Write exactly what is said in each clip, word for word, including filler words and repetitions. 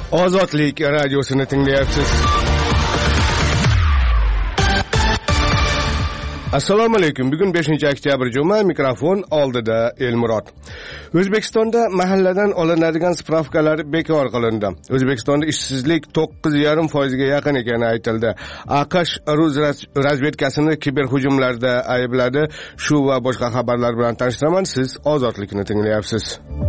Ozodlik radiosini tinglayapsiz. Assalomu alaykum. Bugun beshinchi oktyabr juma, mikrofon oldida Elmurod. O'zbekistonda mahalladan olinadigan spravkalar bekor qilindi. O'zbekistonda ishsizlik to'qqiz yarim foizga yaqin ekani aytildi. AQSh Rus razvedkasini kiberhujumlarda aybladi. Shu va boshqa xabarlar bilan tanishtiraman. Siz Ozodlikni tinglayapsiz.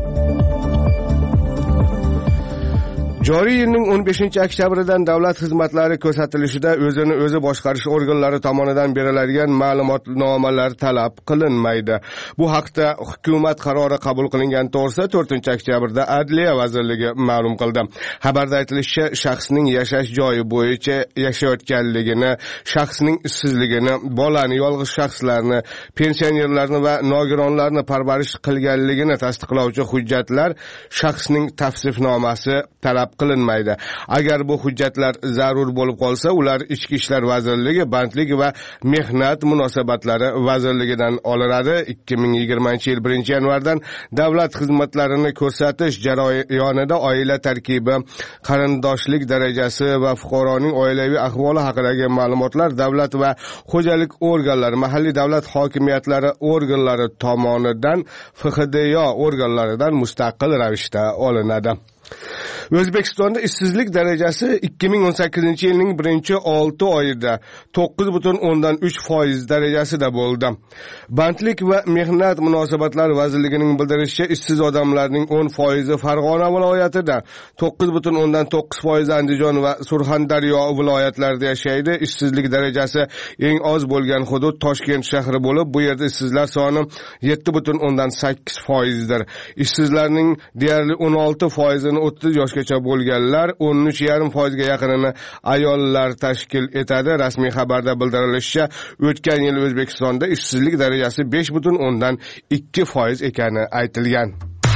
Joriy yilning o'n beshinchi oktyabridan davlat xizmatlari ko'rsatilishida o'zini o'zi boshqarish organlari tomonidan beriladigan ma'lumotnomalar talab qilinmaydi. Bu haqda hukumat qarori qabul qilingan to'g'risida to'rtinchi oktyabrda Adliya vazirligi ma'lum qildi. Xabarda aytilishicha, shaxsning yashash joyi bo'yicha yashayotganligini, shaxsning ishsizligini, bolani, yolg'iz shaxslarni, pensionerlarni va nogironlarni parvarish qilganligini tasdiqlovchi hujjatlar shaxsning tavsifnomasi talab qilinmaydi. Agar bu hujjatlar zarur bo'lib qolsa, ular Ichki ishlar vazirligi, Bandlik va Mehnat munosabatlari vazirligidan olinadi. ikki ming yigirmanchi yil birinchi yanvardan davlat xizmatlarini ko'rsatish jarayonida oila tarkibi, qarindoshlik darajasi va fuqaroning oilaviy ahvoli haqidagi ma'lumotlar davlat va xo'jalik organlari, mahalliy davlat hokimiyatlari organlari tomonidan F X D yo organlaridan mustaqil ravishda olinadi. O'zbekistonda ishsizlik darajasi ikki ming o'n sakkizinchi yilning birinchi olti oyida to'qqiz butun o'ndan uch foiz darajasida bo'ldi. Bandlik va Mehnat munosabatlari vazirligining bildirishicha, ishsiz odamlarning o'n foizi Farg'ona viloyatida, to'qqiz butun o'ndan to'qqiz foiz Andijon va Surxondaryo viloyatlarida yashaydi. Ishsizlik darajasi eng oz bo'lgan hudud Toshkent shahri bo'lib, bu yerda ishsizlar soni yetti butun o'ndan sakkiz foizdir. Ishsizlarning deyarli o'n olti foizini o'ttiz yoshgacha bo'lganlar, o'n uch yarim foizga yaqinini ayollar tashkil etadi. Rasmiy xabarda bildirilishicha, o'tgan yil O'zbekistonda ishsizlik darajasi besh butun o'ndan ikki foiz ekani aytilgan.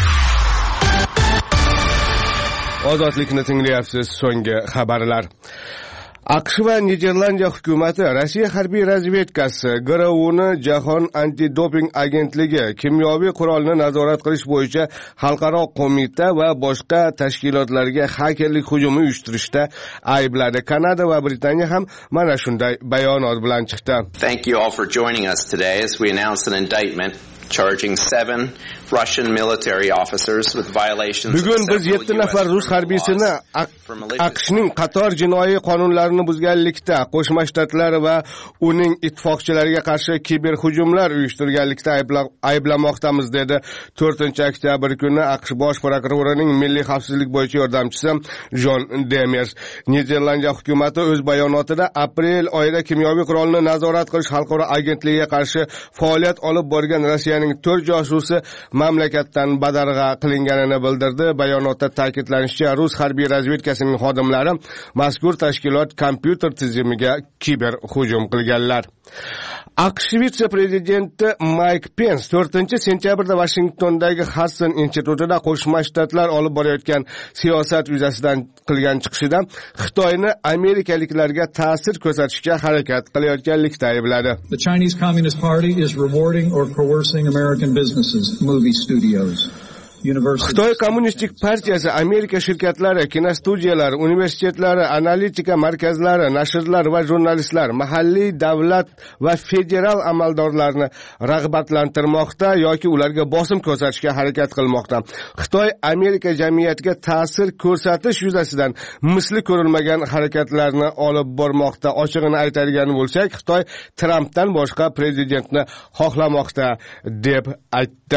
Ozodlikni tinglayapsiz. So'nggi xabarlar. AQSh va Niderlandiya hukumati Rossiya harbiy razvedkasi G R U'ni Jahon antidoping agentligi kimyoviy qurolni nazorat qilish bo'yicha xalqaro qo'mita va boshqa tashkilotlarga hakerlik hujumi uyushtirishda aybladi. Kanada va Britaniya ham mana shunday bayonot bilan chiqdi. Thank you all for joining us today as we announce an indictment charging seven Russian military officers with violations. Bugun biz yetti nafar rus harbiysini AQShning qator jinoiy qonunlarini buzganlikda, Qo'shma Shtatlar va uning ittifoqchilariga qarshi kiberhujumlar uyushtirganlikda ayblamoqdamiz, dedi to'rtinchi oktyabr kuni AQSh bosh prokurorining milliy xavfsizlik bo'yicha yordamchisi Jon Demers. Niderlandiya hukumati o'z bayonotida aprel oyida kimyoviy qurolni nazorat qilish xalqaro agentligiga qarshi faoliyat olib borgan Rossiyaning to'rt josusi mamlakatdan badarg'a qilinganini bildirdi. Bayonotda ta'kidlanishicha, Rus harbiy razvedkasining xodimlari mazkur tashkilot kompyuter tizimiga kiber hujum qilganlar. AQSh vitse-prezidenti Mayk Pens to'rtinchi sentyabrda Washingtondagi Hudson institutida Qo'shma Shtatlar olib borayotgan siyosat yuzasidan qilgan chiqishida Xitoyni amerikaliklarga ta'sir ko'rsatishga harakat qilayotganlikda aybladi. The Chinese Communist Party is rewarding or coercing American businesses, movie studios. Xitoy Kommunistik partiyasi Amerika shirkatlari, kinostudiyalari, universitetlari, analitika markazlari, nashrlar va jurnalistlar, mahalliy davlat va federal amaldorlarni rag'batlantirmoqda yoki ularga bosim ko'rsatishga harakat qilmoqda. Xitoy Amerika jamiyatiga ta'sir ko'rsatish yuzasidan misli ko'rilmagan harakatlarni olib bormoqda. Ochig'ini aytadigan bo'lsak, Xitoy Trampdan boshqa prezidentni xohlamoqda, deb aytdi.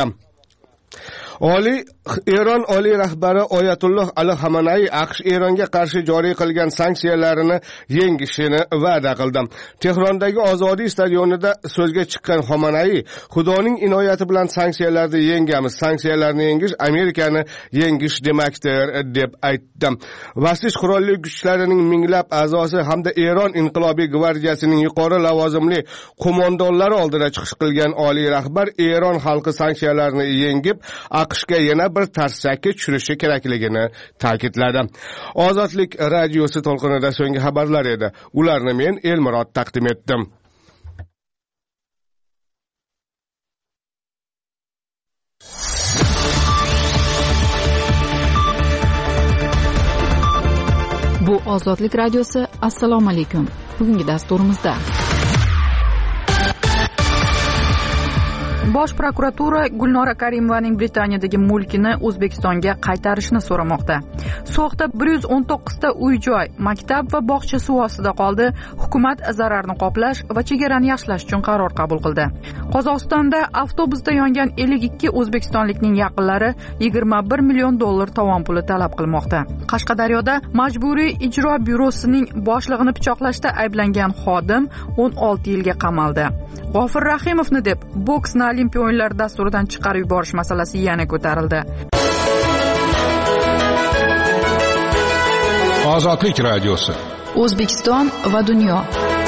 Oliy Eron oliy rahbari Oyatulloh Ali Xamenei AQSh Eronga qarshi joriy qilgan sanksiyalarini yengishini va'da qildi. Tehrondagi Ozodiy stadionida so'zga chiqqan Xamenei, Xudoning inoyati bilan sanksiyalarni yengamiz. Sanksiyalarni yengish Amerikani yengish demakdir, deb aytdi. Vasish qurolli kuchlarining minglab a'zosi hamda Eron inqilobiy gvardiyasining yuqori lavozimli qo'mondonlari oldida chiqish qilgan oliy rahbar Eron xalqi sanksiyalarni yengib AQShga yana bir tarsaki tushirishi kerakligini ta'kidladi. Ozodlik radiosi to'lqinida so'nggi xabarlar edi. Ularni men Elmurod taqdim etdim. Bu Ozodlik radiosi. Assalomu alaykum. Bugungi dasturimizda Bosh prokuratura Gulnora Karimovaning Britaniyadagi mulkini O'zbekistonga qaytarishni so'ramoqda. So'xda bir yuz o'n to'qqiz ta uy-joy, maktab va bog'cha suv ostida qoldi. Hukumat zararni qoplash va chegarani yaxshilash uchun qaror qabul qildi. Qozog'istonda avtobusda yongan ellik ikki o'zbekistonlikning yaqinlari yigirma bir million dollar tovon puli talab qilmoqda. Qashqadaryoda Majburiy ijro byurosining boshlig'ini pichoqlashda ayblangan xodim o'n olti yilga qamaldi. G'ofir Rahimovni deb boksni Olimpiya o'yinlari dasturidan chiqarib yuborish masalasi yana ko'tarildi. Ozodlik radiosi. O'zbekiston va dunyo.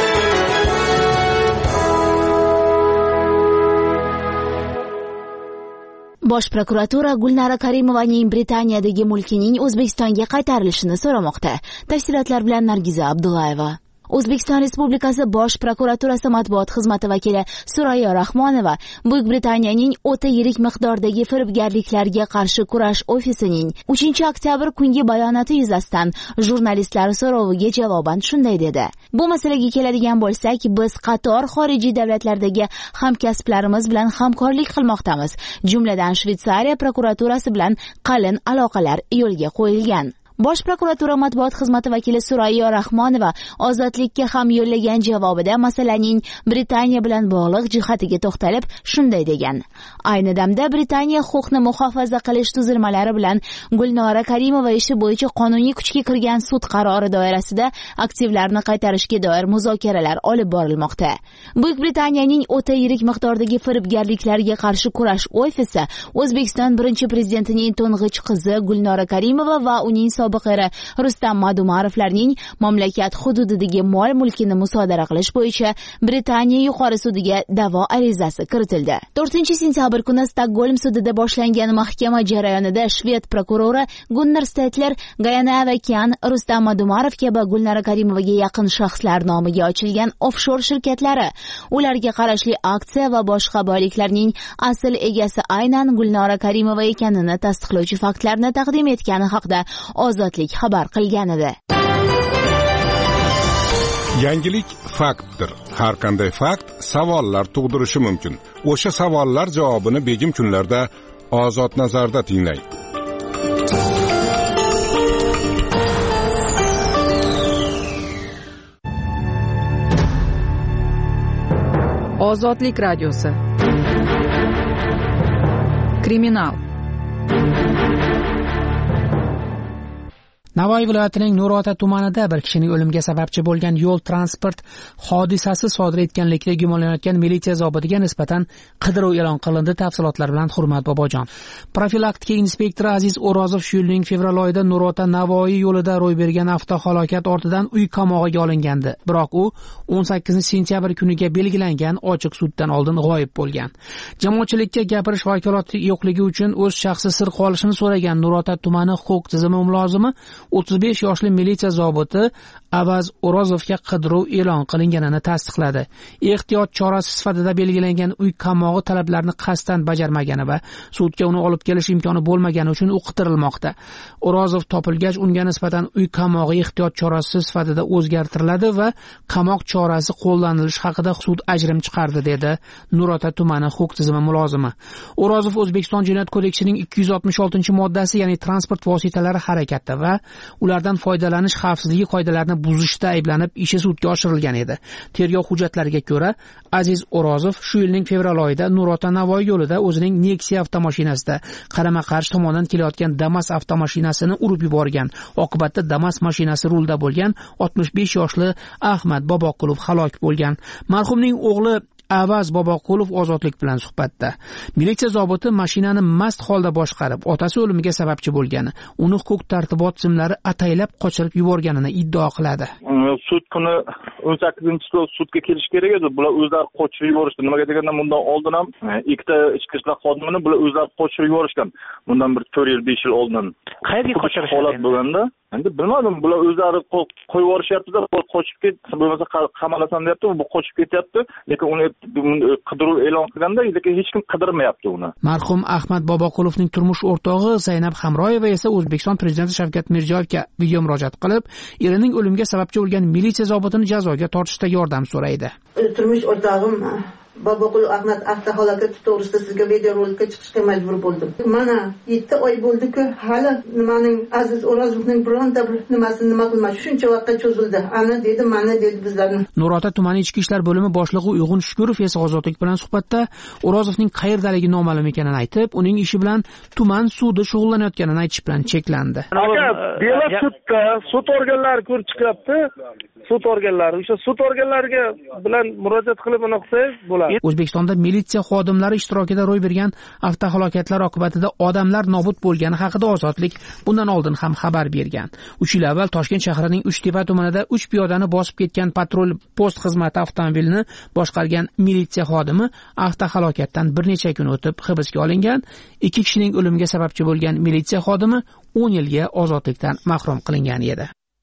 Bosh prokuratura Gulnora Karimovaning Britaniyadagi mulkining O'zbekistonga qaytarilishini so'ramoqda. Tafsilotlar bilan Nargiza Abdullayeva. O'zbekiston Respublikasi Bosh prokuraturasi matbuot xizmati vakili Surayyo Rahmonova Buyuk Britaniyaning o'ta yirik miqdordagi firibgarliklarga qarshi kurash ofisining uchinchi oktyabr kungi bayonoti yuzasidan jurnalistlar so'roviga javoban shunday dedi. Bu masalaga keladigan bo'lsak, biz qator xorijiy davlatlardagi hamkasblarimiz bilan hamkorlik qilmoqdamiz. Jumladan Shveysariya prokuraturasi bilan qalin aloqalar yo'lga qo'yilgan. Bosh prokuratura matbuot xizmati vakili Surayyo Rahmonova ozodlikka ham yo'llagan javobida masalaning Britaniya bilan bog'liq jihatiga to'xtalib shunday degan. Ayni damda Britaniya huquqni muhofaza qilish tuzilmalari bilan Gulnora Karimova ishi bo'yicha qonuniy kuchga kirgan sud qarori doirasida aktivlarni qaytarishga doir muzokaralar olib borilmoqda. Buyuk Britaniyaning o'ta yirik miqdordagi firibgarliklarga qarshi kurash ofisi O'zbekiston birinchi prezidentining to'ng'ich qizi Gulnora Karimova va uning sobiqari Rustam Madumarovlarning mamlakat hududidagi mol-mulkini musodara qilish bo'yicha Britaniya yuqori sudiga da'vo arizasi kiritildi. to'rtinchi sentyabr kuni Stokgolm sudida boshlangan mahkama jarayonida Shved prokurori Gunnar Stetler, Gayana Avakian, Rustam Madumarov kabi Gulnora Karimovaga yaqin shaxslar nomiga ochilgan offshor shirkatlari, ularga qarashli aksiya va boshqa boyliklarning asl egasi aynan Gulnora Karimova ekanini tasdiqlovchi faktlarni taqdim etgani haqida Ozodlik xabar qilgan edi. Yangilik faktdir. Har qanday fakt savollar tug'dirishi mumkin. O'sha savollar javobini begim kunlarda Ozod nazarda tinglang. Ozodlik radiosi. Kriminal. Navoiy viloyatining Nurota tumanida bir kishining o'limiga sababchi bo'lgan yo'l transport hodisasi sodir etganlikda gumonlanayotgan militsiya zobitiga nisbatan qidiruv e'lon qilindi. Tafsilotlar bilan Hurmat Bobojon. Profilaktika inspektori Aziz O'rozov shu yilning fevral oyida Nurota Navoiy yo'lida ro'y bergan avtohalokat ortidan uy qamog'iga olingandi. Biroq u o'n sakkizinchi sentyabr kuniga belgilangan ochiq suddan oldin g'oyib bo'lgan. Jamoatchilikka gapirish vakolati yo'qligi uchun o'z shaxsi sir qolishini so'ragan Nurota tumani huquq tizimi mulozimi o'ttiz besh yoshli militsiya zobiti Avaz O'rozovga qidiruv e'lon qilinganini tasdiqladi. Ehtiyot chorasi sifatida belgilangan uy qamog'i talablarini qasddan bajarmagani va sudga uni olib kelish imkoni bo'lmagani uchun u qidirilmoqda. O'rozov topilgach, unga nisbatan uy qamog'i ehtiyot chorasi sifatida o'zgartiriladi va qamoq chorasi qo'llanilishi haqida sud ajrim chiqardi, dedi Nurota tumani huquq tizimi mulozimi. O'rozov O'zbekiston Jinoyat kodeksining ikki yuz oltmish oltinchi moddasi, ya'ni transport vositalari harakati va ulardan foydalanish xavfsizligi qoidalarini buzishda ayblanib ishi sudga oshirilgan edi. Tergov hujjatlariga ko'ra, Aziz O'rozov shu yilning fevral oyida Nurota Navoiy yo'lida o'zining Nexia avtomashinasida qarama-qarshi tomondan kelayotgan Damas avtomashinasini urib yuborgan. Oqibatda Damas mashinasi rulda bo'lgan oltmish besh yoshli Ahmad Boboqulov halok bo'lgan. Marhumning o'g'li Avaz Boboqulov Ozodlik bilan suhbatda. Militsiya zobiti mashinani mast holda boshqarib, otasi o'limiga sababchi bo'lgani, uni huquq tartibot tizimlari ataylab qochirib yuborganini iddao qiladi. Uni sud kuni o'n sakkizinchi sudga kelish kerak edi. Bular o'zlari qochirib yuborishdi. Nimaga deganda bundan oldin ham ikkita ichki ishlar xodimini bular o'zlari qochirib yuborishgan. Bundan bir to'rt yil besh yil oldin. Qayerga qochirishdi? Holat bo'lganda, endi bilmadim, bular o'zlari qo'yib yuborishyapti-da, qochib ket, bo'lmasa qamalasan deyapti, bu qochib ketyapti, lekin uni qidiruv e'lon qilganda, lekin hech kim qidirmayapti uni. Marhum Ahmad Boboqulovning turmush o'rtog'i Zaynab Hamroyeva esa O'zbekiston prezidenti Shavkat Mirziyoyevga video murojaat qilib, erining o'limiga sababchi bo'lgan militsiya zobitini jazoga tortishda yordam so'raydi. Turmush o'rtog'im Boboqulov Ahmad avtohalokati to'g'risida sizga videorolikka chiqishga majbur bo'ldim. Mana yetti oy bo'ldi-ku, hali nimaning Aziz O'rozovning bironta bir nimasini nima qilmadi. Shuncha vaqtga cho'zildi. Ana dedi, mana dedi bizlarni. Nurota tumani ichki ishlar bo'limi boshlig'i Uyg'un Shukurov esa Ozodlik bilan suhbatda O'rozovning qayerdaligi noma'lum ekanini aytib, uning ishi bilan tuman sudi shug'ullanayotganini aytish bilan cheklandi. Aka, dela sudda sud organlari ko'rib chiqyapti. Sud organlari, o'sha sud organlariga bilan murojaat qilib uni qilsangiz bo'ladi. O'zbekistonda militsiya xodimlari ishtirokida ro'y bergan avtohalokatlar oqibatida odamlar nobud bo'lgani haqida Ozodlik bundan oldin ham xabar bergan. uch yil avval Toshkent shahrining Uchtepa tumanida uch piyodani bosib ketgan patrul post xizmati avtomobilini boshqargan militsiya xodimi avtohalokatdan bir necha kun o'tib hibsga olingan. Ikki kishining o'limiga sababchi bo'lgan militsiya xodimi o'n yilga ozodlikdan mahrum qilingan edi.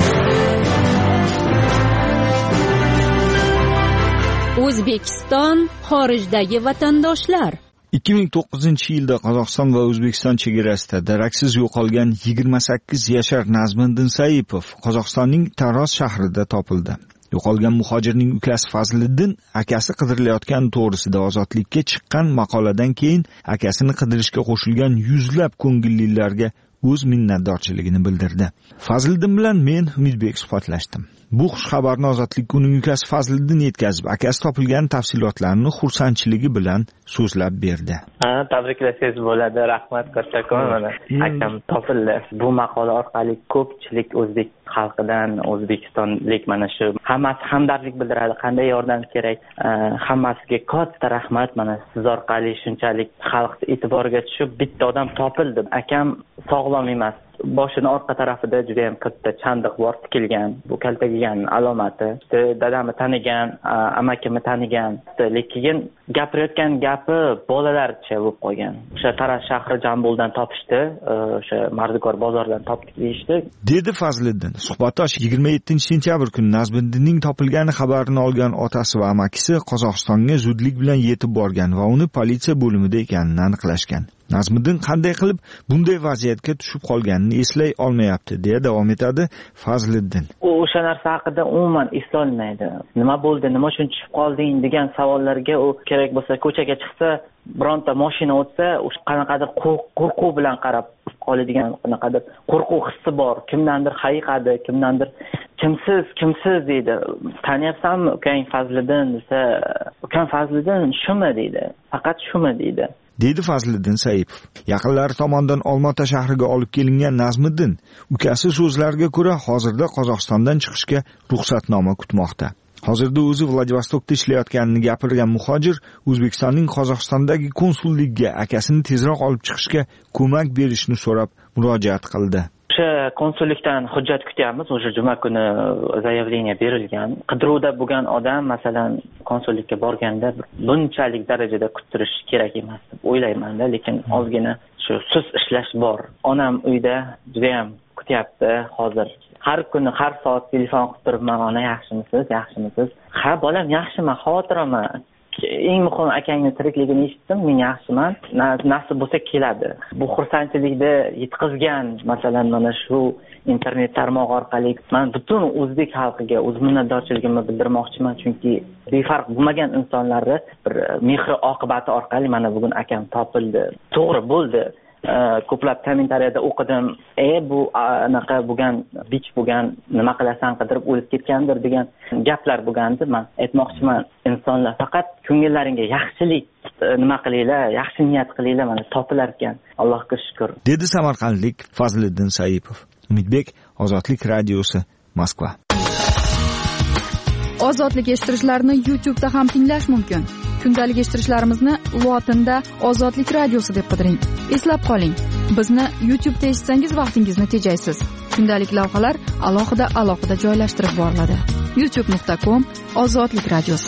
O'zbekiston xorijdagi vatandoshlar. ikki ming to'qqizinchi yilda Qozog'iston va O'zbekiston chegarasida daraksiz yo'qolgan yigirma sakkiz yashar Nazmiddin Saipov Qozog'istonning Taroz shahrida topildi. Yo'qolgan muhojirning ukasi Fazliddin akasi qidirilayotgan to'g'risida ozodlikka chiqqan maqoladan keyin akasini qidirishga qo'shilgan yuzlab ko'ngillilarga o'z minnatdorchiligini bildirdi. Fazliddin bilan men Umidbek suhbatlashdim. Bu xush xabarni Ozodlikka uning ukasi Fazliddin yetkazib, akasi topilgan tafsilotlarni xursandchiligi bilan so'zlab berdi. Ha, tabriklasangiz bo'ladi. Rahmat kattakon. Mana akam topildi. Bu maqola orqali ko'pchilik o'zbek xalqidan, o'zbekistonlik mana shu hammasi hamdardlik bildiradi, qanday yordam kerak. Hammasiga katta rahmat. Mana siz orqali shunchalik xalq e'tiboriga tushib bitta odam topildi. Akam sog'lom emas. Boshini orqa tarafida juda ham katta chandiq bor, tikilgan. Bu kaltagigan alomati. İşte dadamni tanigan, amakimni tanigan. Lekin gapirayotgan gapi bolalarcha bo'lib qolgan. O'sha Taraz shahri Jambuldan topishdi, o'sha Mardikor bozoridan topib deyishdi. Dedi Fazliddin. Suhbatdosh yigirma yettinchi sentyabr kuni Nazmiddinning topilgani xabarini olgan otasi va amakisi Qozog'istonga zudlik bilan yetib borgan va uni politsiya bo'limida ekanini aniqlashgan. Nazmiddin qanday qilib bunday vaziyatga tushib qolganini eslay olmayapti, deya davom etadi Fazliddin. U o'sha narsa haqida umuman eslolmaydi. Nima bo'ldi, nima uchun tushib qolding degan savollarga u kerak bo'lsa ko'chaga chiqsa, bironta mashina o'tsa, o'sha qanaqadir qo'rquv bilan qarab qoladigan, qanaqadir qo'rquv hissi bor. Kimdandir hayiqadi, kimdandir kimsiz, kimsiz deydi. Taniyapsanmi ukang Fazliddin desa, ukang Fazliddin shumi deydi. Faqat shumi deydi. Dedi Fazliddin Saipov. Yaqinlari tomonidan Olmaota shahriga olib kelingan Nazmiddin ukasi so'zlariga ko'ra hozirda Qozog'istondan chiqishga ruxsatnoma kutmoqda. Hozirda o'zi Vladivostokda ishlayotganini gapirgan muhojir O'zbekistonning Qozog'istondagi konsulligiga akasini tezroq olib chiqishga ko'mak berishni so'rab murojaat qildi. O'sha konsullikdan hujjat kutyapmiz. O'sha juma kuni zaявление berilgan. Qidiruvda bo'lgan odam masalan konsullikka borganda bunchalik darajada kutirish kerak emas deb o'ylayman-da, lekin ozgina shu sust ishlash bor. Onam uyda juda ham kutyapti hozir. Har kuni har soat telefon qilib turibman, ona yaxshimisiz, yaxshimisiz? Ha, bolam yaxshiman, xotiraman. Eng muhim akangni tirikligini eshitdim, men yaxshiman. Nasib bo'lsa keladi. Bu xursandchilikni yetkazgan, masalan, mana shu internet tarmog'i orqali men butun o'zbek xalqiga o'z minnatdorchiligimni bildirmoqchiman, chunki befarq bo'lmagan insonlarni bir mehr oqibati orqali mana bugun akam topildi. To'g'ri bo'ldi. Ko'plab kommentariyada o'qidim, "E bu anaqa bo'lgan, bich bo'lgan, nima qilasan, qidirib o'lib ketgandir" degan gaplar bo'lgandi. Men aytmoqchiman, insonlar faqat ko'ngillaringga yaxshilik nima qilinglar, yaxshi niyat qilinglar, mana topilar ekan. Allohga shukr. Dedi samarqandlik Fazliddin Saipov. Umidbek, Ozodlik radiosi, Moskva. Ozodlik eshittirishlarni YouTube'da ham tinglash mumkin. Kundalik eshittirishlarimizni lotinda Ozodlik radiosi deb qidiring. Eslab qoling, bizni YouTube'da eshitsangiz vaqtingizni tejaysiz. Kundalik lavhalar alohida-alohida joylashtirib boriladi. youtube nuqta com ozodlik radiosi.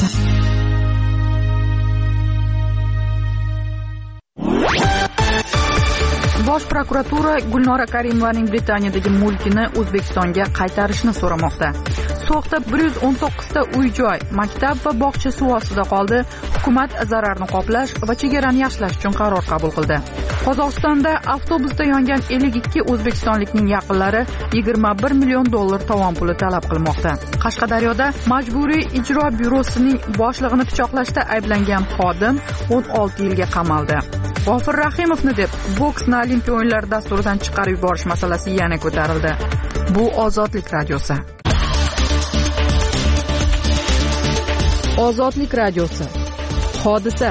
Bosh prokuratura Gulnora Karimovaning Britaniyadagi mulkini O'zbekistonga qaytarishni so'ramoqda. So'xda bir yuz o'n to'qqizta uy-joy, maktab va bog'cha suv ostida qoldi. Hukumat zararni qoplash va chegarani yaxshilash uchun qaror qabul qildi. Qozog'istonda avtobusda yongan ellik ikki o'zbekistonlikning yaqinlari yigirma bir million dollar tovon puli talab qilmoqda. Qashqadaryoda Majburiy ijro byurosining boshlig'ini pichoqlashda ayblangan xodim o'n olti yilga qamaldi. G'ofir Rahimovni deb boksni Olimpiya o'yinlari dasturidan chiqarib yuborish masalasi yana ko'tarildi. Bu Ozodlik radiosi. Ozodlik radiosi. Hodisa.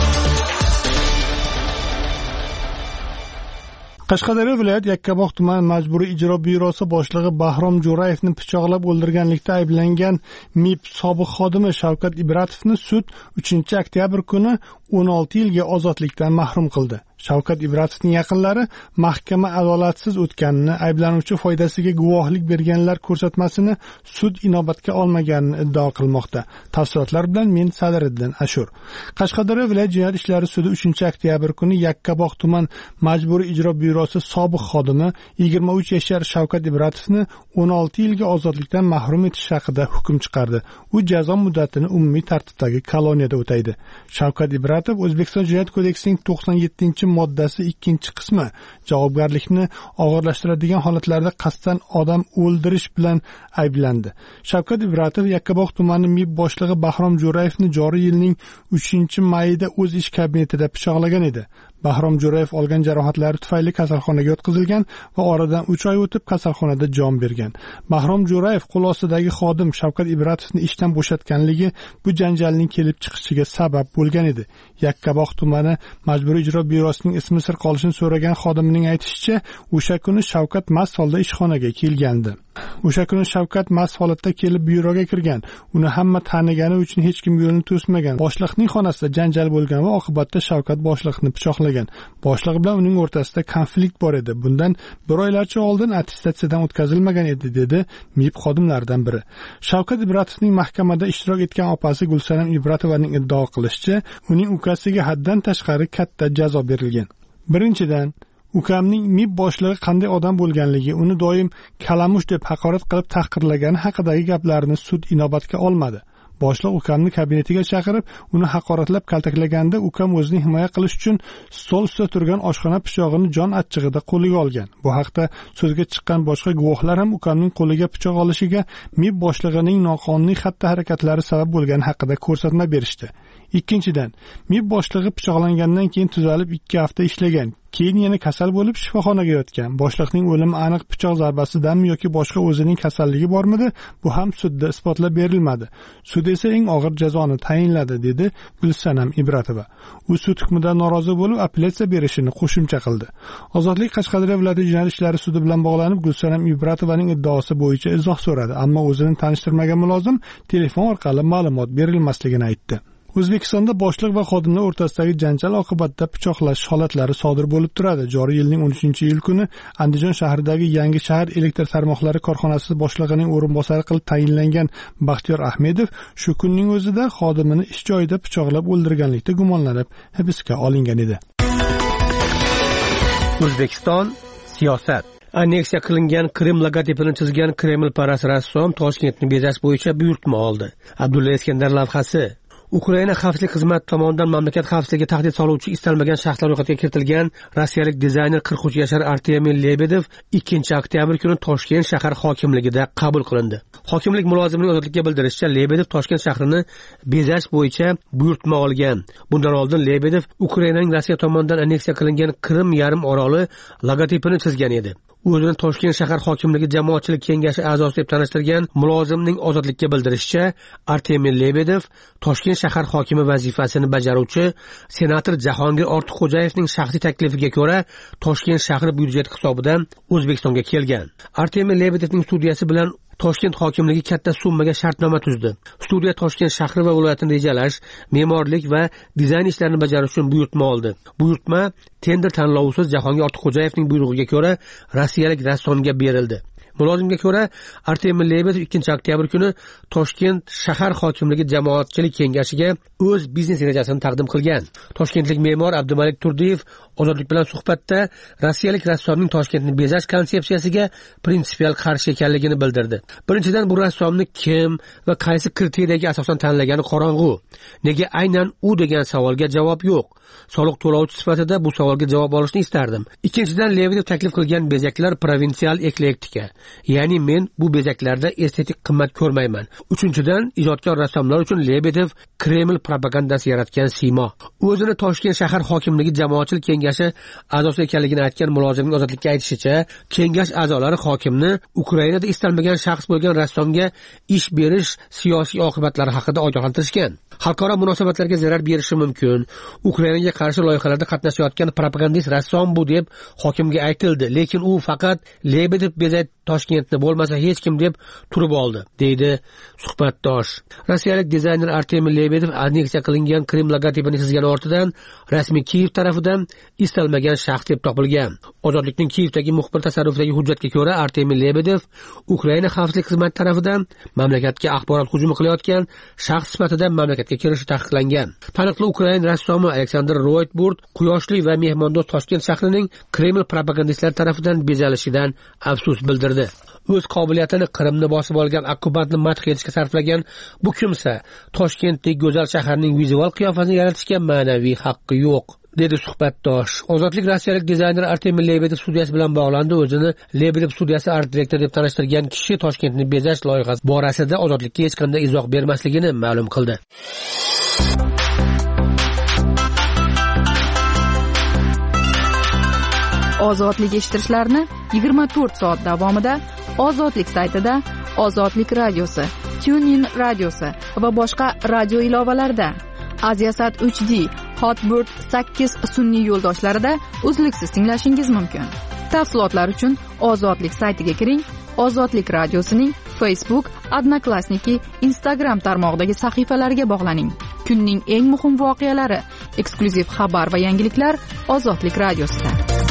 Qashqadaryo viloyat Yakkabog' tuman Majburiy ijro byurosi boshlig'i Bahrom Jo'rayevni pichoqlab o'ldirganlikda ayblangan MIB sobiq xodimi Shavkat Ibratovni sud uchinchi oktyabr kuni o'n olti yilga ozodlikdan mahrum qildi. Shavkat Ibratovning yaqinlari mahkama adolatsiz o'tganini, ayblanuvchi foydasiga guvohlik berganlar ko'rsatmasini sud inobatga olmaganini iddao qilmoqda. Tafsilotlar bilan men Sadiriddin Ashur. Qashqadaryo viloyat jinoyat ishlari sudi uchinchi oktyabr kuni Yakkabog' tuman Majburiy ijro byurosi sobiq xodimi yigirma uch yashar Shavkat Ibratovni o'n olti yilga ozodlikdan mahrum etish haqida hukm chiqardi. U jazo muddatini umumiy tartibdagi koloniyada o'taydi. Shavkat Ibratov O'zbekiston Jinoyat kodeksining to'qson yettinchi moddasi ikkinchi qismi javobgarlikni og'irlashtiradigan holatlarda qasddan odam o'ldirish bilan ayblandi. Shavkat Ibratov Yakkabog' tumani MIB boshlig'i Bahrom Jo'rayevni joriy yilning uchinchi mayida o'z ish kabinetida pichoqlagan edi. Bahrom Jo'rayev olgan jarohatlari tufayli kasalxonaga yotqizilgan va oradan uch oy o'tib kasalxonada jon bergan. Bahrom Jo'rayev qo'l ostidagi xodim Shavkat Ibratovni ishdan bo'shatganligi bu janjalning kelib chiqishiga sabab bo'lgan edi. Yakkabog' tumani Majburiy ijro byurosining ismi sir qolishini so'ragan xodimning aytishicha, o'sha kuni Shavkat mast holda ishxonaga kelgandi. O'sha kuni Shavkat mast holatda kelib byuroga kirgan. Uni hamma tanigani uchun hech kim yo'lini to'smagan. Boshliqning xonasida janjal bo'lgan va oqibatda Shavkat boshliqni pichoqlagan. Boshliq bilan uning o'rtasida konflikt bor edi. Bundan bir oylarcha oldin attestatsiyadan o'tkazilmagan edi, dedi MIB xodimlaridan biri. Shavkat Ibratovning mahkamada ishtirok etgan opasi Gulsanam Ibratovaning iddao qilishicha, uning ukasiga haddan tashqari katta jazo berilgan. Birinchidan, ukamning MIB boshlig'i qanday odam bo'lganligi, uni doim kalamush deb haqorat qilib tahqirlagani haqidagi gaplarini sud inobatga olmadi. Boshliq ukamni kabinetiga chaqirib, uni haqoratlab kaltaklaganda ukam o'zini himoya qilish uchun stol ustida turgan oshxona pichog'ini jon achchig'ida qo'liga olgan. Bu haqda so'zga chiqqan boshqa guvohlar ham ukamning qo'liga pichoq olishiga MIB boshlig'ining noqonuniy xatti-harakatlari sabab bo'lgani haqida ko'rsatma berishdi. Ikkinchidan, MIB boshlig'i pichoqlangandan keyin tuzalib ikki hafta ishlagan. Keyin yana kasal bo'lib shifoxonaga yotgan. Boshliqning o'limi aniq pichoq zarbasidanmi yoki boshqa o'zining kasalligi bormidi? Bu ham sudda isbotlab berilmadi. Sud esa eng og'ir jazoni tayinladi, dedi Gulsanam Ibratova. U sud hukmidan norozi bo'lib, apellyatsiya berishini qo'shimcha qildi. Ozodlik Qashqadaryo viloyati jinoyat ishlari sudi bilan bog'lanib, Gulsanam Ibratovaning iddaosi bo'yicha izoh so'radi, ammo o'zini tanishtirmagan mulozim telefon orqali ma'lumot berilmasligini aytdi. O'zbekistonda boshliq va xodimlar o'rtasidagi janjal oqibatida pichoqlash holatlari sodir bo'lib turadi. Joriy yilning o'n uchinchi iyul kuni Andijon shahridagi Yangi shahar elektr tarmoqlari korxonasi boshlig'ining o'rinbosari qilib tayinlangan Baxtiyor Ahmedov shu kunning o'zida xodimini ish joyida pichoqlab o'ldirganlikda gumonlanib hibsga olingan edi. O'zbekiston siyosat. Anneksiya qilingan Krim logotipini chizgan Kremlparast rassom Toshkentni bezash bo'yicha buyurtma oldi. Abdulla Eskandar lavhasi. Ukraina xavfsizlik xizmati tomonidan mamlakat xavfsizligiga tahdid soluvchi istalmagan shaxslar ro'yxatiga kiritilgan rossiyalik dizayner qirq uch yashar Artemiy Lebedov ikkinchi oktyabr kuni Toshkent shahar hokimligida qabul qilindi. Hokimlik mulozimining ozodlikka bildirishicha, Lebedov Toshkent shahrini bezash bo'yicha buyurtma olgan. Bundan oldin Lebedov Ukrainaning Rossiya tomonidan anneksiya qilingan Krim yarim oroli logotipini chizgan edi. O'zini Toshkent shahar hokimligi jamoatchilik kengashi a'zosi deb tanishtirgan mulozimning ozodlikka bildirishicha, Artemiy Lebedov Toshkent shahar hokimi vazifasini bajaruvchi senator Jahongir Ortiqxo'jayevning shaxsiy taklifiga ko'ra Toshkent shahri byudjeti hisobidan O'zbekistonga kelgan. Artemiy Lebedovning studiyasi bilan Toshkent hokimligi katta summaga shartnoma tuzdi. Studiya Toshkent shahri va viloyatini rejalash, me'morlik va dizayn ishlarini bajarish uchun buyurtma oldi. Buyurtma tender tanlovsiz Jahongir Ortiqxo'jayevning buyrug'iga ko'ra rossiyalik rassomga berildi. Mulozimga ko'ra, Artemий Lebedev ikkinchi oktyabr kuni Toshkent shahar hokimligi jamoatchilik kengashiga o'z biznes rejasini taqdim qilgan. Toshkentlik me'mor Abdumalik Turdiyev Ozodlik bilan suhbatda rossiyalik rassomning Toshkentni bezash konsepsiyasiga prinsipial qarshi ekanligini bildirdi. Birinchidan, bu rassomni kim va qaysi kriteriyaga asosan tanlagani qorong'u. Nega aynan u degan savolga javob yo'q. Soliq to'lovchi sifatida bu savolga javob olishni istardim. Ikkinchidan, Lebedev taklif qilgan bezaklar provinsial eklektika. Ya'ni men bu bezaklarda estetik qimmat ko'rmayman. Uchinchidan, ijodkor rassomlar uchun Lebedev Kreml propagandasi yaratgan siymo. O'zini Toshkent shahar hokimligi jamoatchilik kengashi a'zosi ekanligini aytgan mulozimning Ozodlikka aytishicha, kengash a'zolari hokimni Ukrainada istalmagan shaxs bo'lgan rassomga ish berish siyosiy oqibatlari haqida ogohlantirishgan. Xalqaro munosabatlarga zarar berishi mumkin. Ukrainaga qarshi loyihalarda qatnashayotgan propagandist rassom bu deb hokimga aytildi, lekin u faqat Lebedev bezayt Toshkentni bo'lmasa hech kim deb turib oldi, deydi suhbatdosh. Rossiyalik dizayner Artemий Lebedev anneksiya qilingan Krim logotipini chizgan ortidan rasmiy Kiyev tarafidan istalmagan shaxs deb topilgan. Ozodlikning Kiyevdagi muxbir tasarrufidagi hujjatga ko'ra, Artemий Lebedev Ukraina xavfsizlik xizmati tarafidan mamlakatga axborot hujumi qilayotgan shaxs sifatida mamlakatga kirishi taqiqlangan. Taniqli Ukraina rassomi Aleksandr Roytburt quyoshli va mehmondo'st Toshkent shahrining Kreml propagandistlari tarafidan bezalishidan afsus bildirdi. O'z qobiliyatini Qrimni bosib olgan okkupantni madh etishga sarflagan bu kimsa Toshkentdek go'zal shaharning vizual qiyofasini yaratishga ma'naviy haqqi yo'q, dedi suhbatdosh. Ozodlik rossiyalik dizayner Artemий Lebedev studiyasi bilan bog'landi. O'zini Lebedev studiyasi art direktor deb tanishtirgan kishi Toshkentni bezash loyihasi borasida Ozodlikka hech qanday izoh bermasligini ma'lum qildi. Ozodlik eshittirishlarni yigirma to'rt soat davomida Ozodlik saytida, Ozodlik radiosi, TuneIn radiosi va boshqa radio ilovalarida, Aziasat uch D, Hotbird sakkiz sun'iy yo'ldoshlarida uzluksiz tinglashingiz mumkin. Tafsilotlar uchun Ozodlik saytiga kiring. Ozodlik radiosining Facebook, Odnoklassniki, Instagram tarmog'idagi sahifalariga bog'laning. Kunning eng muhim voqealari, eksklyuziv xabar va yangiliklar Ozodlik radiosida.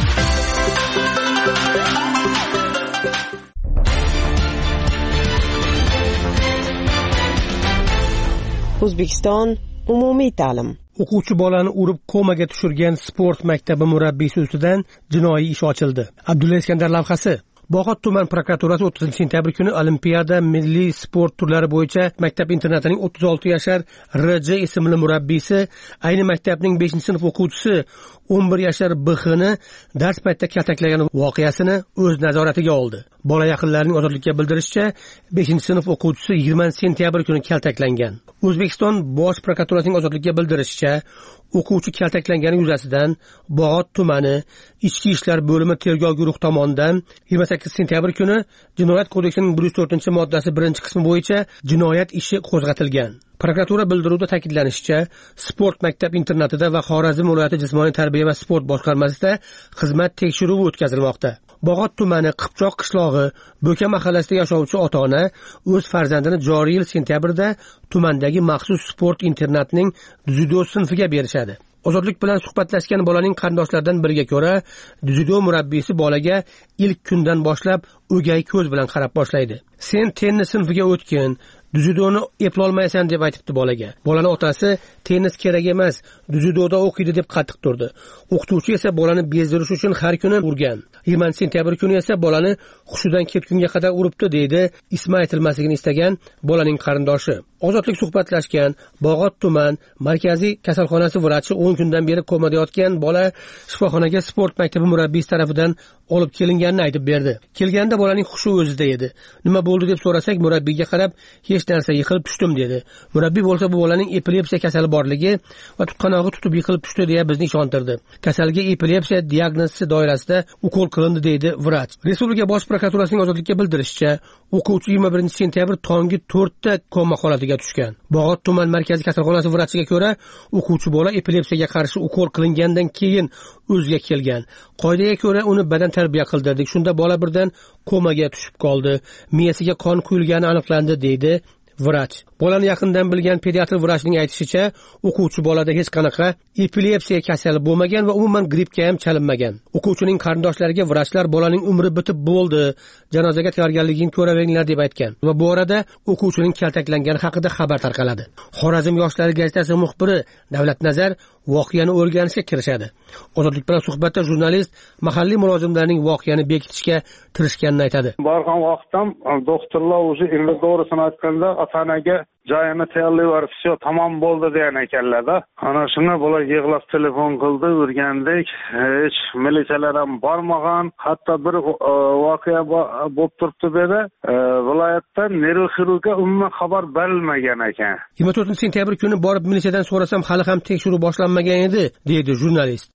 O'zbekiston umumiy ta'lim. O'quvchi bolani urib komaga tushirgan sport maktabi murabbiysi ustidan jinoiy ish ochildi. Abdulla Iskandar lavhasi. Bog'ot tuman prokuraturasi o'ttizinchi sentyabr kuni Olimpiada milliy sport turlari bo'yicha maktab internatining o'ttiz olti yashar R J ismli murabbiysi ayni maktabning beshinchi sinf o'quvchisi o'n bir yashar B X ni dars paytida kaltaklagan voqeasini o'z nazoratiga oldi. Bola yaqinlarining Ozodlikka bildirishicha, beshinchi sinf o'quvchisi yigirmanchi sentyabr kuni kaltaklangan. O'zbekiston Bosh prokuraturasining Ozodlikka bildirishicha, o'quvchi kaltaklangani yuzasidan Bog'ot tumani Ichki ishlar bo'limi tergov guruhi tomonidan yigirma sakkizinchi sentyabr kuni Jinoyat kodeksining bir yuz to'rtinchi moddasi birinchi qismi bo'yicha jinoyat ishi qo'zg'atilgan. Prokuratura bildiruvida ta'kidlanishicha, sport maktab internatida va Xorazm viloyati jismoniy tarbiya va sport boshqarmasida xizmat tekshiruvi o'tkazilmoqda. Bog'ot tumani Qipchoq qishlog'i Bo'ka mahallasida yashovchi ota-ona o'z farzandini joriy yil sentyabrda tumandagi maxsus sport internatining dzyudo sinfiga berishadi. Ozodlik bilan suhbatlashgan bolaning qarindoshlaridan biriga ko'ra, dzyudo murabbiysi bolaga ilk kundan boshlab o'gay ko'z bilan qarab boshlaydi. Sen tennis sinfiga o'tgin, dzyudoni eplolmaysan deb aytibdi bolaga. Bolaning otasi tennis kerak emas, dzyudoda o'qiydi deb qattiq turdi. O'qituvchi esa bolani bezdirish uchun har kuni urgan. yigirmanchi sentyabr kuni esa bolani hushidan ketgunga qadar uribdi, deydi ismi aytilmasligini istagan bolaning qarindoshi. Ozodlik suhbatlashgan Bog'ot tuman markaziy kasalxonasi vrachi o'n kundan beri komada yotgan bola shifoxonaga sport maktabi murabbiysi tarafidan olib kelinganini aytib berdi. Kelganda bolaning hushi o'zida edi. Nima bo'ldi deb so'rasak, murabbiyga qarab, hech narsa, yiqilib tushdim dedi. Murabbiy bo'lsa bu bolaning epilepsiya kasali borligi va tutqanog'i tutib yiqilib tushdi deya bizni ishontirdi. Kasalga epilepsiya diagnozi doirasida ukol qilindi, deydi vrach. Respublika bosh prokuraturasining Ozodlikka bildirishicha, o'quvchi yigirma birinchi sentyabr tongi to'rtda koma holatiga tushgan. Bog'ot tuman markaziy kasalxonasi vrachiga ko'ra, o'quvchi bola epilepsiyaga qarshi ukol qilingandan keyin o'ziga kelgan. Qoidaga ko'ra uni badan tarbiya qildirdik. Shunda bola birdan komaga tushib qoldi. Miyasiga qon quyilgani aniqlandi, deydi vrach. Bolani yaqindan bilgan pediatr vrachning aytishicha, o'quvchi bolada hech qanaqa epilepsiya kasali bo'lmagan va umuman grippga ham chalinmagan. O'quvchining qarindoshlariga vrachlar bolaning umri bitib bo'ldi, janozaga tayyorgarligini ko'raveringlar deb aytgan va bu orada o'quvchining kaltaklangani haqida xabar tarqaladi. Xorazm yoshlari gazetasi muxbiri Davlatnazar voqeani o'rganishga kirishadi. Ozodlik bilan suhbatda jurnalist mahalliy mulozimlarning voqeani bekitishga tirishganini aytadi. Borgan vaqtdan doktorlar o'zi endi to'g'risini aytganda ota-onaga joyini tayyorlayverib, "Всё, tamom bo'ldi" degan ekanlar-da. Ana shunga bular yig'lab telefon qildi, o'rgandik. Hech militsiyalar ham bormagan. Hatto bir voqea bo'lib turibdi dedi. Viloyatdan neyroxirurgga umuman xabar berilmagan ekan. yigirma to'rtinchi sentyabr kuni borib militsiyadan so'rasam, hali ham tekshiruv boshlanmagan edi, deydi jurnalist.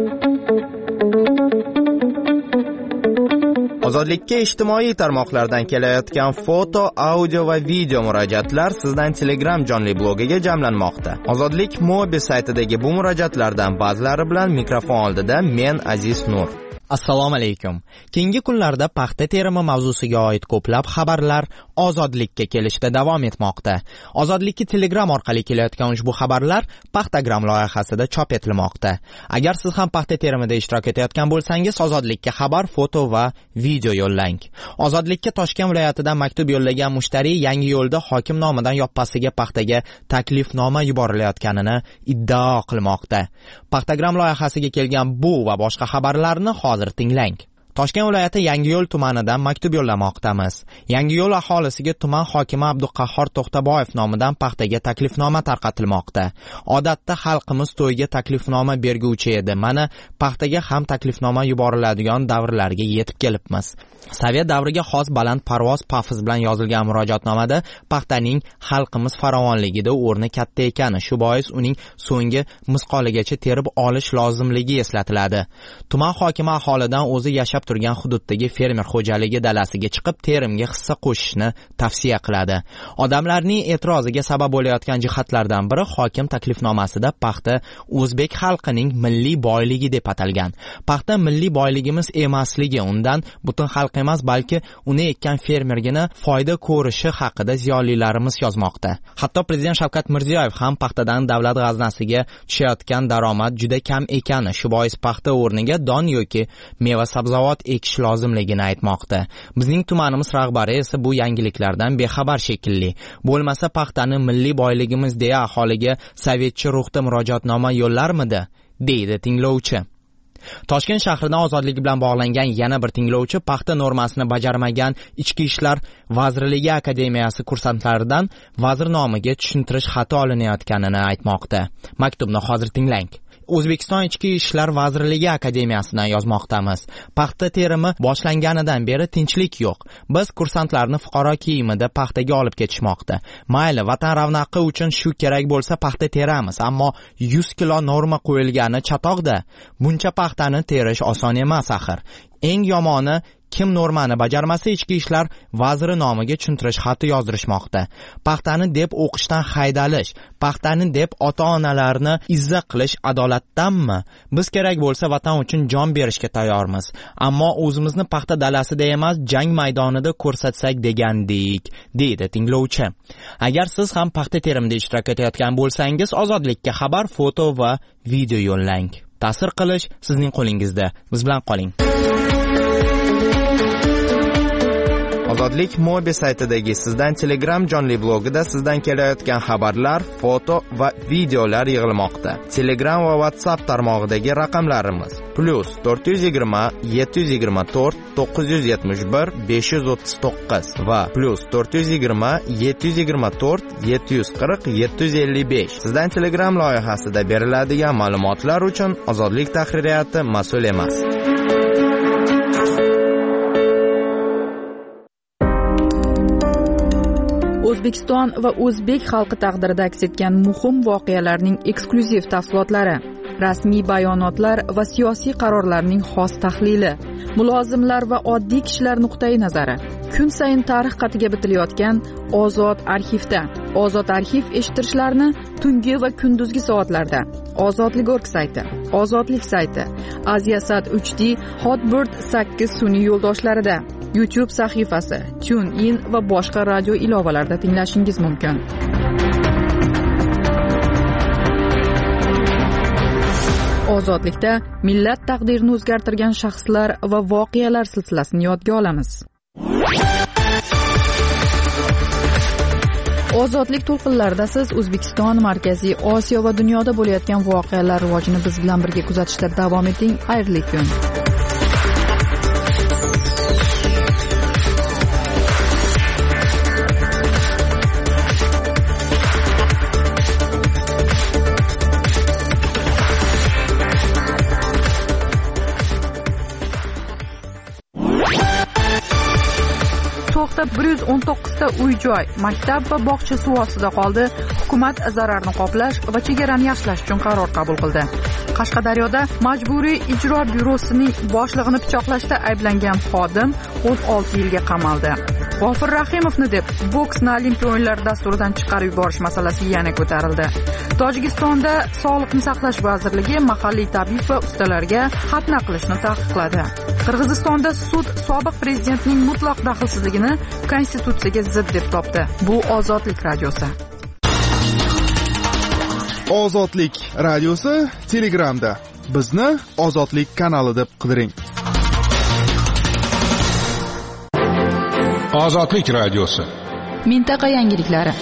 Ozodlikka ijtimoiy tarmoqlardan kelayotgan foto, audio va video murojaatlar sizdan Telegram jonli blogiga jamlanmoqda. Ozodlik Mobi saytidagi bu murojaatlardan ba'zilari bilan mikrofon oldida men Aziz Nur. Assalomu alaykum. Keyingi kunlarda paxta terimi mavzusiga oid ko'plab xabarlar Ozodlikka kelishda davom etmoqda. Ozodlikka Telegram orqali kelayotgan ushbu xabarlar Paxtagram loyihasida chop etilmoqda. Agar siz ham paxta terimida ishtirok etayotgan bo'lsangiz, Ozodlikka xabar, foto va video yo'llang. Ozodlikka Toshkent viloyatidan maktub yo'llagan mushtariy Yangi yo'lda hokim nomidan yoppasiga paxtaga taklifnoma yuborilayotganini iddao qilmoqda. Paxtagram loyihasiga kelgan bu va boshqa xabarlarni hozir tinglang. Toshkent viloyati Yangiyo'l tumanidan maktub yo'llamoqdamiz. Yangiyo'l aholisiga tuman hokimi Abduqahhor To'xtaboyev nomidan paxtaga taklifnoma tarqatilmoqda. Odatda xalqimiz to'yga taklifnoma berguvchi edi. Mana paxtaga ham taklifnoma yuboriladigan davrlarga yetib kelibmiz. Sovet davriga xos baland parvoz pafiz bilan yozilgan murojaatnomada paxtaning xalqimiz farovonligida o'rni katta ekani, shu bois uning so'nggi misqoligacha terib olish lozimligi eslatiladi. Tuman hokimi aholidan o'zi yashab turgan hududdagi fermer xo'jaligi dalasiga chiqib terimga hissa qo'shishni tavsiya qiladi. Odamlarning e'tiroziga sabab bo'layotgan jihatlardan biri hokim taklifnomasida paxta o'zbek xalqining milliy boyligi deb atalgan. Paxta milliy boyligimiz emasligi, undan butun xalq emas, balki uni ekkan fermergina foyda ko'rishi haqida ziyolilarimiz yozmoqda. Hatto prezident Shavkat Mirziyoyev ham paxtadan davlat g'aznasiga tushayotgan daromad juda kam ekani, shu bois paxta o'rniga don yoki meva sabzavot ekish lozimligini aytmoqda. Bizning tumanimiz rahbari esa bu yangiliklardan bexabar shekilli. Bo'lmasa paxtani milliy boyligimiz deya aholiga sovetcha ruhda murojaatnoma yo'llarmidi, deydi tinglovchi. Toshkent shahridan ozodlik bilan bog'langan yana bir tinglovchi paxta normasini bajarmagan Ichki ishlar vazirligi akademiyasi kursantlaridan vazir nomiga tushuntirish xati olinayotganini aytmoqda. Maktubni hozir tinglang. O'zbekiston Ichki ishlar vazirligi akademiyasidan yozmoqdamiz. Paxta terimi boshlanganidan beri tinchlik yo'q. Biz kursantlarni fuqaro kiyimida paxtaga olib ketishmoqda. Mayli, vatan ravnaqi uchun shu kerak bo'lsa paxta teramiz, ammo yuz kilo norma qo'yilgani chatoqda. Buncha paxtani terish oson emas axir. Eng yomoni, kim normani bajarmasa Ichki ishlar vaziri nomiga tushuntirish xati yozdirishmoqda. Paxtani deb o'qishdan haydalish, paxtani deb ota-onalarni izza qilish adolatdanmi? Biz kerak bo'lsa vatan uchun jon berishga tayyormiz, ammo o'zimizni paxta dalasida emas, jang maydonida ko'rsatsak degandik, deydi tinglovchi. Agar siz ham paxta terimida ishtirok etayotgan bo'lsangiz, Ozodlikka xabar, foto va video yo'llang. Ta'sir qilish sizning qo'lingizda. Biz bilan qoling. Ozodlik Mobi saytidagi sizdan Telegram jonli blogida sizdan kelayotgan xabarlar, foto va videolar yig'ilmoqda. Telegram va WhatsApp tarmog'idagi raqamlarimiz plus to'rt yuz yigirma yetti yuz yigirma to'rt to'qqiz yuz yetmish bir besh yuz o'ttiz to'qqiz va plus to'rt yuz yigirma yetti yuz yigirma to'rt yetti yuz qirq yetti yuz ellik besh. Sizdan Telegram loyihasida beriladigan ma'lumotlar uchun Ozodlik tahririyati mas'ul emas. O'zbekiston va o'zbek xalqi taqdirida aks etgan muhim voqealarning eksklyuziv tafsilotlari, rasmiy bayonotlar va siyosiy qarorlarning xos tahlili, mulozimlar va oddiy kishilar nuqtai nazari. Kun sayin tarix qatiga bitilayotgan Ozod arxivda. Ozod arxiv eshittirishlarni tungi va kunduzgi soatlarda Ozodlik.org sayti, Ozodlik sayti, Aziasat uch D, Hotbird sakkiz sun'iy yo'ldoshlarida, YouTube sahifasi, TuneIn va boshqa radio ilovalarida tinglashingiz mumkin. Ozodlikda millat taqdirini o'zgartirgan shaxslar va voqealar silsilasini yodga olamiz. Ozodlik to'lqinlarida siz O'zbekiston, Markaziy Osiyo va dunyoda bo'layotgan voqealar rivojini biz bilan birga kuzatishda davom eting. Xayrli kun. So'xda bir yuz o'n to'qqiz ta uy-joy, maktab va bog'cha suv ostida qoldi. Hukumat zararni qoplash va chegarani yaxshilash uchun qaror qabul qildi. Qashqadaryoda Majburiy ijro byurosining boshlig'ini pichoqlashda ayblangan xodim o'n olti yilga qamaldi. G'ofur Rahimovni deb boksni Olimpiya o'yinlari dasturidan chiqarib yuborish masalasi yana ko'tarildi. Tojikistonda Sog'liqni saqlash vazirligi mahalliy tabib va ustalarga xatna qilishni taqiqladi. Qirg'izistonda sud sobiq prezidentning mutlaq daxlsizligini konstitutsiyaga zid deb topdi. Bu Ozodlik radiosi. Ozodlik radiosi Telegramda. Bizni Ozodlik kanali deb qidiring. Ozodlik radiosi. Mintaqa yangiliklari.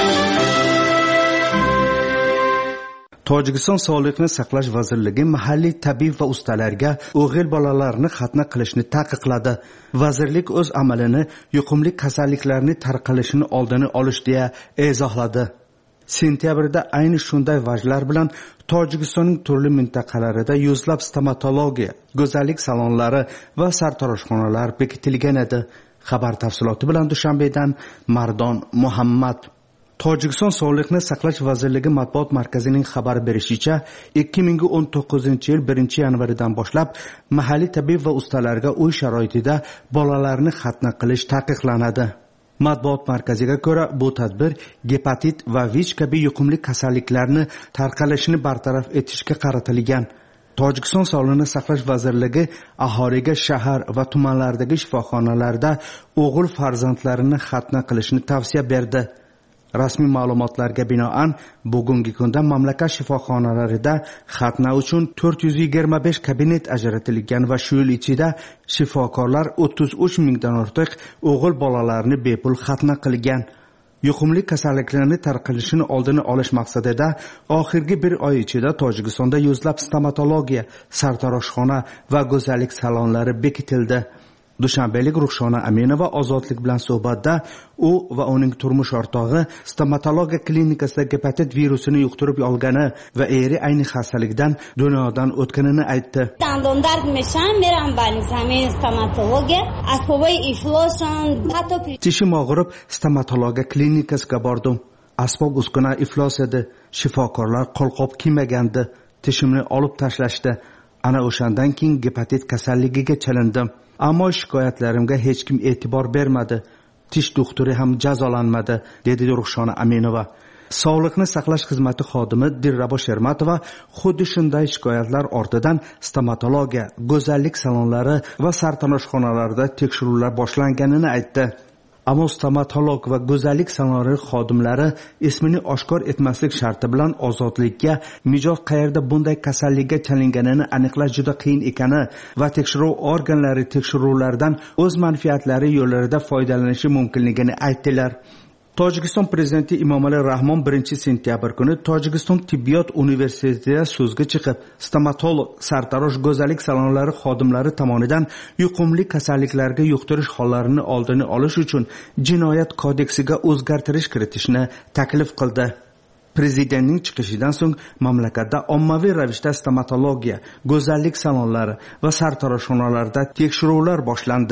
Tojikiston Sog'liqni saqlash vazirligi mahalliy tabib va ustalarga o'g'il bolalarni xatna qilishni taqiqladi. Vazirlik o'z amalini yuqumli kasalliklarning tarqalishini oldini olish deya izohladi. Sentyabrda ayni shunday vajlar bilan Tojikistonning turli mintaqalarida yuzlab stomatologiya, go'zallik salonlari va sartaroshxonalar bekitilgan edi. Xabar tafsiloti bilan Dushanbedan Mardon Muhammad. Tojikiston Sog'liqni saqlash vazirligi matbuot markazining xabar berishicha, ikki ming o'n to'qqizinchi yil birinchi yanvaridan boshlab mahalliy tabib va ustalarga uy sharoitida bolalarni xatna qilish taqiqlanadi. Matbuot markaziga ko'ra, bu tadbir gepatit va vich kabi yuqumli kasalliklarni tarqalishini bartaraf etishga qaratilgan. Tojikiston Sog'liqni saqlash vazirligi aholiga shahar va tumanlardagi shifoxonalarda o'g'il farzandlarini xatna qilishni tavsiya berdi. Rasmiy ma'lumotlarga binoan bugungi kunda mamlakat shifoxonalarida xatna uchun to'rt yuz yigirma besh kabinet ajratilgan va shu yil ichida shifokorlar o'ttiz uch mingdan ortiq o'g'il bolalarni bepul xatna qilgan. Yuqumli kasalliklarni tarqalishini oldini olish maqsadida oxirgi bir oy ichida Tojikistonda yuzlab stomatologiya, sartaroshxona va go'zallik salonlari bekitildi. Dushanbelik Ruxshona Aminova Ozodlik bilan suhbatda u va uning turmush o'rtog'i stomatologiya klinikasida gepatit virusini yuqtirib olgani va eri ayni xastalikdan dunyodan o'tganini aytdi. Dandon dard meshan, meram balin zamin stomatologiya, asboboy iflosan, hatto tishim og'rib stomatologiya klinikasiga bordim. Asbob uskuna iflos edi. Shifokorlar qo'lqop kiymagandi. Tishimni olib tashlashdi. Ana o'shandan keyin gepatit kasalligiga chalindim. Ammo shikoyatlarimga hech kim e'tibor bermadi. Tish doktori ham jazolanmadi, dedi Ruxshona Aminova. Sog'liqni saqlash xizmati xodimi Dirrabo Shermatova xuddi shunday shikoyatlar ortidan stomatologiya, go'zallik salonlari va sartaroshxonalarda tekshiruvlar boshlanganini aytdi. Ammo stomatolog va go'zallik salonlari xodimlari ismini oshkor etmaslik sharti bilan Ozodlikka mijoz qayerda bunday kasallikka chalinganini aniqlash juda qiyin ekani va tekshiruv organlari tekshiruvlardan o'z manfaatlari yo'llarida foydalanishi mumkinligini aytdilar. Tojikiston prezidenti Emomali Rahmon birinchi sentyabr kuni Tojikiston tibbiyot universitetida so'zga chiqib, stomatolog, sartarosh go'zallik salonlari xodimlari tomonidan yuqumli kasalliklarga yuqtirish hollarini oldini olish uchun jinoyat kodeksiga o'zgartirish kiritishni taklif qildi. Prezidentning chiqishidan so'ng mamlakatda ommaviy ravishda stomatologiya, go'zallik salonlari va sartaroshxonalarda tekshiruvlar boshlandi.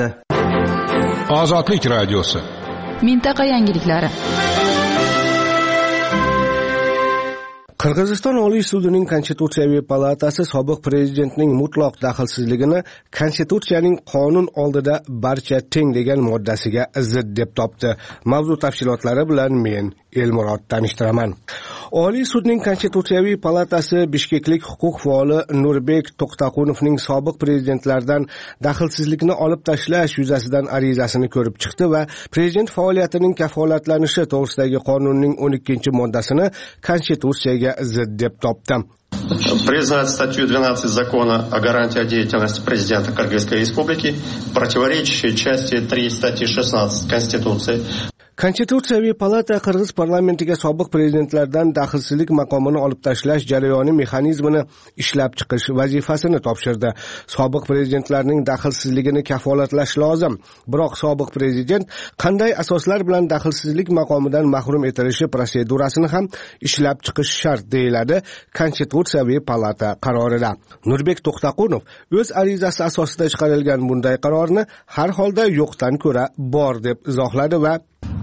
Ozodlik radiosi. Mintaqa yangiliklari. Qirg'iziston Oliy sudining Konstitutsiyaviy palatasi sobiq prezidentning mutlaq daxlsizligini Konstitutsiyaning qonun oldida barcha teng degan moddasiga zid deb topdi. Mavzu tafsilotlari bilan men Elmurod tanishtiraman. Oliy sudning Konstitutsiyaviy palatasi Bishkeklik huquq faoli Nurbek To'xtaqunovning sobiq prezidentlardan daxlsizlikni olib tashlash yuzasidan arizasini ko'rib chiqdi va prezident faoliyatining kafolatlanishi to'g'risidagi qonunning o'n ikkinchi moddasini Konstitutsiyaga zid deb topdi. Признать статью двенадцать Закона о гарантии деятельности президента Кыргызской Республики, противоречащей части три статьи шестнадцать Конституции. Konstitutsiyaviy palata Qirg'iz parlamentiga sobiq prezidentlardan daxlsizlik maqomini olib tashlash jarayoni mexanizmini ishlab chiqish vazifasini topshirdi. Sobiq prezidentlarning daxlsizligini kafolatlash lozim. Biroq sobiq prezident qanday asoslar bilan daxlsizlik maqomidan mahrum etilishi protsedurasini ham ishlab chiqish shart deyiladi Konstitutsiyaviy palata qarorida. Nurbek To'xtaqunov o'z arizasi asosida chiqarilgan bunday qarorni har holda yo'qdan ko'ra bor deb izohladi va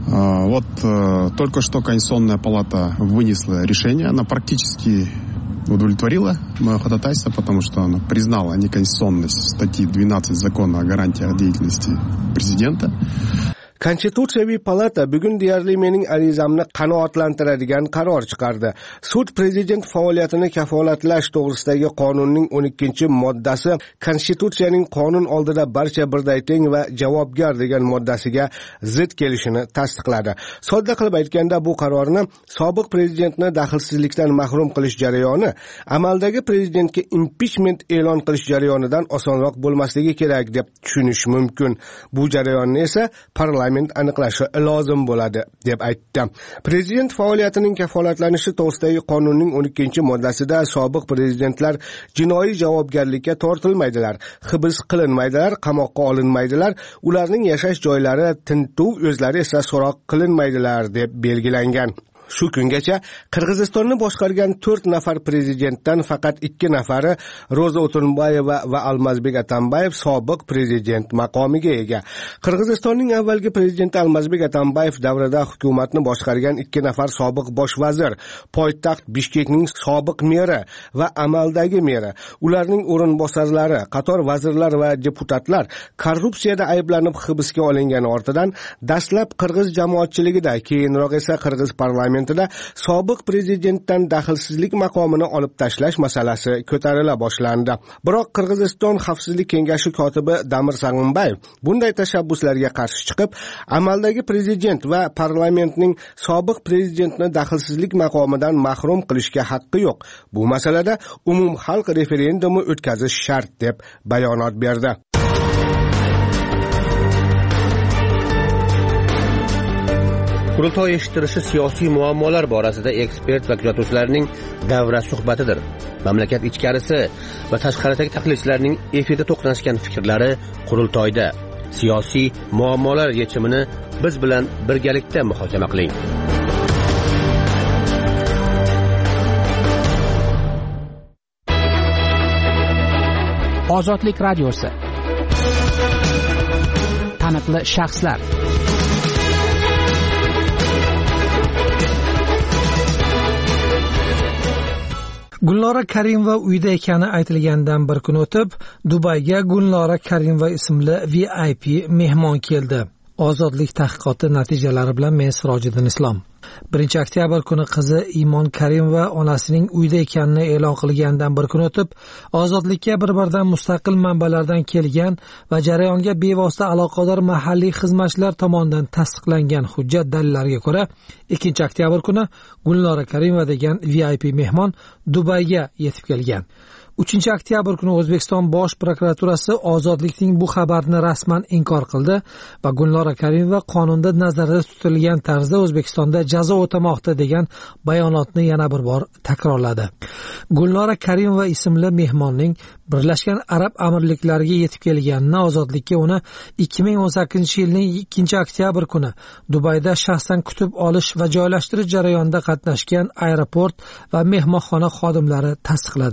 Вот только что Конституционная палата вынесла решение, она практически удовлетворила мое ходатайство, потому что она признала неконституционность статьи двенадцать Закона о гарантии деятельности президента. Konstitutsiyaviy palata bugun deyarli mening arizamni qanoatlantiradigan qaror chiqardi. Sud prezident faoliyatini kafolatlash to'g'risidagi qonunning o'n ikkinchi moddasi Konstitutsiyaning qonun oldida barcha birday teng va javobgar degan moddasiga zid kelishini tasdiqladi. Sodda qilib aytganda bu qarorni sobiq prezidentni daxlsizlikdan mahrum qilish jarayoni amaldagi prezidentga impichment e'lon qilish jarayonidan osonroq bo'lmasligi kerak deb tushunish mumkin. Bu jarayonni esa parlament aniqlashi lozim bo'ladi deb aytdi. Prezident faoliyatining kafolatlanishi to'g'risidagi qonunning o'n ikkinchi moddasida sobiq prezidentlar jinoiy javobgarlikka tortilmaydilar, hibs qilinmaydilar, qamoqqa olinmaydilar, ularning yashash joylari, tintuv o'zlari esa so'roq qilinmaydilar deb belgilangan. Shu kungacha Qirg'izistonni boshqargan to'rt nafar prezidentdan faqat ikki nafari Ro'za O'tunbayeva va Almazbek Atambayev sobiq prezident maqomiga ega. Qirg'izistonning avvalgi prezidenti Almazbek Atambayev davrida hukumatni boshqargan ikki nafar sobiq bosh vazir, poytaxt Bishkekning sobiq meri va amaldagi meri, ularning o'rinbosarlari, qator vazirlar va deputatlar korrupsiyada ayblanib hibsga olingani ortidan dastlab qirg'iz jamoatchiligida, keyinroq esa qirg'iz parlamentida sobiq prezidentdan daxlsizlik maqomini olib tashlash masalasi ko'tarila boshlandi. Biroq Qirg'iziston Xavfsizlik kengashi kotibi Damir Sag'unbayev bunday tashabbuslarga qarshi chiqib, amaldagi prezident va parlamentning sobiq prezidentni daxlsizlik maqomidan mahrum qilishga haqqi yo'q. Bu masalada umumxalq referendumi o'tkazish shart deb bayonot berdi. Qurultoy eshittirishi siyosiy muammolar borasida ekspert va kuzatuvchilarning davra suhbatidir. Mamlakat ichkarisi va tashqaridagi tahlilchilarning efirda to'qnashgan fikrlari qurultoyda. Siyosiy muammolar yechimini biz bilan birgalikda muhokama qiling. Ozodlik radiosi. Taniqli shaxslar. Gulnora Karimova uyda ekani aytilgandan bir kun o'tib, Dubayga Gulnora Karimova ismli V I P mehmon keldi. Ozodlik tahqiqoti natijalari bilan men Sirojiddin Islom. birinchi oktyabr kuni qizi Imon Karimova onasining uyda ekanini e'lon qilgandan bir kun o'tib, ozodlikka bir-biridan mustaqil manbalardan kelgan va jarayonga bevosita aloqador mahalliy xizmatchilar tomonidan tasdiqlangan hujjat dalillariga ko'ra, ikkinchi oktyabr kuni Gulnora Karimova degan V I P mehmon Dubayga yetib kelgan. uchinchi oktyabr kuni O'zbekiston Bosh prokuraturasi ozodlikning bu xabarni rasman inkor qildi va Gulnora Karimova qonunda nazarda tutilgan tarzda O'zbekistonda jazo o'tamoqda degan bayonotni yana bir bor takrorladi. Gulnora Karimova ismli mehmonning Birlashgan Arab Amirliklariga yetib kelganini, ozodlikka uni ikki ming o'n sakkizinchi yilning ikkinchi oktyabr kuni Dubayda shaxsan kutib olish va joylashtirish jarayonida qatnashgan aeroport va mehmonxona xodimlari tasdiqladi.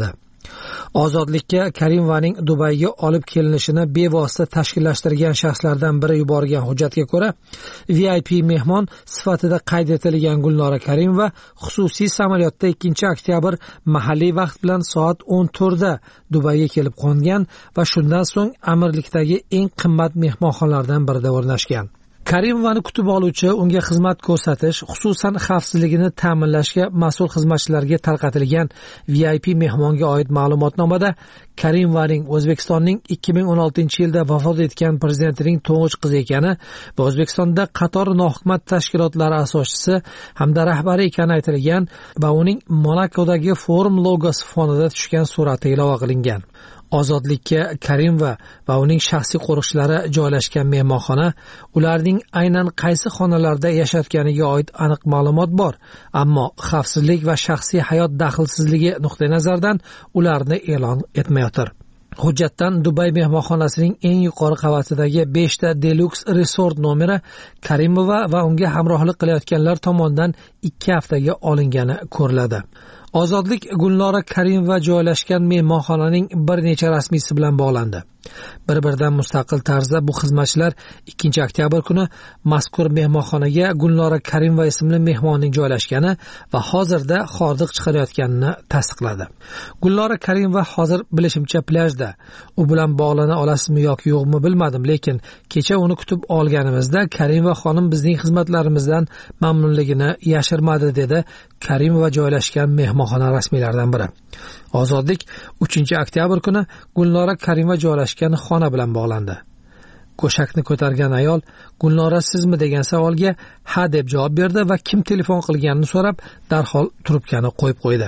Ozodlikka Karimovaning Dubayga olib kelinishini bevosita tashkillashtirgan shaxslardan biri yuborgan hujjatga ko'ra, V I P mehmon sifatida qayd etilgan Gulnora Karimova xususiy samolyotda ikkinchi oktyabr mahalliy vaqt bilan soat o'n to'rtda Dubayga kelib qo'ngan va shundan so'ng amirlikdagi eng qimmat mehmonxonalardan birida o'rnashgan. Karimovani kutib oluvchi, unga xizmat ko'rsatish, xususan xavfsizligini ta'minlashga mas'ul xizmatchilarga tarqatilgan V I P mehmonga oid ma'lumotnomada Karimovaning O'zbekistonning ikki ming o'n oltinchi yilda vafot etgan prezidentining to'ng'ich qizi ekani va O'zbekistonda qator nohukumat tashkilotlari asoschisi hamda rahbari ekani aytilgan va uning Monakodagi forum logosi fonida tushgan surati ilova qilingan. Ozodlikka Karimova va uning shaxsiy qo'riqchilari joylashgan mehmonxona, ularning aynan qaysi xonalarda yashayotganiga oid aniq ma'lumot bor, ammo xavfsizlik va shaxsiy hayot daxlsizligi nuqtai nazaridan ularni e'lon etmayotir. Hujjatdan Dubay mehmonxonasining eng yuqori qavatidagi beshta Deluxe Resort nomeri Karimova va unga hamrohlik qilayotganlar tomonidan ikki haftaga olingani ko'riladi. Ozodlik Gulnora Karimova joylashgan mehmonxonaning bir necha rasmiysi bilan bog'landi. Bir-biridan mustaqil tarzda bu xizmatchilar ikkinchi oktyabr kuni mazkur mehmonxonaga Gulnora Karimova ismli mehmonning joylashgani va hozirda hordiq chiqarayotganini tasdiqladi. Gulnora Karimova hozir bilishimcha plyajda. U bilan bog'lana olasizmi yoki yo'qmi bilmadim, lekin kecha uni kutib olganimizda Karimova xonim bizning xizmatlarimizdan mamnunligini yashirmadi, dedi Karimova joylashgan mehmonxona rasmiylaridan biri. Ozodlik uchinchi oktyabr kuni Gulnora Karimova joylashgan xona bilan bog'landi. Go'shakni ko'targan ayol Gulnora sizmi degan savolga ha deb javob berdi va kim telefon qilganini so'rab darhol trubkani qo'yib qo'ydi.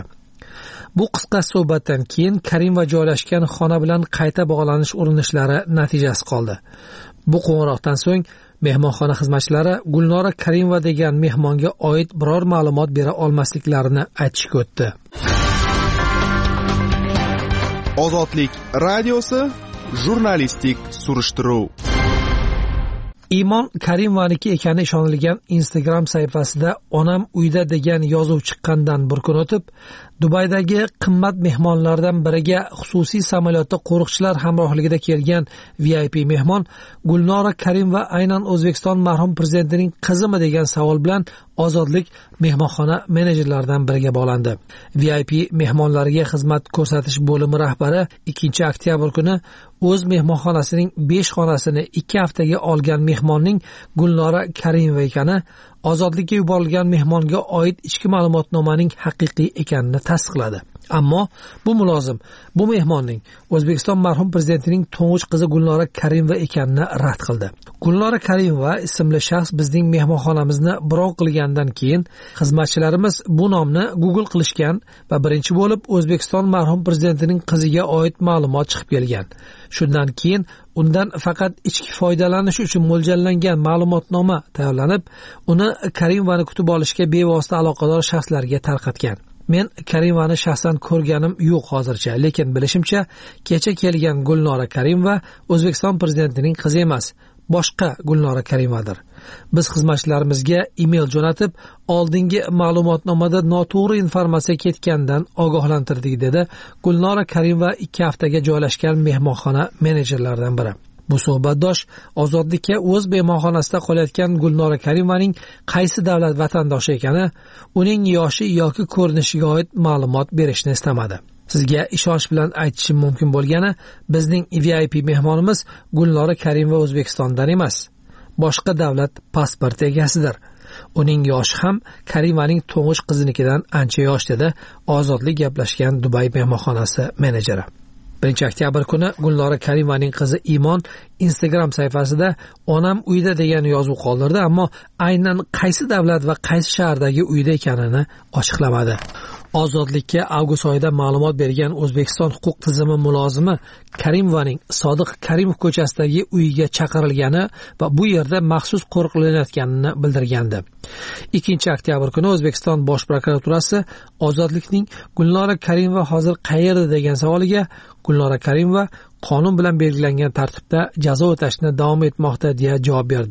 Bu qisqa suhbatdan keyin Karimova joylashgan xona bilan qayta bog'lanish urinishlari natijasiz qoldi. Bu qo'ng'iroqdan so'ng mehmonxona xizmatchilari Gulnora Karimova degan mehmonga oid biror ma'lumot bera olmasliklarini aytishga o'tdi. Ozodlik radiosi jurnalistik surishtiruv. Imon Karimovaniki ekani ishonilgan Instagram sahifasida onam uyda degan yozuv chiqqandan bir kun o'tib, Dubaydagi qimmat mehmonlardan biriga xususiy samolyotda qo'riqchilar hamrohligida kelgan V I P mehmon Gulnora Karimova aynan O'zbekiston marhum prezidentining qizimi degan savol bilan Ozodlik mehmonxona menejerlaridan biriga bog'landi. V I P mehmonlariga xizmat ko'rsatish bo'limi rahbari ikkinchi oktyabr kuni o'z mehmonxonasining besh xonasini ikki haftaga olgan mehmonning Gulnora Karimova ekani, Ozodlikka yuborilgan mehmonga oid ichki ma'lumotnomaning haqiqiy ekanini tasdiqladi. Ammo bu mulozim bu mehmonning O'zbekiston marhum prezidentining to'ng'ich qizi Gulnora Karimova ekanini rad qildi. Gulnora Karimova ismli shaxs bizning mehmonxonamizni birov qilgandan keyin xizmatchilarimiz bu nomni Google qilishgan va birinchi bo'lib O'zbekiston marhum prezidentining qiziga oid ma'lumot chiqib kelgan. Shundan keyin undan faqat ichki foydalanish uchun mo'ljallangan ma'lumotnoma tayyorlanib, uni Karimovani kutib olishga bevosita aloqador shaxslarga tarqatgan. Men Karimovani shaxsan ko'rganim yo'q hozircha, lekin bilishimcha kecha kelgan Gulnora Karimova O'zbekiston prezidentining qizi emas, boshqa Gulnora Karimovadir. Biz xizmatchilarimizga email jo'natib, oldingi ma'lumotnomada noto'g'ri informatsiya ketgandan ogohlantirdik, dedi Gulnora Karimova ikki haftaga joylashgan mehmonxona menejerlaridan biri. Bu suhbatdosh Ozodlikka o'z mehmonxonasida qolayotgan Gulnora Karimovaning qaysi davlat vatandoshi ekani, uning yoshi yoki ko'rinishiga oid ma'lumot berishni istamadi. Sizga ishonch bilan aytishim mumkin bo'lgani, bizning V I P mehmonimiz Gulnora Karimova O'zbekistondan emas, boshqa davlat pasporti egasidir. Uning yoshi ham Karimovaning to'ng'ich qizinikidan ancha yosh, dedi Ozodlik gaplashgan Dubay mehmonxonasi menejeri. birinchi oktyabr kuni Gulnora Karimovaning qizi Imon Instagram sahifasida onam uyda degan yozuv qoldirdi, ammo aynan qaysi davlat va qaysi shahardagi uyda ekanini ochiqlamadi. Ozodlikka avgust oyida ma'lumot bergan O'zbekiston huquq tizimi mulozimi Karimovaning Sodiq Karimov ko'chasidagi uyiga chaqirilgani va bu yerda maxsus qo'riqlanayotganini bildirgandi. ikkinchi oktyabr kuni O'zbekiston Bosh prokuraturasi Ozodlikning Gulnora Karimova hozir qayerda degan savoliga Gulnora Karimova qonun bilan belgilangan tartibda jazo o'tashni davom etmoqda deya javob berdi.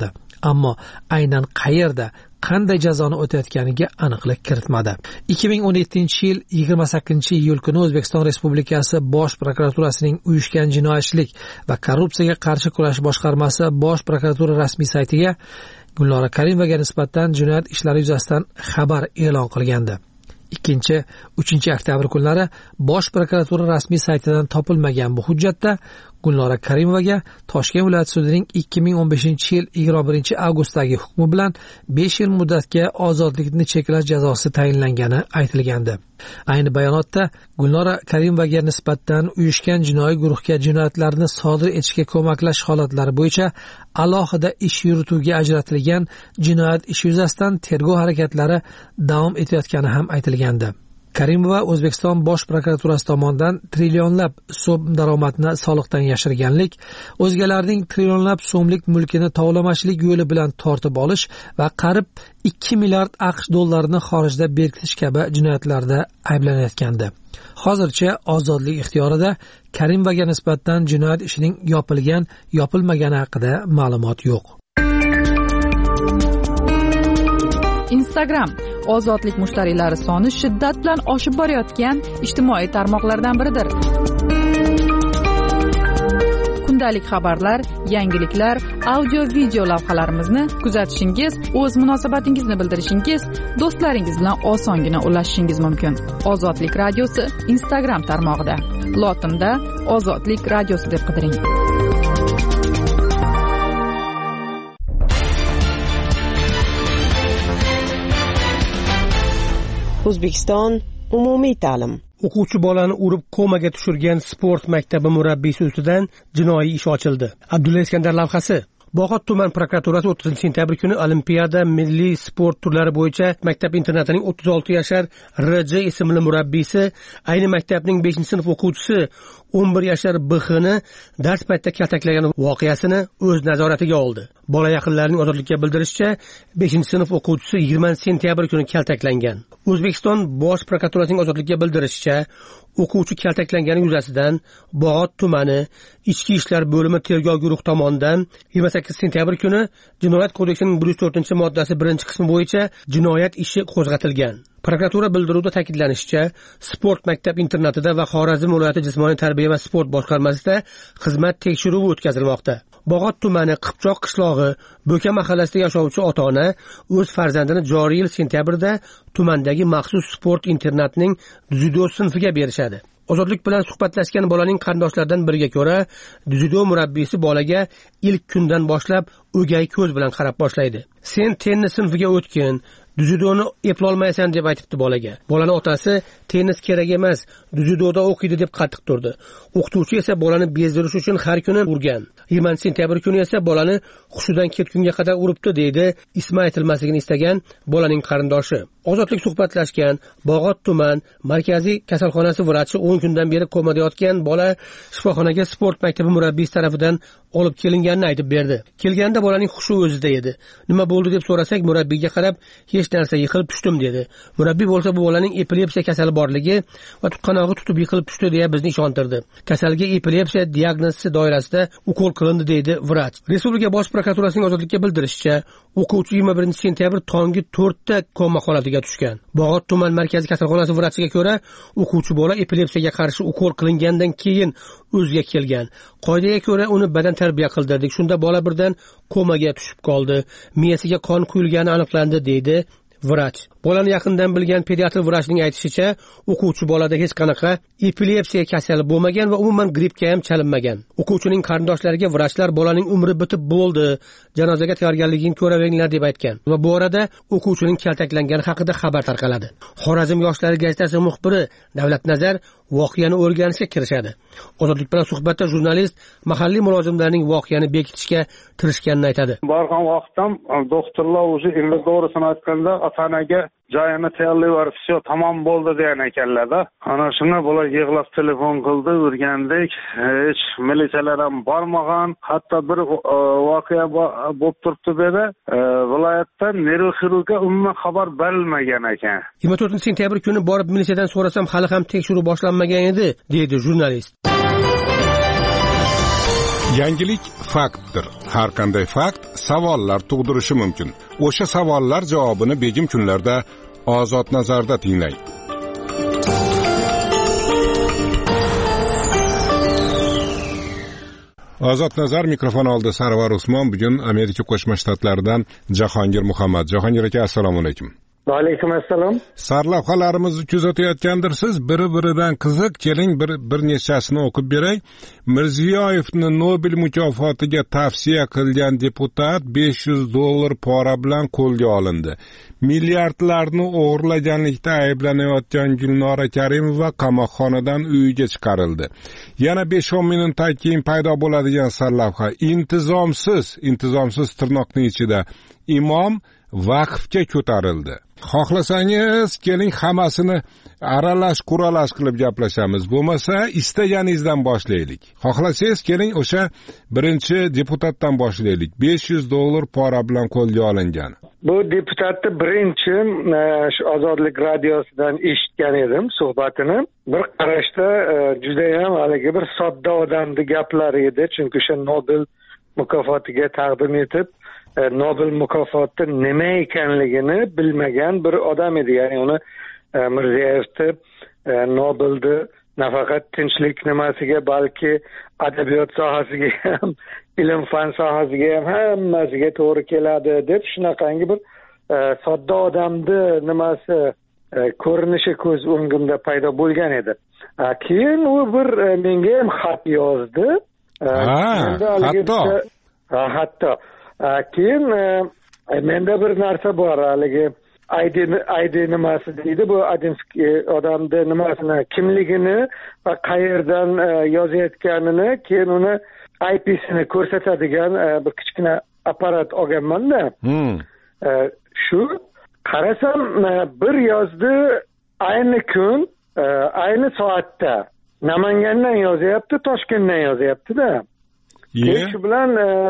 ammo aynan qayerda qanday jazoni o'tayotganiga aniqlik kiritmadi. ikki ming o'n yettinchi yil yigirma sakkizinchi iyul kuni O'zbekiston Respublikasi Bosh prokuraturasining uyushgan jinoyatchilik va korrupsiyaga qarshi kurash boshqarmasi Bosh prokuratura rasmiy saytiga Gulnora Karimovaga nisbatan jinoyat ishlari yuzasidan xabar e'lon qilgandi. ikkinchi uchinchi oktyabr kunlari Bosh prokuratura rasmiy saytidan topilmagan bu hujjatda Gulnora Karimovaga Toshkent viloyat sudining ikki ming o'n beshinchi yil yigirma birinchi avgustdagi hukmi bilan besh yil muddatga ozodlikni cheklash jazosi tayinlangani aytilgandi. Ayni bayonotda Gulnora Karimovaga nisbatan uyushgan jinoiy guruhga jinoyatlarni sodir etishga ko'maklash holatlari bo'yicha alohida ish yurituvga ajratilgan jinoyat ishi yuzasidan tergov harakatlari davom etayotgani ham aytilgandi. Karimova O'zbekiston Bosh prokuraturasi tomonidan trillionlab so'm daromadni soliqdan yashirganlik, o'zgalarning trillionlab so'mlik mulkini tovlamachilik yo'li bilan tortib olish va qarib ikki milliard AQSh dollarini xorijda berkitish kabi jinoyatlarda ayblanayotgandi. Hozircha ozodlik ixtiyorida Karimovaga nisbatan jinoyat ishining yopilgan, yopilmagani haqida ma'lumot yo'q. Instagram ozodlik mushtariylari soni shiddat bilan oshib borayotgan ijtimoiy tarmoqlardan biridir. Kundalik xabarlar, yangiliklar, audio video lavhalarimizni kuzatishingiz, o'z munosabatingizni bildirishingiz, do'stlaringiz bilan osongina ulashishingiz mumkin. Ozodlik radiosi Instagram tarmog'ida. Lotinda Ozodlik radiosi deb qidiring. O'zbekiston umumiy ta'lim. O'quvchi bolani urib komaga tushirgan sport maktabi murabbiysi ustidan jinoiy ish ochildi. Abdulla Iskandar lavhasi. Bog'ot tuman prokuraturasi o'ttizinchi sentyabr kuni Olimpiada milliy sport turlari bo'yicha maktab internatining o'ttiz olti yashar R J ismli murabbiysi ayni maktabning beshinchi sinf o'quvchisi o'n bir yashar B X ni dars paytida kaltaklagan voqeasini o'z nazoratiga oldi. Bola yaqinlarining ozodlikka bildirishicha, beshinchi sinf o'quvchisi yigirmanchi sentyabr kuni kaltaklangan. O'zbekiston Bosh prokuraturasining ozodlikka bildirishicha, o'quvchi kaltaklangani yuzasidan Bog'ot tumani Ichki ishlar bo'limi tergov guruhi tomonidan yigirma sakkizinchi sentyabr kuni Jinoyat kodeksining bir yuz to'rtinchi moddasi birinchi qismi bo'yicha jinoyat ishi qo'zg'atilgan. Prokuratura bildiruvida ta'kidlanishicha, sport maktab internatida va Xorazm viloyati jismoniy tarbiya va sport boshqarmasida xizmat tekshiruvi o'tkazilmoqda. Bog'ot tumani Qipchoq qishlog'i Bo'ka mahallasida yashovchi ota-ona o'z farzandini joriy yil sentyabrda tumandagi maxsus sport internatining dzyudo sinfiga berishadi. Ozodlik bilan suhbatlashgan bolaning qarindoshlaridan biriga ko'ra, dzyudo murabbiysi bolaga ilk kundan boshlab o'gay ko'z bilan qarab boshlaydi. Sen tennis sinfiga o'tgin, dzyudoni eplolmaysan deb aytibdi bolaga. Bolaning otasi tennis kerak emas, dzyudoda o'qiydi deb qattiq turdi. O'qituvchi esa bolani bezdirish uchun har kuni urgan. yigirmanchi sentyabr kuni esa bolani hushidan ketgunga qadar uribdi, deydi ismi aytilmasligini istagan bolaning qarindoshi. Ozodlik suhbatlashgan Bog'ot tuman markaziy kasalxonasi vrachi o'n kundan beri komada yotgan bola shifoxonaga sport maktabi murabbiysi tarafidan olib kelinganini aytib berdi. Kelganda bolaning hushi o'zida edi. Nima bo'ldi deb so'rasak, murabbiyga qarab, hech narsa, yiqilib tushdim dedi. Murabbiy bo'lsa bu bolaning epilepsiya kasali borligi va tutqanog'i tutib yiqilib tushdi deya bizni ishontirdi. Kasalga epilepsiya diagnozi doirasida ukol qilindi, deydi vrach. Respublika Bosh prokuraturasining ozodlikka bildirishicha, o'quvchi yigirma birinchi sentyabr tongi to'rtda koma holatiga tushgan. Bog'ot tuman markaziy kasalxonasi vrachiga ko'ra, o'quvchi bola epilepsiyaga qarshi ukol qilingandan keyin o'ziga kelgan. Qoidaga ko'ra uni badan tarbiya qildirdik. Shunda bola birdan komaga tushib qoldi. Miyasiga qon quyilgani aniqlandi, deydi vrach. Bolani yaqindan bilgan pediatr vrachning aytishicha, o'quvchi bolada hech qanaqa epilepsiya kasali bo'lmagan va umuman grippga ham chalinmagan. O'quvchining qarindoshlariga vrachlar bolaning umri bitib bo'ldi, janozaga tayyorgarligini ko'raveringlar deb aytgan va bu orada o'quvchining kaltaklangani haqida xabar tarqaladi. Xorazm yoshlari gazetasi muxbiri Davlat Nazar voqeani o'rganishga kirishadi. Ozodlik bilan suhbatda jurnalist mahalliy mulozimlarning voqeani bekitishga tirishganini aytadi. Borgan vaqtda doktorlar o'zi endi to'g'risini aytganda ota-onaga joyini tayyorlayverib, "Все, tamom bo'ldi" degan ekanlar-da. Ana shuni bular yig'lab telefon qildi, o'rgandik. Hech militsiyalar ham bormagan. Hatto bir voqea bo'lib turibdi dedi. Viloyatdan neyroxirurgga umuman xabar berilmagan ekan. yigirma to'rtinchi sentyabr kuni borib militsiyadan so'rasam, hali ham tekshiruv boshlanmagan edi, deydi jurnalist. Yangilik faktdir. Har qanday fakt savollar tug'dirishi mumkin. O'sha savollar javobini begim kunlarda Ozod nazarda tinglang. Ozod nazar mikrofon oldi Sarvar Usmon. Bugun Amerika Qo'shma Shtatlaridan Jahongir Muhammad. Jahongir aka, assalomu alaykum. Va alaykum assalom. Sarlavhalarimizni kuzatayotgandirsiz. Biri-biridan qiziq. Keling bir bir nechasini o'qib beray. Mirziyoyevni Nobel mukofotiga tavsiya qilgan deputat besh yuz dollar pora bilan qo'lga olindi. Milliardlarni o'g'irlaganlikda ayblanayotgan Gulnora Karimova qamoqxonadan uyiga chiqarildi. Yana besh o'n minutdan keyin paydo bo'ladigan sarlavha intizomsiz, intizomsiz tirnoqning ichida imom vaqfga ko'tarildi. Xohlasangiz keling hammasini aralash quralash qilib gaplashamiz. Bo'lmasa istaganingizdan boshlaylik. Xohlasangiz keling o'sha birinchi deputatdan boshlaylik. besh yuz dollar pora bilan qo'lga olingan. Bu deputatni birinchi shu Ozodlik radiosidan eshitgan edim suhbatini. Bir qarashda juda ham haligi bir sodda odamning gaplari edi, chunki o'sha Nobel mukofotiga taqdim etib Nobel mukofoti nima ekanligini bilmagan bir odam edi. Ya'ni uni Mirziyoyevni Nobelni nafaqat tinchlik nimasiga, balki adabiyot sohasiga ham, ilm fan sohasiga ham hammasiga to'g'ri keladi deb shunaqangi bir sodda odamni nimasi ko'rinishi ko'z o'ngimda paydo bo'lgan edi. Keyin u bir menga ham xat yozdi. Hatto hatto keyin menda bir narsa bor, haligi aydi aydi nimasi deydi, bu Adinskiy odamni nimasini, kimligini va qayerdan yozayotganini, keyin uni I P'sini ko'rsatadigan bir kichkina apparat olganman-da. Shu qarasam bir yozdi, ayni kun, ayni soatda Namangandan yozyapti, Toshkentdan yozyapti-da. Shu bilan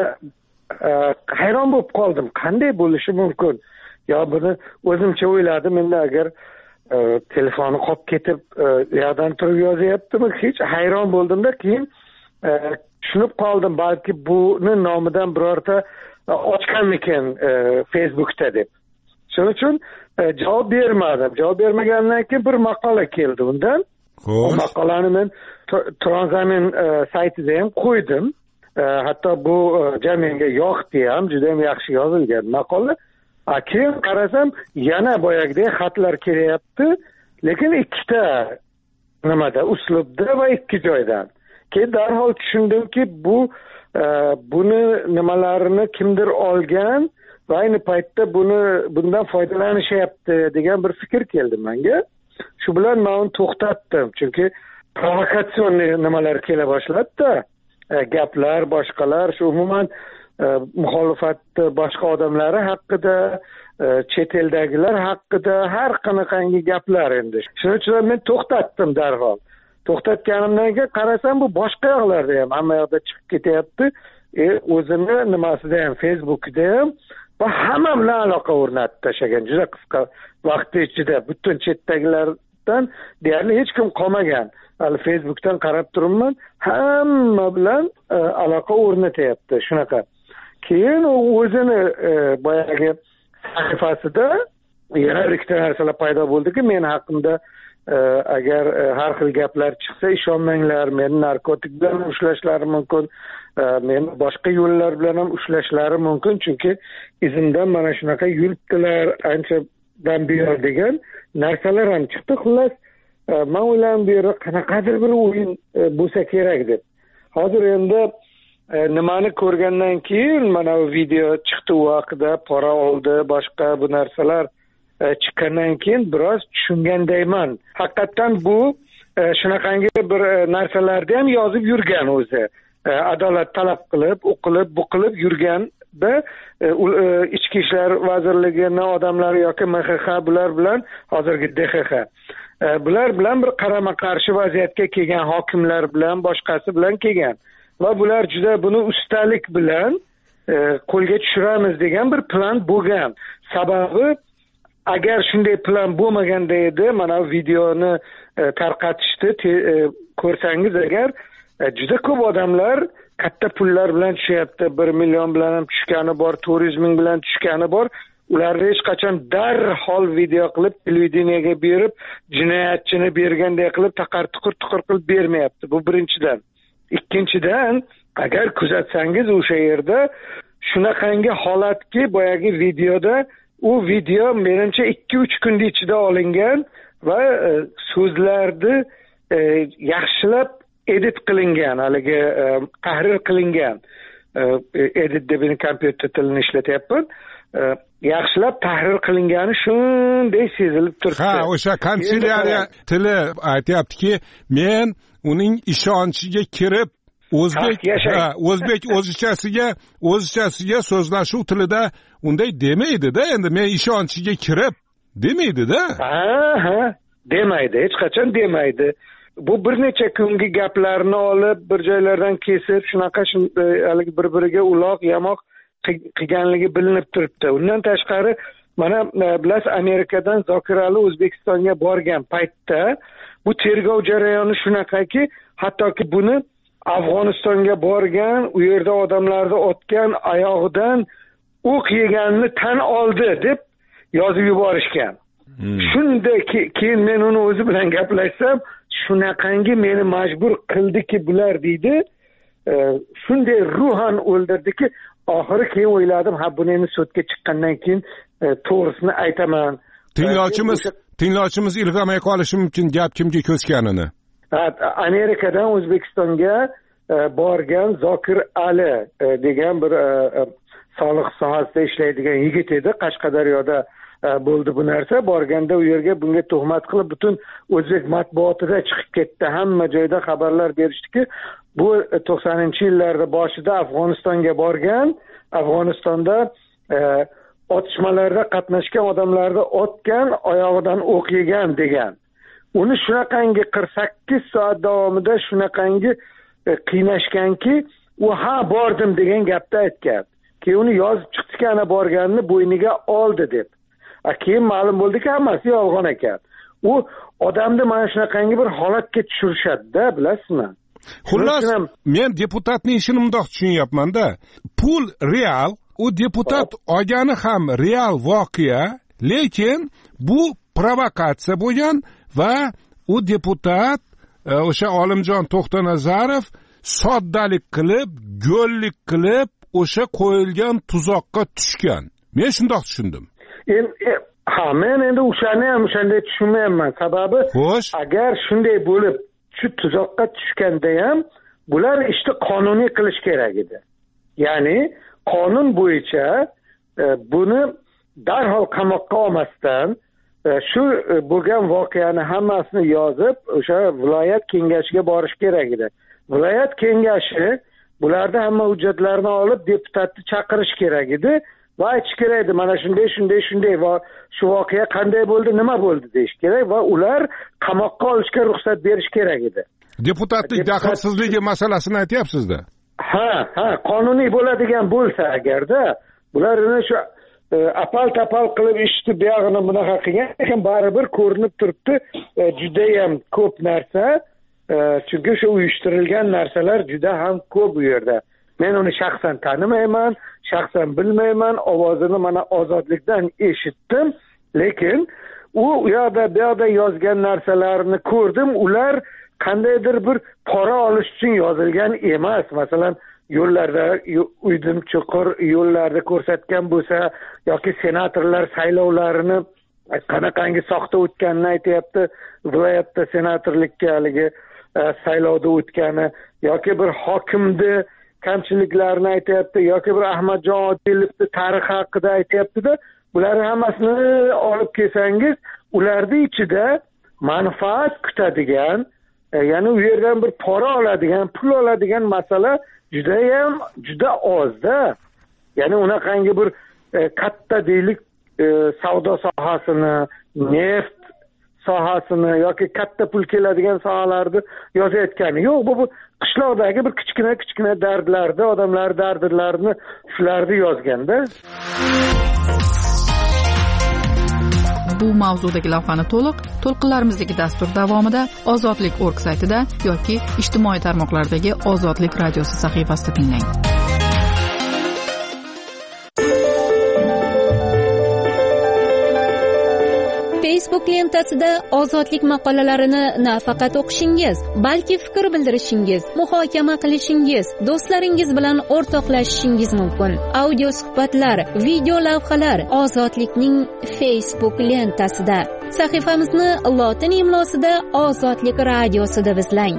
hayron bo'lib qoldim. Qanday bo'lishi mumkin? Yo buni o'zimcha o'yladim, endi agar telefoni qolib ketib, u yoqdan turib yozyaptimi? Hech hayron bo'ldimda, keyin tushunib qoldim, balki buni nomidan birorta ochganmikan Facebookda deb. Shuning uchun javob bermadim. Javob bermagandan keyin bir maqola keldi undan. O maqolani men Transamin saytida ham qo'ydim. Hatto bu menga yoqdi ham, juda ham yaxshi yozilgan maqola. Keyin qarasam, yana boyagidek xatlar kelyapti, lekin ikkita nimada, uslubda va ikki joydan. Keyin darhol tushundimki, bu buni nimalarini kimdir olgan va ayni paytda buni bundan foydalanishyapti degan bir fikr keldi menga. Shu bilan men uni to'xtatdim, chunki provokatsion nimalar kela boshladi-da. Gaplar, boshqalar, shu umuman muxolifatni boshqa odamlari haqida, chet eldagilar haqida har qanaqangi gaplar endi. Shuning uchun men to'xtatdim darhol. To'xtatganimdan keyin qarasam, bu boshqa yoqlarda ham hamma yoqda chiqib ketyapti. E o'zini nimasida ham, Facebook'da ham va hamma bilan aloqa o'rnatib tashlagan. Juda qisqa vaqt ichida butun chetdagilardan deyarli hech kim qolmagan. Hali Facebook'dan qarab turibman, hamma bilan aloqa o'rnatyapti shunaqa. Keyin u o'zini boyagi sahifasida yana ikkita narsalar paydo bo'ldiki, men haqimda agar har xil gaplar chiqsa ishonmanglar, meni narkotik bilan ushlashlari mumkin, meni boshqa yo'llar bilan ham ushlashlari mumkin, chunki izimdan mana shunaqa yuribdilar anchadan buyon degan narsalar ham chiqdi. Xullas men o'yladim, bu yerda qanaqadir bir o'yin bo'lsa kerak deb. Hozir endi nimani ko'rgandan keyin mana bu video chiqdi, u haqida pora oldi, boshqa bu narsalar chiqqandan keyin biroz tushungandayman. Haqiqatan bu shunaqangi bir narsalarni ham yozib yurgan o'zi. Adolat talab qilib, o'qilib, buqilib yurganda ichki ishlar vazirligining odamlari yoki M X X bular bilan, hozirgi D X X bular bilan bir qarama-qarshi vaziyatga kelgan, hokimlar bilan, boshqasi bilan kelgan. Va bular juda buni ustalik bilan qo'lga tushiramiz degan bir plan bo'lgan. Sababi agar shunday plan bo'lmaganda edi, mana videoni tarqatishdi, ko'rsangiz agar juda ko'p odamlar katta pullar bilan tushyapti, bir million bilan ham tushgani bor, to'rt yuz ming bilan tushgani bor. Ularni hech qachon darhol video qilib televideniyaga berib, jinoyatchini berganday qilib taqar tuqur tuqur qilib bermayapti. Bu birinchidan. Ikkinchidan, agar kuzatsangiz o'sha yerda shunaqangi holatki, boyagi videoda u video menimcha ikki uch kun ichida olingan va e, so'zlarni e, yaxshilab edit qilingan, haligi e, tahrir qilingan. E, edit deb kompyuter tilini ishlatyapman. E, yaxshilab tahrir qilingani shunday sezilib turibdi. Ha, o'sha kanselyariya tili aytayaptiki, men uning ishonchiga kirib o'zbek ha, o'zbek o'zichasiga o'zichasiga so'zlashuv tilida unday demaydi-da, endi men ishonchiga kirib demaydi-da. Ha, ha, demaydi, hech qachon demaydi. Bu bir necha kungi gaplarni olib, bir joylardan kesib, shunaqa haligi bir-biriga uloq, yamoq qilganligi bilinib turibdi. Undan tashqari, mana bilasiz, Amerikadan Zokir Ali O'zbekistonga borgan paytda bu tergov jarayoni shunaqaki, hattoki buni Afg'onistonga borgan, u yerda odamlarni otgan, oyog'idan o'q yeganini tan oldi deb yozib yuborishgan. Hmm. Shunda keyin men uni o'zi bilan gaplashsam, shunaqangi meni majbur qildiki bular deydi. E, shunday ruhan o'ldirdiki, oxiri keyin o'yladim, ha buni endi sudga chiqqandan keyin e, to'g'risini aytaman. Tinglovchimiz, tinglovchimiz ilg'amay qolishi mumkin gap kimga ko'chganini. Amerikadan O'zbekistonga e, borgan Zokir Ali e, degan bir e, e, soliq sohasida ishlaydigan yigit edi. Qashqadaryoda e, bo'ldi bu narsa. Borganda u yerga bunga tuhmat qilib butun o'zbek matbuotida chiqib ketdi. Hamma joyda xabarlar berishdiki, bu to'qsoninchi yillarda boshida Afg'onistonga borgan, Afg'onistonda e, otishmalarda qatnashgan odamlarni otgan, oyog'idan o'q yegan degan. Uni shunaqangi qirq sakkiz soat davomida shunaqangi e, qiynashganki, u ha bordim degan gapni aytgan. Keyin uni yozib chiqdiki, ana borganini bo'yniga oldi deb. A keyin ma'lum bo'ldiki, hammasi yolg'on ekan. U odamni mana shunaqangi bir holatga tushirishadi-da, bilasizmi? Xullas, men deputatning ishini bundoq tushunyapman-da. Pul real, u deputat olgani ham real voqea, lekin bu provokatsiya bo'lgan va u deputat o'sha Olimjon To'xtanazarov soddalik qilib, go'llik qilib, o'sha qo'yilgan tuzoqqa tushgan. Men shundoq tushundim. Endi ha, men endi o'shani ham o'shanday tushunmayman. Sababi, agar shunday bo'lib shu tuzoqqa tushganda ham bular ishni qonuniy qilish kerak edi. Ya'ni qonun bo'yicha e, buni darhol qamoqqa olmasdan e, shu e, bo'lgan voqeani hammasini yozib o'sha viloyat kengashiga borish kerak edi. Viloyat kengashi bularda hamma hujjatlarni olib deputatni chaqirish kerak edi va aytish kerak edi, mana shunday shunday shunday va shu voqea qanday bo'ldi, nima bo'ldi deyish kerak va ular qamoqqa olishga ruxsat berish kerak edi. Deputatlik daxlsizligi masalasini aytyapsiz-da. Ha, ha, qonuniy bo'ladigan bo'lsa agarda, bular shu e, apal-tapal qilib ishni buyog'ini bunaqa qilgan, lekin baribir ko'rinib turibdi, e, juda ham ko'p narsa, e, chunki shu uyushtirilgan narsalar juda ham ko'p u yerda. Men uni shaxsan tanimayman, shaxsan bilmayman, ovozini mana Ozodlikdan eshitdim, lekin u u yoqda bu yoqda yozgan narsalarni ko'rdim, ular qandaydir bir pora olish uchun yozilgan emas. Masalan, yo'llarda uydim chuqur yo'llarni ko'rsatgan bo'lsa yoki senatorlar saylovlarini qanaqangi soxta o'tganini aytayapti, viloyatda senatorlikka haligi saylovda o'tgani yoki bir hokimni kamchiliklarini aytayapti yoki bir Ahmadjon Odilovni tarixi haqida aytayapti-da, bularni hammasini olib kelsangiz, ularning ichida manfaat kutadigan, ya'ni u yerdan bir pora oladigan, pul oladigan masala juda ham juda ozda. Ya'ni unaqangi bir e, katta deylik e, savdo sohasini, neft sohasini yoki katta pul keladigan sohalarni yozayotgani yo'q. Bu, bu qishloqdagi bir kichkina kichkina dardlarni, odamlar dardlarini shularni yozganda. Bu mavzudagi lavhani to'liq to'lqinlarimizdagi dastur davomida ozodlik org saytida yoki ijtimoiy tarmoqlardagi ozodlik radiosi sahifasida tinglang. Facebook lentasida ozodlik maqolalarini nafaqat o'qishingiz, balki fikr bildirishingiz, muhokama qilishingiz, do'stlaringiz bilan o'rtoqlashishingiz mumkin. Audio suhbatlar, video lavhalar ozodlikning Facebook lentasida. Sahifamizni lotin imlosida Ozodlik radiosi deb izlang.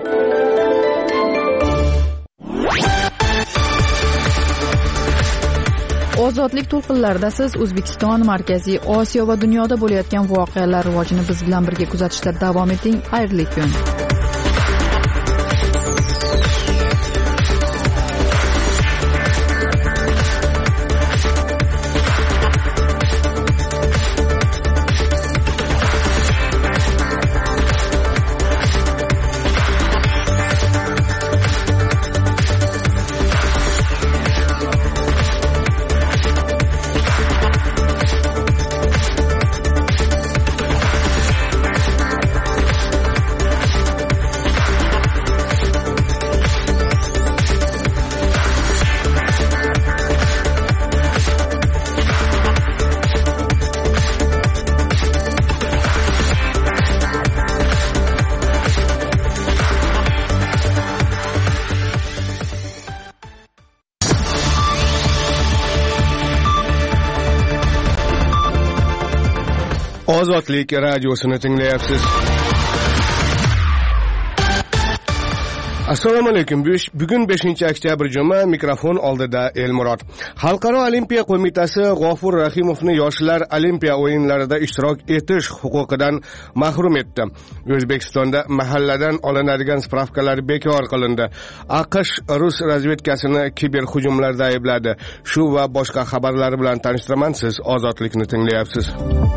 Ozodlik to'lqinlarida siz O'zbekiston, Markaziy Osiyo va dunyoda bo'layotgan voqealar rivojini biz bilan birga kuzatishda davom eting. Xayrli kun. Ozodlik radiosini tinglayapsiz. Assalomu alaykum. Bugun beshinchi oktyabr juma, mikrofon oldida Elmurod. Xalqaro olimpiya qo'mitasi G'ofur Rahimovni yoshlar olimpiya o'yinlarida ishtirok etish huquqidan mahrum etdi. O'zbekistonda mahalladan olinadigan spravkalar bekor qilindi. AQSh Rus razvedkasini kiberhujumlarda aybladi. Shu va boshqa xabarlar bilan tanishtiraman. Siz Ozodlikni tinglayapsiz.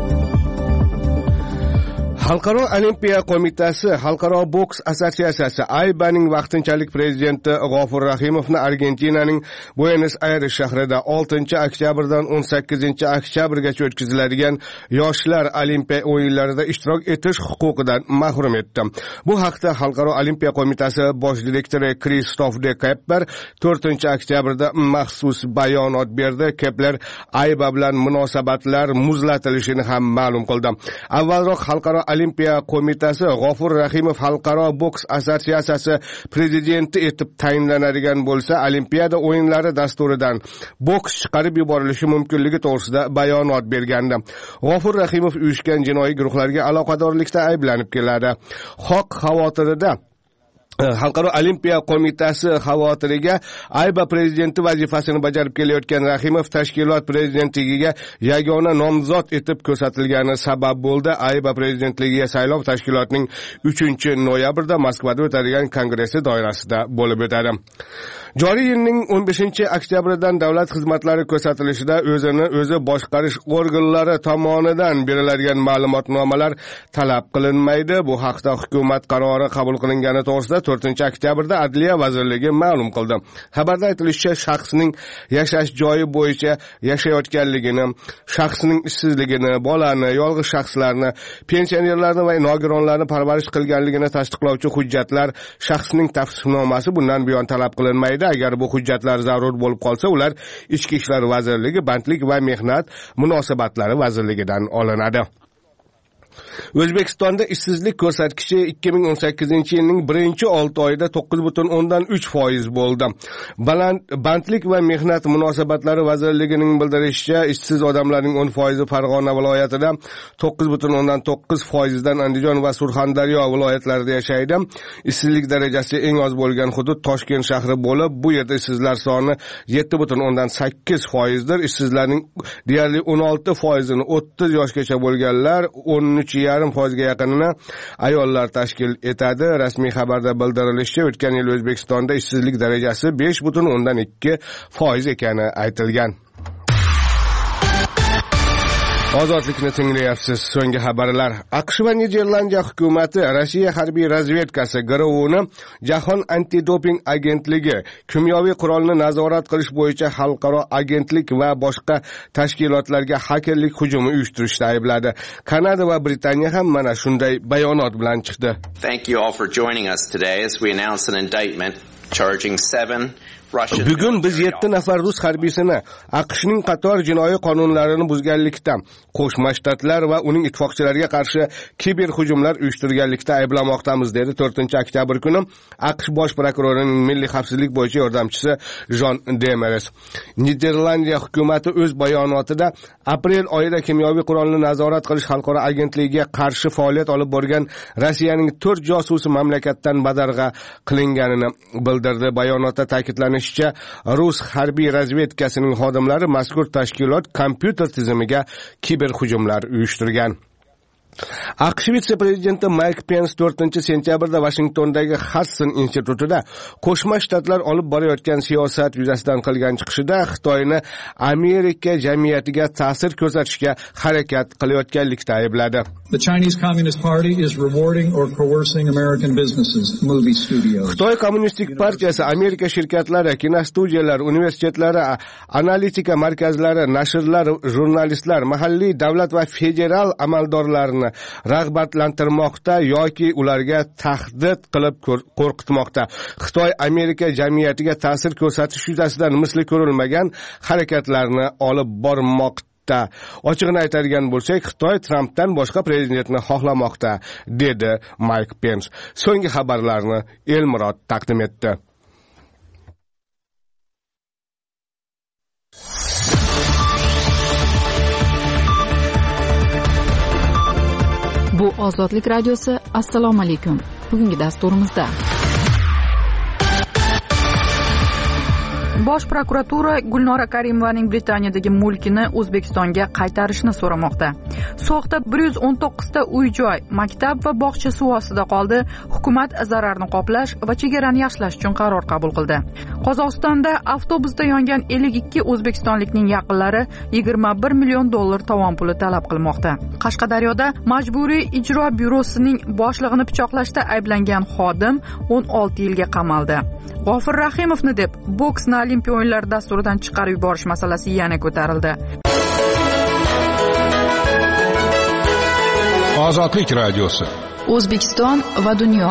Xalqaro olimpiya qo'mitasi Xalqaro boks assotsiatsiyasi A I B A'ning vaqtinchalik prezidenti G'ofur Rahimovni Argentinaning Buenos Aires shahrida oltinchi oktyabrdan o'n sakkizinchi oktyabrgacha o'tkaziladigan yoshlar olimpiya o'yinlarida ishtirok etish huquqidan mahrum etdi. Bu haqda Xalqaro olimpiya qo'mitasi bosh direktori Kristof de Kepler to'rtinchi oktyabrda maxsus bayonot berdi. Kepler A I B A bilan munosabatlar muzlatilishini ham ma'lum qildi. Avvalroq Xalqaro olimpiya qo'mitasi G'ofur Rahimov Xalqaro boks assotsiatsiyasi prezidenti etib tayinlanadigan bo'lsa, Olimpiada o'yinlari dasturidan boks chiqarib yuborilishi mumkinligi to'g'risida bayonot bergandi. G'ofur Rahimov uyushgan jinoiy guruhlarga aloqadorlikda ayblanib keladi. Xoq xavotirida Xalqaro olimpiya qo'mitasi xavotiriga A I B A prezidenti vazifasini bajarib kelayotgan Rahimov tashkilot prezidentligiga yagona nomzod etib ko'rsatilgani sabab bo'ldi. A I B A prezidentligiga saylov tashkilotning uchinchi noyabrda Moskvada o'tadigan kongressi doirasida bo'lib o'tadi. Joriy yilning o'n beshinchi oktyabridan davlat xizmatlari ko'rsatilishida o'zini o'zi boshqarish organlari tomonidan beriladigan ma'lumotnomalar talab qilinmaydi. Bu haqda hukumat qarori qabul qilingani to'g'risida to'rtinchi oktyabrda Adliya vazirligi ma'lum qildi. Xabarda aytilishicha, shaxsning yashash joyi bo'yicha yashayotganligini, shaxsning ishsizligini, bolani, yolg'iz shaxslarni, pensionerlarni va nogironlarni parvarish qilganligini tasdiqlovchi hujjatlar, shaxsning tavsifnomasi bundan buyon talab qilinmaydi. Agar bu hujjatlar zarur bo'lib qolsa, ular Ichki ishlar vazirligi, Bandlik va mehnat munosabatlari vazirligidan olinadi. O'zbekistonda ishsizlik ko'rsatkichi ikki ming o'n sakkizinchi yilning birinchi olti oyida to'qqiz butun o'ndan uch foiz bo'ldi. Bandlik va mehnat munosabatlari vazirligining bildirishicha, ishsiz odamlarning o'n foizi Farg'ona viloyatida, to'qqiz butun o'ndan to'qqiz foizdan Andijon va Surxondaryo viloyatlarida yashaydi. Ishsizlik darajasi eng oz bo'lgan hudud Toshkent shahri bo'lib, bu yerda ishsizlar soni yetti butun o'ndan sakkiz foizdir. Ishsizlarning deyarli o'n olti foizini o'ttiz yoshgacha bo'lganlar, o'n uch yarim foizga yaqinini ayollar tashkil etadi. Rasmiy xabarda bildirilishicha, o'tgan yil O'zbekistonda ishsizlik darajasi besh butun o'ndan ikki foiz ekani aytilgan. Ozodlikni tinglayapsiz. So'nggi xabarlar. AQSh va Niderlandiya hukumati Rossiya harbiy razvedkasi guruhini Jahon antidoping agentligi kimyoviy qurolni nazorat qilish bo'yicha xalqaro agentlik va boshqa tashkilotlarga hakerlik hujumi uyushtirishda aybladi. Kanada va Britaniya ham mana shunday bayonot bilan chiqdi. Thank you all for joining us today as we announce an indictment charging seven Bugun biz yetti nafar rus harbiysini AQShning qator jinoiy qonunlarini buzganlikda, Qo'shma Shtatlar va uning ittifoqchilariga qarshi kiber hujumlar uyushtirganlikda ayblamoqdamiz, dedi to'rtinchi oktyabr kuni AQSh bosh prokurorining milliy xavfsizlik bo'yicha yordamchisi Jon Demers. Niderlandiya hukumati o'z bayonotida aprel oyida kimyoviy qurolni nazorat qilish xalqaro agentligiga qarshi faoliyat olib borgan Rossiyaning to'rt josusi mamlakatdan badarg'a qilinganini bildirdi. Bayonotda ta'kidlanadi, Rus harbiy razvedkasining xodimlari mazkur tashkilot kompyuter tizimiga kiber hujumlar uyushtirgan. AQSh vitse-prezidenti Mike Pence to'rtinchi sentyabrda Washingtondagi Hudson institutida Qo'shma Shtatlar olib borayotgan siyosat yuzasidan qilgan chiqishida Xitoyni Amerika jamiyatiga ta'sir ko'rsatishga harakat qilayotganlikda aybladi. The Chinese Communist Party is rewarding or coercing American businesses, movie studios. Xitoy Kommunistik partiyasi Amerika shirkatlari, kinostudiyalar, universitetlari, analitika markazlari, nashrlar, jurnalistlar, mahalliy davlat va federal amaldorlarni rag'batlantirmoqda yoki ularga tahdid qilib qo'rqitmoqda. Xitoy Amerika jamiyatiga ta'sir ko'rsatish yuzasidan misli ko'rilmagan harakatlarni olib bormoqda. Ochig'ini aytadigan bo'lsak, Xitoy Trampdan boshqa prezidentni xohlamoqda, dedi Mike Pence. So'nggi xabarlarni Elmurod taqdim etdi. Bu Ozodlik radiosi. Assalomu alaykum. Bugungi dasturimizda Bosh prokuratura Gulnora Karimovaning Britaniyadagi mulkini O'zbekistonga qaytarishni so'ramoqda. So'xda bir yuz o'n to'qqiz ta uy-joy, maktab va bog'cha suv ostida qoldi. Hukumat zararni qoplash va chegarani yaxshilash uchun qaror qabul qildi. Qozog'istonda avtobusda yongan ellik ikki o'zbekistonlikning yaqinlari yigirma bir million dollar tovon puli talab qilmoqda. Qashqadaryoda Majburiy ijro byurosining boshlig'ini pichoqlashda ayblangan xodim o'n olti yilga qamaldi. G'ofir Rahimovni deb boksni Olimpiya o'yinlari dasturidan chiqarib yuborish masalasi yana ko'tarildi. Ozodlik radiosi. O'zbekiston va dunyo.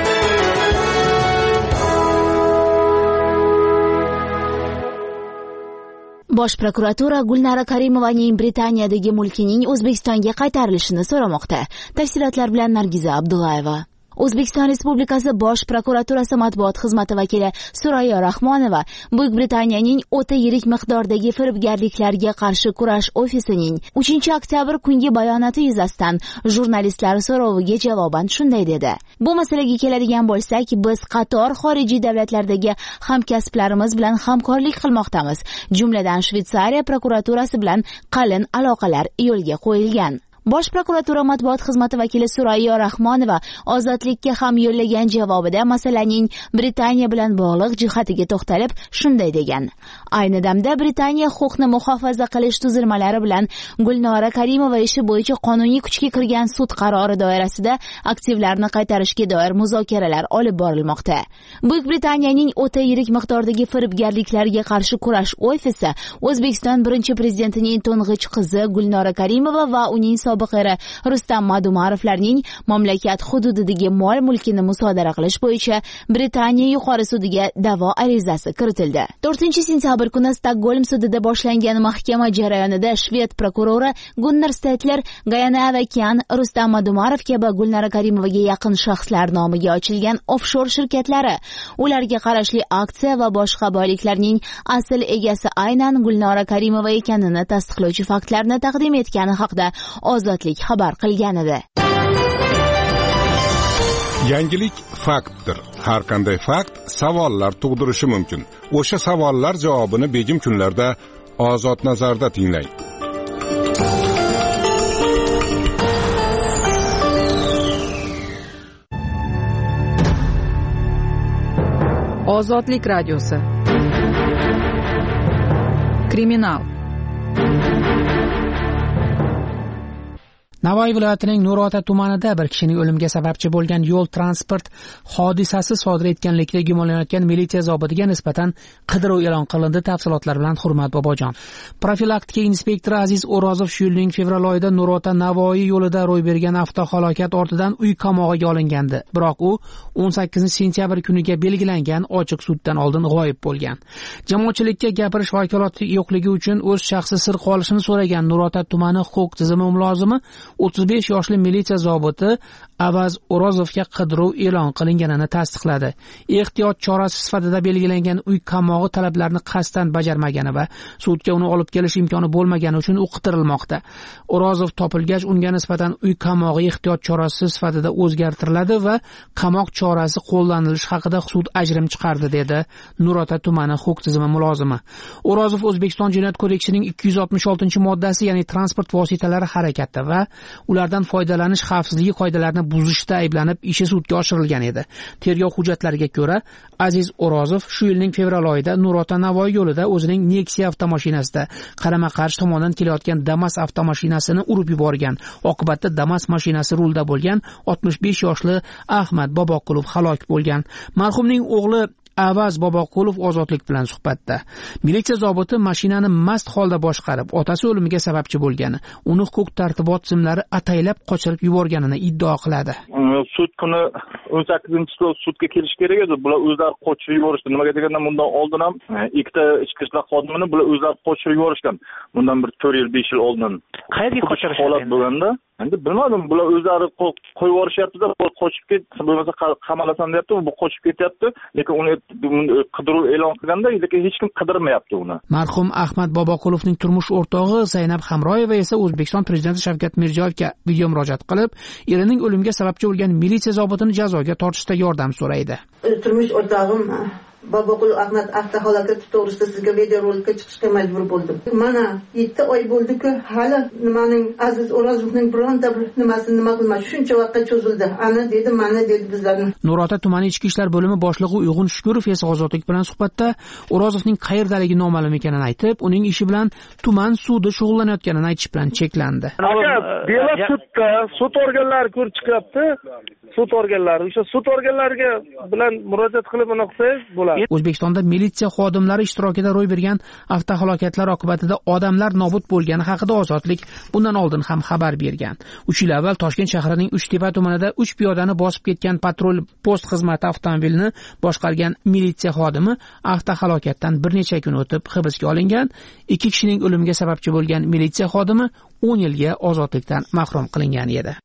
Bosh prokuratura Gulnora Karimovaning Britaniyadagi mulkining O'zbekistonga qaytarilishini so'ramoqda. Tafsilotlar bilan Nargiza Abdullayeva. O'zbekiston Respublikasi Bosh prokuraturasi matbuot xizmati vakili Surayyo Rahmonova Buyuk Britaniyaning o'ta yirik miqdordagi firibgarliklarga qarshi kurash ofisining uchinchi oktyabr kungi bayonoti yuzasidan jurnalistlar so'roviga javoban shunday dedi. Bu masalaga keladigan bo'lsak, biz qator xorijiy davlatlardagi hamkasblarimiz bilan hamkorlik qilmoqdamiz. Jumladan Shveysariya prokuraturasi bilan qalin aloqalar yo'lga qo'yilgan. Bosh prokuratura matbuot xizmati vakili Surayyo Rahmonova Ozodlikka ham yo'llagan javobida masalaning Britaniya bilan bog'liq jihatiga to'xtalib shunday degan. Ayni damda Britaniya huquqni muhofaza qilish tuzilmalari bilan Gulnora Karimova ishi bo'yicha qonuniy kuchga kirgan sud qarori doirasida aktivlarni qaytarishga doir muzokaralar olib borilmoqda. Buyuk Britaniyaning o'ta yirik miqdordagi firibgarliklarga qarshi kurash ofisi O'zbekiston birinchi prezidentining to'ng'ich qizi Gulnora Karimova va uning sobiq eri Rustam Madumarovlarning mamlakat hududidagi mol-mulkini musodara qilish bo'yicha Britaniya yuqori sudiga da'vo arizasi kiritildi. to'rtinchi sentyabr kuni Stokgolm sudida boshlangan mahkama jarayonida Shved prokurori Gunnar Stetler, Gayana Avakian, Rustam Madumarov kabi Gulnora Karimovaga yaqin shaxslar nomiga ochilgan offshor shirkatlari, ularga qarashli aksiya va boshqa boyliklarning asl egasi aynan Gulnora Karimova ekanini tasdiqlovchi faktlarni taqdim etgani haqida Ozodlik xabar qilgan edi. Yangilik faktdir. Har qanday fakt savollar tug'dirishi mumkin. O'sha savollar javobini begim kunlarda Ozod nazarda tinglang. Ozodlik radiosi. Kriminal. Navoiy viloyatining Nurota tumanida bir kishining o'limiga sababchi bo'lgan yo'l transport hodisasi sodir etganlikda gumonlanayotgan militsiya zobitiga nisbatan qidiruv e'lon qilindi. Tafsilotlar bilan Hurmat Bobojon. Profilaktika inspektori Aziz O'rozov shu yilning fevral oyida Nurota Navoiy yo'lida ro'y bergan avtohalokat ortidan uy qamog'iga olingandi. Biroq u o'n sakkizinchi sentyabr kuniga belgilangan ochiq suddan oldin g'oyib bo'lgan. Jamoatchilikka gapirish vakolati yo'qligi uchun o'z shaxsi sir qolishini so'ragan Nurota tumani huquq tizimi mulozimi o'ttiz besh yoshli militsiya zobiti Avaz O'rozovga qidiruv e'lon qilinganini tasdiqladi. Ehtiyot chorasi sifatida belgilangan uy qamog'i talablarini qasddan bajarmagani va sudga uni olib kelish imkoni bo'lmagani uchun u qidirilmoqda. O'rozov topilgach, unga nisbatan uy qamog'i ehtiyot chorasi sifatida o'zgartiriladi va qamoq chorasi qo'llanilishi haqida sud ajrim chiqardi, dedi Nurota tumani huquq tizimi mulozimi. O'rozov O'zbekiston Jinoyat kodeksining ikki yuz oltmish oltinchi moddasi, ya'ni transport vositalari harakati va ulardan foydalanish xavfsizligi qoidalarini buzishda ayblanib ishi sudga oshirilgan edi. Tergov hujjatlariga ko'ra, Aziz O'rozov shu yilning fevral oyida Nurota Navoiy yo'lida o'zining Nexia avtomashinasida qarama-qarshi tomondan kelayotgan Damas avtomashinasini urib yuborgan. Oqibatda Damas mashinasi rulda bo'lgan oltmish besh yoshli Ahmad Boboqulov halok bo'lgan. Marhumning o'g'li Avaz Boboqulov Ozodlik bilan suhbatda. Militsiya zobiti mashinani mast holda boshqarib, otasi o'limiga sababchi bo'lgani, uni huquq tartibot tizimlari ataylab qochirib yuborganini iddao qiladi. Sud kuni o'n sakkizinchi sudga kelish kerak edi. Bular o'zlari qochirib yuborishdi. Nimaga deganda bundan oldin ham ikkita ichki ishlar xodimini bular o'zlari qochirib yuborishgan. Bundan bir to'rt yil besh yil oldin. Qayerga qochirishgan? Holat bo'lganda endi bilmadim, bular o'zlari qo'yib yuborishyapti-da, qochib ket, bo'lmasa qamalasan deyapti, bu qochib ketyapti, lekin uni qidiruv e'lon qilganda, lekin hech kim qidirmayapti uni. Marhum Ahmad Boboqulovning turmush o'rtog'i Zaynab Hamroyeva esa O'zbekiston Prezidenti Shavkat Mirziyoyevga video murojaat qilib, erining o'limiga sababchi bo'lgan militsiya zobitini jazoga tortishda yordam so'raydi. Turmush o'rtog'im Boboqulov Ahmad avtohalokati to'g'risida sizga videorolikka chiqishga majbur bo'ldim. Mana yetti oy bo'ldi-ku, hali nimaning Aziz O'rozovning bironta bir nimasini nima qilmadi. Shuncha vaqtga cho'zildi. Ana dedi, mana dedi bizlarni. Nurota tumani ichki ishlar bo'limi boshlig'i Uyg'un Shukurov esa Ozodlik bilan suhbatda O'rozovning qayerdaligi noma'lum ekanini aytib, uning ishi bilan tuman sudi shug'ullanayotganini aytish bilan cheklandi. Aka, bela sudda sud organlari ko'rib chiqyapti. Sud organlari, o'sha sud organlariga bilan murojaat qilib uni qilsangiz bo'ladi. O'zbekistonda militsiya xodimlari ishtirokida ro'y bergan avtohalokatlar oqibatida odamlar nobud bo'lgani haqida Ozodlik bundan oldin ham xabar bergan. uch yil avval Toshkent shahrining Uchtepa tumanida uch piyodani bosib ketgan patrul post xizmati avtomobilini boshqargan militsiya xodimi avtohalokatdan bir necha kun o'tib hibsga olingan. Ikki kishining o'limiga sababchi bo'lgan militsiya xodimi o'n yilga ozodlikdan mahrum qilingan edi.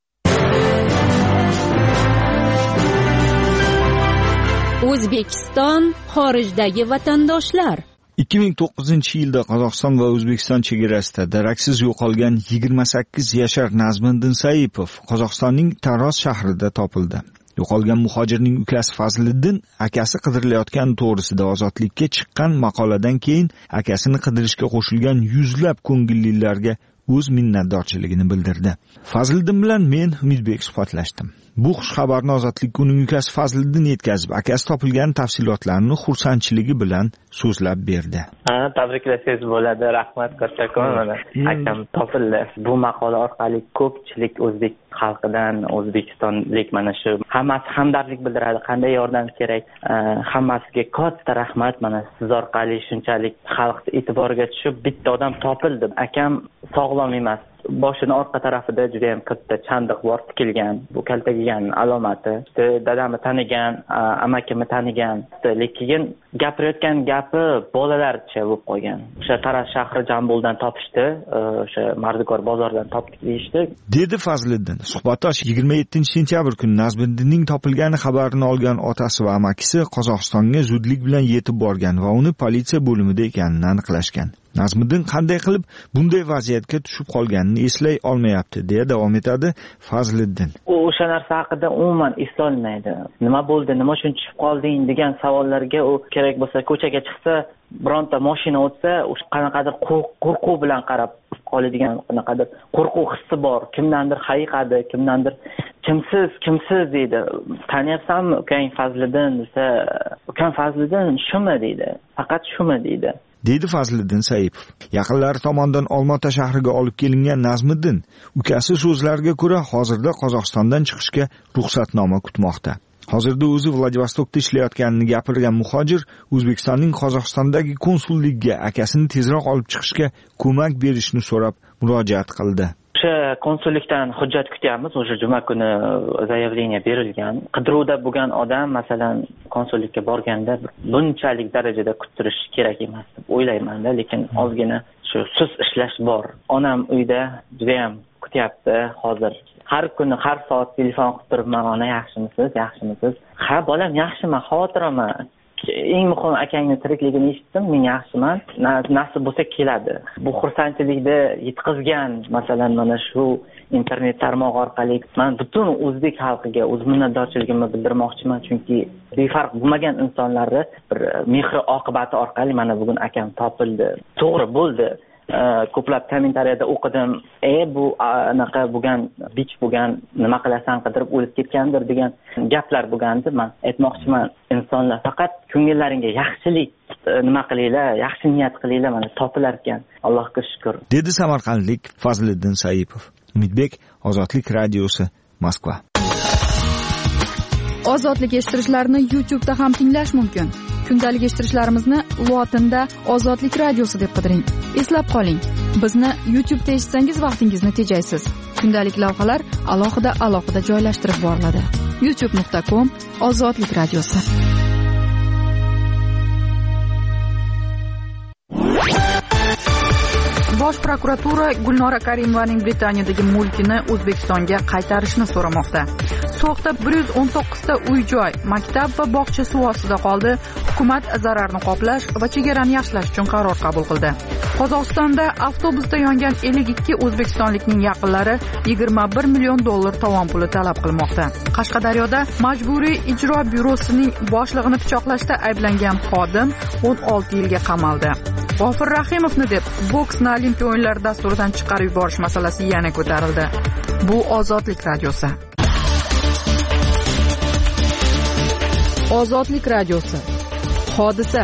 O'zbekiston xorijdagi vatandoshlar. ikki ming to'qqizinchi yilda Qozog'iston va O'zbekiston chegarasida daraksiz yo'qolgan yigirma sakkiz yashar Nazmiddin Saipov Qozog'istonning Taroz shahrida topildi. Yo'qolgan muhojirning ukasi Fazliddin akasi qidirilayotgani to'g'risida Ozodlikka chiqqan maqoladan keyin akasini qidirishga qo'shilgan yuzlab ko'ngillilarga o'z minnatdorchiligini bildirdi. Fazliddin bilan men Umidbek suhbatlashdim. Bu xush xabarni Ozodlikka uning ukasi Fazliddin yetkazib, akasi topilgan tafsilotlarni xursandchiligi bilan so'zlab berdi. Ha, tabriklasangiz bo'ladi. Rahmat kattakon. Mana akam topildi. Bu maqola orqali ko'pchilik o'zbek xalqidan, o'zbekistonlik mana shu hammasi hamdardlik bildiradi. Qanday yordam kerak? Hammasiga katta rahmat. Mana siz orqali shunchalik xalq e'tiboriga tushib bitta odam topildi. Akam sog'lom emas. Boshini orqa tarafida juda ham katta chandiq bor, tikilgan. Bu kaltagigan alomati. İşte dadamni tanigan, amakimni tanigan. Lekin gapirayotgan gapi bolalarcha bo'lib qolgan. O'sha Taraz shahri Jambuldan topishdi, o'sha Mardikor bozoridan topdik deyishdi. Dedi Fazliddin. Suhbatdosh yigirma yettinchi sentyabr kuni Nazmiddinning topilgani xabarini olgan otasi va amakisi Qozog'istonga zudlik bilan yetib borgan va uni politsiya bo'limida ekanini aniqlashgan. Nazmiddin qanday qilib bunday vaziyatga tushib qolganini eslay olmayapti, deya davom etadi Fazliddin. U o'sha narsa haqida umuman eslolmaydi. Nima bo'ldi, nima uchun tushib qolding degan savollarga u kerak bo'lsa ko'chaga chiqsa, bironta mashina o'tsa, o'sha qanaqadir qo'rquv bilan qarab qoladigan, qanaqadir qo'rquv hissi bor. Kimdandir hayiqadi, kimdandir kimsiz, kimsiz deydi. Taniyapsanmi ukang Fazliddin desa, ukang Fazliddin shumi deydi. Faqat shumi deydi. dedi Fazliddin Saipov. Yaqinlari tomonidan Olmaota shahriga olib kelingan Nazmiddin ukasi so'zlariga ko'ra hozirda Qozog'istondan chiqishga ruxsatnoma kutmoqda. Hozirda o'zi Vladivostokda ishlayotganini gapirgan muhojir O'zbekistonning Qozog'istondagi konsulligiga akasini tezroq olib chiqishga ko'mak berishni so'rab murojaat qildi. O'sha konsullikdan hujjat kutyapmiz. O'sha juma kuni zaявление berilgan. Qidiruvda bo'lgan odam, masalan, konsullikka borganda bunchalik darajada kuttirish kerak emas deb o'ylayman-da, lekin ozgina shu sust ishlash bor. Onam uyda juda ham kutyapti hozir. Har kuni, har soat telefon qilib turibman, ona yaxshimisiz, yaxshimisiz? Ha, bolam yaxshiman, xavotirman. Eng muhim akangni tirikligini eshitdim, men yaxshiman. Nasib bo'lsa keladi. Bu xursandchilikni yetkazgan, masalan, mana shu internet tarmog'i orqali men butun o'zbek xalqiga o'z minnatdorchiligimni bildirmoqchiman, chunki befarq bo'lmagan insonlarni bir mehr oqibati orqali mana bugun akam topildi. To'g'ri bo'ldi. Ko'plab kommentariyada o'qidim, "E bu anaqa bo'lgan, bich bo'lgan, nima qilasan, qidirib o'lib ketgandir" degan gaplar bo'lgandi. Men aytmoqchiman, insonlar faqat ko'ngillaringga yaxshilik nima qilinglar, yaxshi niyat qilinglar, mana topilar ekan. Allohga shukr. Dedi samarqandlik Fazliddin Saipov. Umidbek, Ozodlik radiosi, Moskva. Ozodlik eshittirishlarni YouTube'da ham tinglash mumkin. Kundalik eshittirishlarimizni lotinda Ozodlik radiosi deb qidiring. Eslab qoling, bizni YouTube'da eshitsangiz vaqtingizni tejaysiz. Kundalik lavhalar alohida alohida joylashtirib boriladi. youtube nuqta com Ozodlik radiosi. Bosh prokuratura Gulnora Karimovaning Britaniyadagi mulkini O'zbekistonga qaytarishni so'ramoqda. So'xda bir yuz o'n to'qqiz ta uy-joy, maktab va bog'cha suv ostida qoldi. Hukumat zararni qoplash va chegarani yaxshilash uchun qaror qabul qildi. Qozog'istonda avtobusda yongan ellik ikki o'zbekistonlikning yaqinlari yigirma bir million dollar tovon puli talab qilmoqda. Qashqadaryoda Majburiy ijro byurosining boshlig'ini pichoqlashda ayblangan xodim o'n olti yilga qamaldi. G'ofir Rahimovni deb boksni Olimpiya o'yinlari dasturidan chiqarib yuborish masalasi yana ko'tarildi. Bu Ozodlik radiosi. Ozodlik radiosi. Hodisa.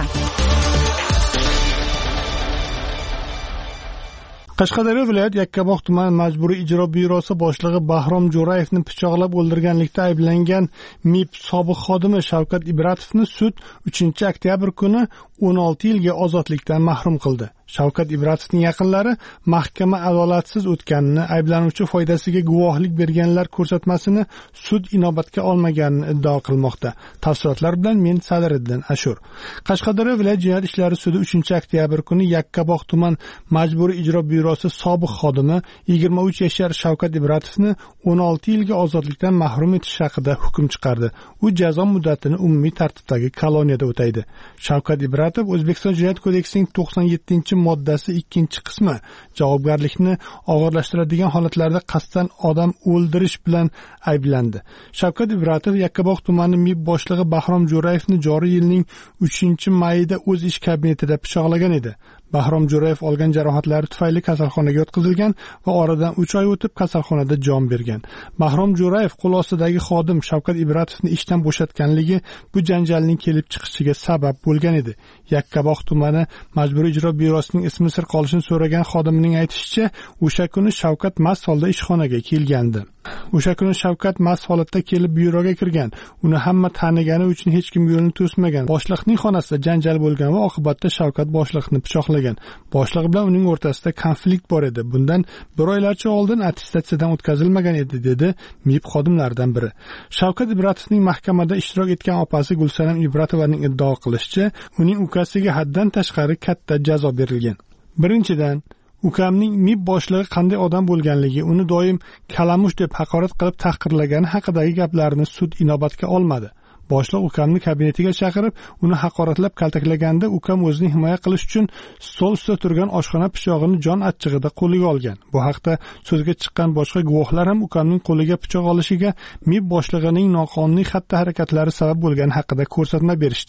Qashqadaryo viloyat Yakkabog' tuman Majburiy ijro byurosi boshlig'i Bahrom Jo'rayevni pichoqlab o'ldirganlikda ayblangan MIB sobiq xodimi Shavkat Ibratovni sud uchinchi oktyabr kuni o'n olti yilga ozodlikdan mahrum qildi. Shavkat Ibratovning yaqinlari mahkama adolatsiz o'tganini, ayblanuvchi foydasiga guvohlik berganlar ko'rsatmasini sud inobatga olmaganini iddao qilmoqda. Tafsilotlar bilan men Sadriddin Ashur. Qashqadaryo viloyat jinoyat ishlari sudi uchinchi oktyabr kuni Yakkabog' tuman Majburiy ijro byurosi sobiq xodimi yigirma uch yashar Shavkat Ibratovni o'n olti yilga ozodlikdan mahrum etish haqida hukm chiqardi. U jazo muddatini umumiy tartibdagi koloniyada o'taydi. Shavkat Ibratov O'zbekiston Jinoyat kodeksining to'qson yettinchi moddasi ikkinchi qismi javobgarlikni og'irlashtiradigan holatlarda qasddan odam o'ldirish bilan ayblandi. Shavkat Ibratov Yakkabog' tumani MIB boshlig'i Bahrom Jo'rayevni joriy yilning uchinchi mayida o'z ish kabinetida pichoqlagan edi. Bahrom Jo'rayev olgan jarohatlari tufayli kasalxonaga yotqizilgan va oradan uch oy o'tib kasalxonada jon bergan. Bahrom Jo'rayev qo'l ostidagi xodim Shavkat Ibratovni ishdan bo'shatganligi bu janjalning kelib chiqishiga sabab bo'lgan edi. Yakkabog' tumani Majburiy ijro byurosining ismi sir qolishini so'ragan xodimning aytishicha, o'sha kuni Shavkat mast holda ishxonaga kelgandi. O'sha kuni Shavkat mast holatda kelib byuroga kirgan. Uni hamma tanigani uchun hech kim yo'lini to'smagan. Boshliqning xonasida janjal bo'lgan va oqibatda Shavkat boshliqni pichoqlagan. Boshliq bilan uning o'rtasida konflikt bor edi. Bundan bir oylarcha oldin attestatsiyadan o'tkazilmagan edi, dedi MIB xodimlaridan biri. Shavkat Ibratovning mahkamada ishtirok etgan opasi Gulsanam Ibratovaning iddao qilishicha, uning ukasiga haddan tashqari katta jazo berilgan. Birinchidan, ukamning MIB boshlig'i qanday odam bo'lganligi, uni doim kalamush deb haqorat qilib tahqirlagani haqidagi gaplarni sud inobatga olmadi. Boshliq ukamni kabinetiga chaqirib, uni haqoratlab kaltaklaganda ukam o'zini himoya qilish uchun stol ustida turgan oshxona pichog'ini jon achchig'ida qo'liga olgan. Bu haqda so'zga chiqqan boshqa guvohlar ham ukamning qo'liga pichoq olishiga MIB boshlig'ining noqonuniy xatti-harakatlari sabab bo'lgani haqida ko'rsatma berishdi.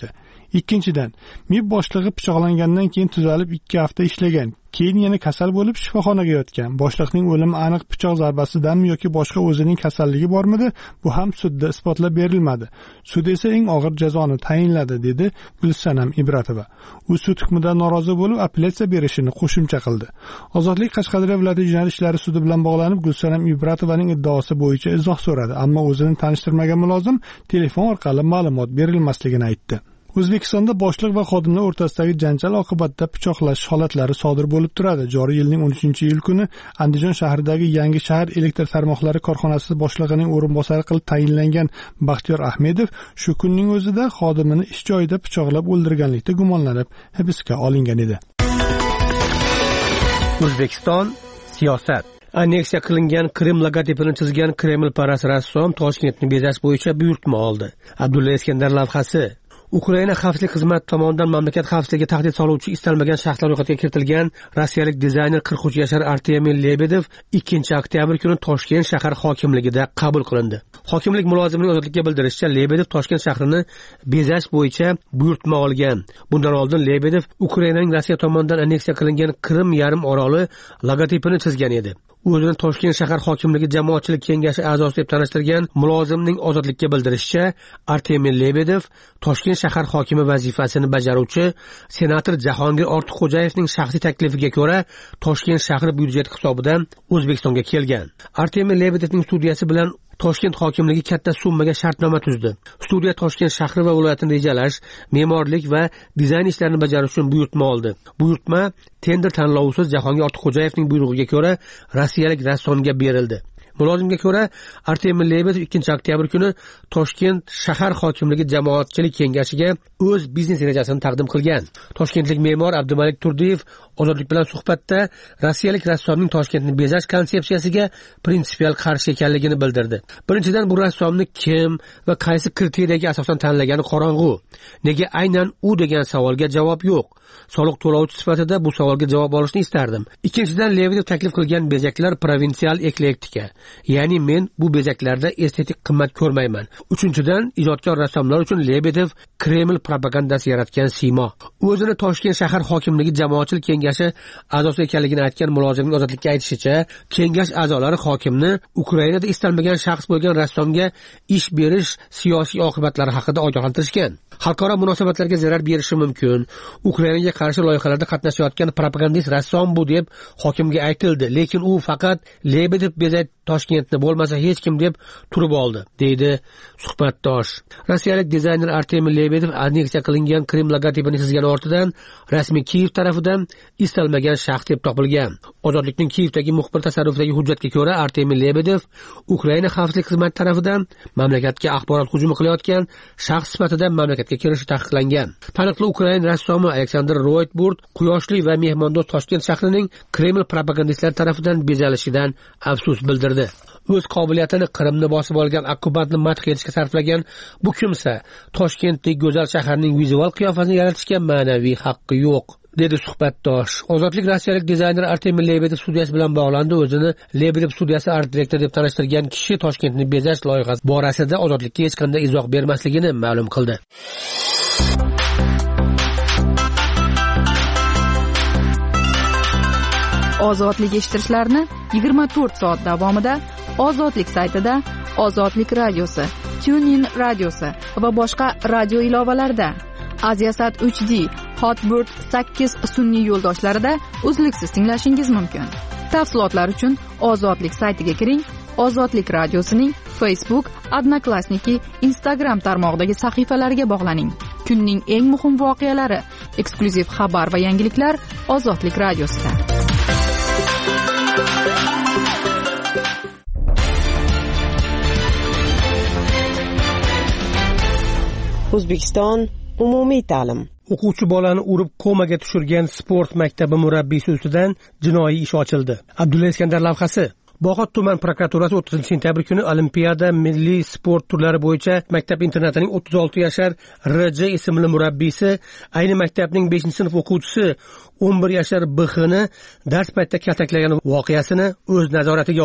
Ikkinchidan, MIB boshlig'i pichoqlangandan keyin tuzalib ikki hafta ishlagan. Keyin yana kasal bo'lib shifoxonaga yotgan. Boshliqning o'limi aniq pichoq zarbasidanmi yoki boshqa o'zining kasalligi bormidi? Bu ham sudda isbotlab berilmadi. Sud esa eng og'ir jazoni tayinladi, dedi Gulsanam Ibratova. U sud hukmidan norozi bo'lib, apellyatsiya berishini qo'shimcha qildi. Ozodlik Qashqadaryo viloyati jinoyat ishlari sudi bilan bog'lanib, Gulsanam Ibratovaning iddaosi bo'yicha izoh so'radi, ammo o'zini tanishtirmagan mulozim telefon orqali ma'lumot berilmasligini aytdi. O'zbekistonda boshliq va xodimlar o'rtasidagi janjal oqibatida pichoqlash holatlari sodir bo'lib turadi. Joriy yilning o'n uchinchi iyul kuni Andijon shahridagi Yangi shahar elektr tarmoqlari korxonasi boshlig'ining o'rinbosari qilib tayinlangan Baxtiyor Ahmedov shu kunning o'zida xodimini ish joyida pichoqlab o'ldirganlikda gumonlanib hibsga olingan edi. O'zbekiston siyosat. Anneksiya qilingan Krim logotipini chizgan Kremlparast rassom Toshkentni bezash bo'yicha buyurtma oldi. Abdulla Iskandar lavhasi. Ukraina xavfsizlik xizmati tomonidan mamlakat xavfsizligiga tahdid soluvchi istalmagan shaxslar ro'yxatiga kiritilgan rossiyalik dizayner qirq uch yashar Artemiy Lebedov ikkinchi oktyabr kuni Toshkent shahar hokimligida qabul qilindi. Hokimlik mulozimining ozodlikka bildirishicha, Lebedov Toshkent shahrini bezash bo'yicha buyurtma olgan. Bundan oldin Lebedov Ukrainaning Rossiya tomonidan anneksiya qilingan Krim yarim oroli logotipini chizgan edi. O'zini Toshkent shahar hokimligi jamoatchilik kengashi a'zosi deb tanishtirgan mulozimning ozodlikka bildirishicha, Artemiy Lebedov Toshkent shahar hokimi vazifasini bajaruvchi senator Jahongir Ortiqxo'jayevning shaxsiy taklifiga ko'ra Toshkent shahri byudjeti hisobidan O'zbekistonga kelgan. Artemiy Lebedovning studiyasi bilan Toshkent hokimligi katta summaga shartnoma tuzdi. Studiya Toshkent shahri va viloyatini rejalash, me'morlik va dizayn ishlarini bajarish uchun buyurtma oldi. Buyurtma tender tanlovsiz Jahongir Ortiqxo'jayevning buyrug'iga ko'ra rossiyalik rassomga berildi. Mulozimga ko'ra, Artemiy Lebedov ikkinchi oktyabr kuni Toshkent shahar hokimligi jamoatchilik kengashiga o'z biznes rejasini taqdim qilgan. Toshkentlik me'mor Abdumalik Turdiyev ozodlik bilan suhbatda rossiyalik rassomning Toshkentni bezash konsepsiyasiga prinsipial qarshi ekanligini bildirdi. Birinchidan, bu rassomni kim va qaysi kriteriyaga asosan tanlagani qorong'u. Nega aynan u degan savolga javob yo'q. Soliq to'lovchi sifatida bu savolga javob olishni istardim. Ikkinchidan, Lebedov taklif qilgan bezaklar provinsial eklektika. Ya'ni men bu bezaklarda estetik qimmat ko'rmayman. Uchinchidan, ijodkor rassomlar uchun Lebedov Kreml propagandasi yaratgan siymo. O'zini Toshkent shahar hokimligi jamoatchilik kengashi a'zosi ekanligini aytgan mulozimning ozodlikka aytishicha, kengash a'zolari hokimni Ukrainada istalmagan shaxs bo'lgan rassomga ish berish siyosiy oqibatlari haqida ogohlantirishgan. Xalqaro munosabatlarga zarar berishi mumkin. Ukrainaga qarshi loyihalarda qatnashayotgan propagandist rassom bu deb hokimga aytildi, lekin u faqat Lebedov bezak Toshkentni bo'lmasa hech kim deb turib oldi, deydi suhbatdosh. Rossiyalik dizayner Artemiy Lebedov anneksiya qilingan Krim logotipini chizgani ortidan rasmiy Kiyev tarafidan istalmagan shaxs deb topilgan. Ozodlikning Kiyevdagi muxbir tasarrufidagi hujjatga ko'ra, Artemiy Lebedov Ukraina xavfsizlik xizmati tarafidan mamlakatga axborot hujumi qilayotgan shaxs sifatida mamlakatga kirishi taqiqlangan. Taniqli Ukraina rassomi Aleksandr Roytburt quyoshli va mehmondo'st Toshkent shahrining Kreml propagandistlari tarafidan bezalishidan afsus bildirdi. O'z qobiliyatini Qrimni bosib olgan okkupantni madh etishga sarflagan bu kimsa Toshkentdagi go'zal shaharning vizual qiyofasini yaratishga ma'naviy haqqi yo'q, dedi suhbatdosh. Ozodlik rossiyalik dizayner Artemiy Lebedov studiyasi bilan bog'landi. O'zini Lebedov studiyasi art direktor deb tanishtirgan kishi Toshkentni bezash loyihasi borasida ozodlikka hech qanday izoh bermasligini ma'lum qildi. Ozodlik eshittirishlarni yigirma to'rt soat davomida Ozodlik saytida, Ozodlik radiosi, TuneIn radiosi va boshqa radio ilovalarida, Aziasat uch D, Hotbird sakkiz sun'iy yo'ldoshlarida uzluksiz tinglashingiz mumkin. Tafsilotlar uchun Ozodlik saytiga kiring. Ozodlik radiosining Facebook, Odnoklassniki, Instagram tarmog'idagi sahifalariga bog'laning. Kunning eng muhim voqealari, eksklyuziv xabar va yangiliklar Ozodlik radiosida. O'zbekiston umumiy ta'lim. O'quvchi bolani urib komaga tushirgan sport maktabi murabbiysi ustidan jinoiy ish ochildi. Abdulla Iskandar lavhasi. Bog'ot tuman prokuraturasi o'ttizinchi sentyabr kuni Olimpiada milliy sport turlari bo'yicha maktab internatining o'ttiz olti yashar R J ismli murabbiysi, ayni maktabning beshinchi sinf o'quvchisi o'n bir yashar B X ni dars paytida kaltaklagan voqeasini o'z nazoratiga oldi.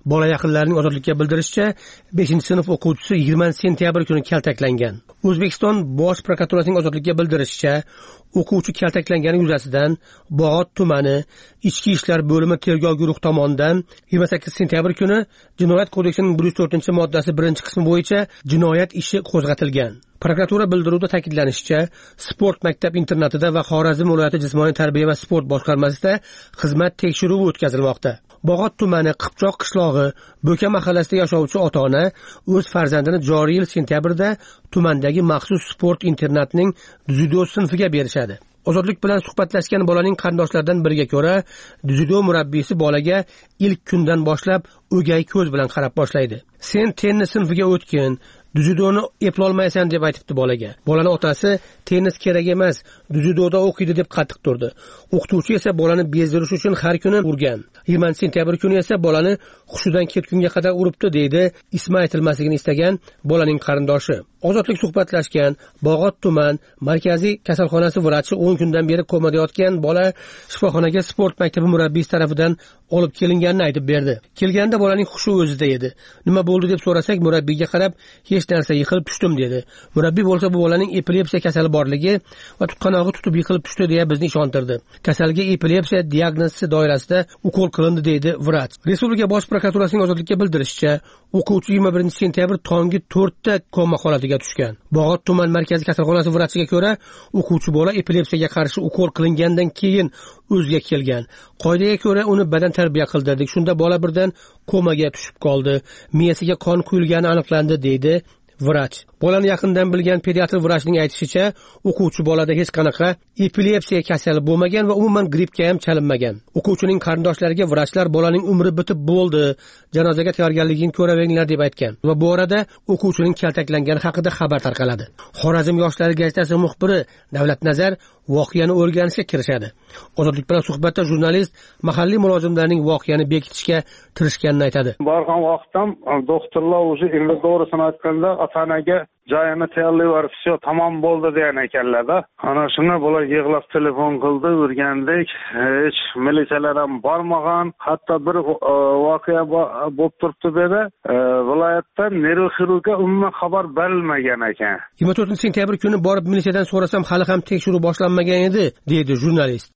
Bola yaqinlarining ozodlikka bildirishicha, beshinchi sinf o'quvchisi yigirmanchi sentyabr kuni kaltaklangan. O'zbekiston Bosh prokuraturasining ozodlikka bildirishicha, o'quvchi kaltaklangani yuzasidan Bog'ot tumani Ichki ishlar bo'limi tergov guruhi tomonidan yigirma sakkizinchi sentyabr kuni Jinoyat kodeksining bir yuz to'rtinchi moddasi birinchi qismi bo'yicha jinoyat ishi qo'zg'atilgan. Prokuratura bildiruvida ta'kidlanishicha, sport maktab internatida va Xorazm viloyati jismoniy tarbiya va sport boshqarmasida xizmat tekshiruvi o'tkazilmoqda. Bog'ot tumani Qipchoq qishlog'i Bo'ka mahallasida yashovchi ota-ona o'z farzandini joriy yil sentyabrda tumandagi maxsus sport internatining dzyudo sinfiga berishadi. Ozodlik bilan suhbatlashgan bolaning qarindoshlaridan biriga ko'ra, dzyudo murabbiysi bolaga ilk kundan boshlab o'gay ko'z bilan qarab boshlaydi. Sen tennis sinfiga o'tgin, dzyudoni eplolmaysan deb aytibdi bolaga. Bolaning otasi tennis kerak emas, dzyudoda o'qiydi deb qattiq turdi. O'qituvchi esa bolani bezdirish uchun har kuni urgan. yigirmanchi sentyabr kuni esa bolani hushidan ketgunga qadar uribdi, deydi ismi aytilmasligini istagan bolaning qarindoshi. Ozodlik suhbatlashgan Bog'ot tuman markaziy kasalxonasi vrachi o'n kundan beri komada yotgan bola shifoxonaga sport maktabi murabbiysi tarafidan olib kelinganini aytib berdi. Kelganda bolaning hushi o'zida edi. Nima bo'ldi deb so'rasak, murabbiyga qarab, hech narsa, yiqilib tushdim dedi. Murabbiy bo'lsa bu bolaning epilepsiya kasali borligi va tutqanog'i tutib yiqilib tushdi deya bizni ishontirdi. Kasalga epilepsiya diagnozi doirasida ukol qilindi, deydi vrach. Respublika Bosh prokuraturasining ozodlikka bildirishicha, o'quvchi yigirma birinchi sentyabr tongi to'rtda koma holatiga tushgan. Bog'ot tuman markaziy kasalxonasi vrachiga ko'ra, o'quvchi bola epilepsiyaga qarshi ukol qilingandan keyin o'ziga kelgan. Qoidaga ko'ra uni badan tarbiya qildirdik. Shunda bola birdan komaga tushib qoldi. Miyasiga qon quyilgani aniqlandi, deydi vrach. Bolani yaqindan bilgan pediatr vrachning aytishicha, o'quvchi bolada hech qanaqa epilepsiya kasali bo'lmagan va umuman grippga ham chalinmagan. O'quvchining qarindoshlariga vrachlar bolaning umri bitib bo'ldi, janozaga tayyorgarligini ko'raveringlar deb aytgan va bu orada o'quvchining kaltaklangani haqida xabar tarqaladi. Xorazm yoshlari gazetasi muxbiri Davlat Nazar voqeani o'rganishga kirishadi. Ozodlik bilan suhbatda jurnalist mahalliy mulozimlarning voqeani bekitishga tirishganini aytadi. Borgan vaqtdan doktorlar o'zi endi to'g'risini aytganda ota-onaga joyini tayyorlayverib, "Все, tamom bo'ldi" degan ekanlar-da. Ana shuni bular yig'lab telefon qildi, o'rgandik. Hech militsiyalar ham bormagan. Hatto bir voqea bo'lib turibdi dedi. Viloyatdan neyroxirurgga umuman xabar berilmagan ekan. yigirma to'rtinchi sentyabr kuni borib militsiyadan so'rasam, hali ham tekshiruv boshlanmagan edi, deydi jurnalist.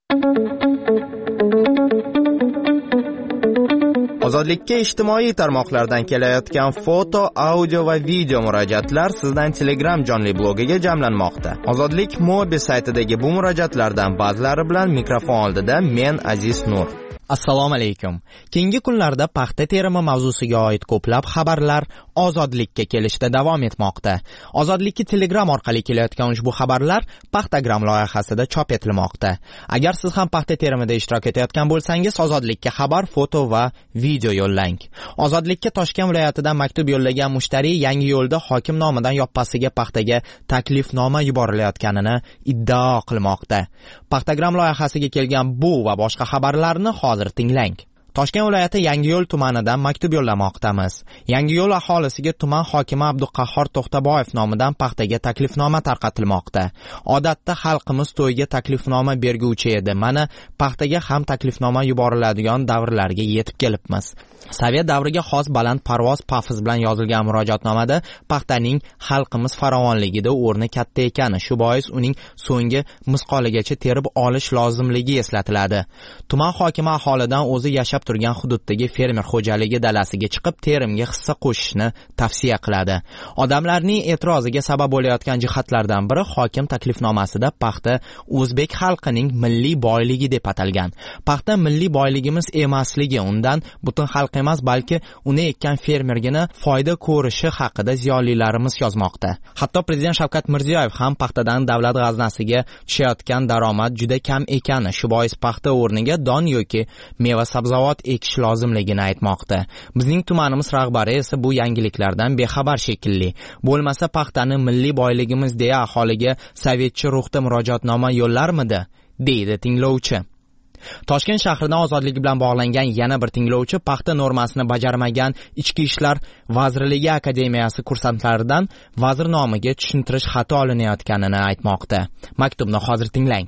Ozodlikka ijtimoiy tarmoqlardan kelayotgan foto, audio va video murojaatlar sizdan Telegram jonli blogiga jamlanmoqda. Ozodlik Mobi saytidagi bu murojaatlardan ba'zilari bilan mikrofon oldida men Aziz Nur. Assalomu alaykum. Keyingi kunlarda paxta terimi mavzusiga oid ko'plab xabarlar Ozodlikka kelishda davom etmoqda. Ozodlikka Telegram orqali kelayotgan ushbu xabarlar Paxtagram loyihasida chop etilmoqda. Agar siz ham paxta terimida ishtirok etayotgan bo'lsangiz, Ozodlikka xabar, foto va video yo'llang. Ozodlikka Toshkent viloyatidan maktub yo'llagan mushtariy Yangiyo'lda hokim nomidan yoppasiga paxtaga taklifnoma yuborilayotganini iddao qilmoqda. Paxtagram loyihasiga kelgan bu va boshqa xabarlarni hozir tinglang. Toshkent viloyati Yangiyo'l tumanidan maktub yo'llamoqdamiz. Yangiyo'l aholisiga tuman hokimi Abduqahhor To'xtaboyev nomidan paxtaga taklifnoma tarqatilmoqda. Odatda xalqimiz to'yga taklifnoma berguvchi edi. Mana paxtaga ham taklifnoma yuboriladigan davrlarga yetib kelibmiz. Sovet davriga xos baland parvoz pafiz bilan yozilgan murojaatnomada paxtaning xalqimiz farovonligida o'rni katta ekani, shu bois uning so'nggi misqoligacha terib olish lozimligi eslatiladi. Tuman hokimi aholidan o'zi yashab turgan hududdagi fermer xo'jaligi dalasiga chiqib terimga hissa qo'shishni tavsiya qiladi. Odamlarning e'tiroziga sabab bo'layotgan jihatlardan biri hokim taklifnomasida paxta o'zbek xalqining milliy boyligi deb atalgan. Paxta milliy boyligimiz emasligi, undan butun xalq emas, balki uni ekkan fermergina foyda ko'rishi haqida ziyolilarimiz yozmoqda. Hatto prezident Shavkat Mirziyoyev ham paxtadan davlat g'aznasiga tushayotgan daromad juda kam ekani, shu bois paxta o'rniga don yoki meva sabzavot ekish lozimligini aytmoqda. Bizning tumanimiz rahbari esa bu yangiliklardan bexabar shekilli. Bo'lmasa paxtani milliy boyligimiz deya aholiga sovetcha ruhda murojaatnoma yo'llarmidi, deydi tinglovchi. Toshkent shahridan ozodlik bilan bog'langan yana bir tinglovchi paxta normasini bajarmagan Ichki ishlar vazirligi akademiyasi kursantlaridan vazir nomiga tushuntirish xati olinayotganini aytmoqda. Maktubni hozir tinglang.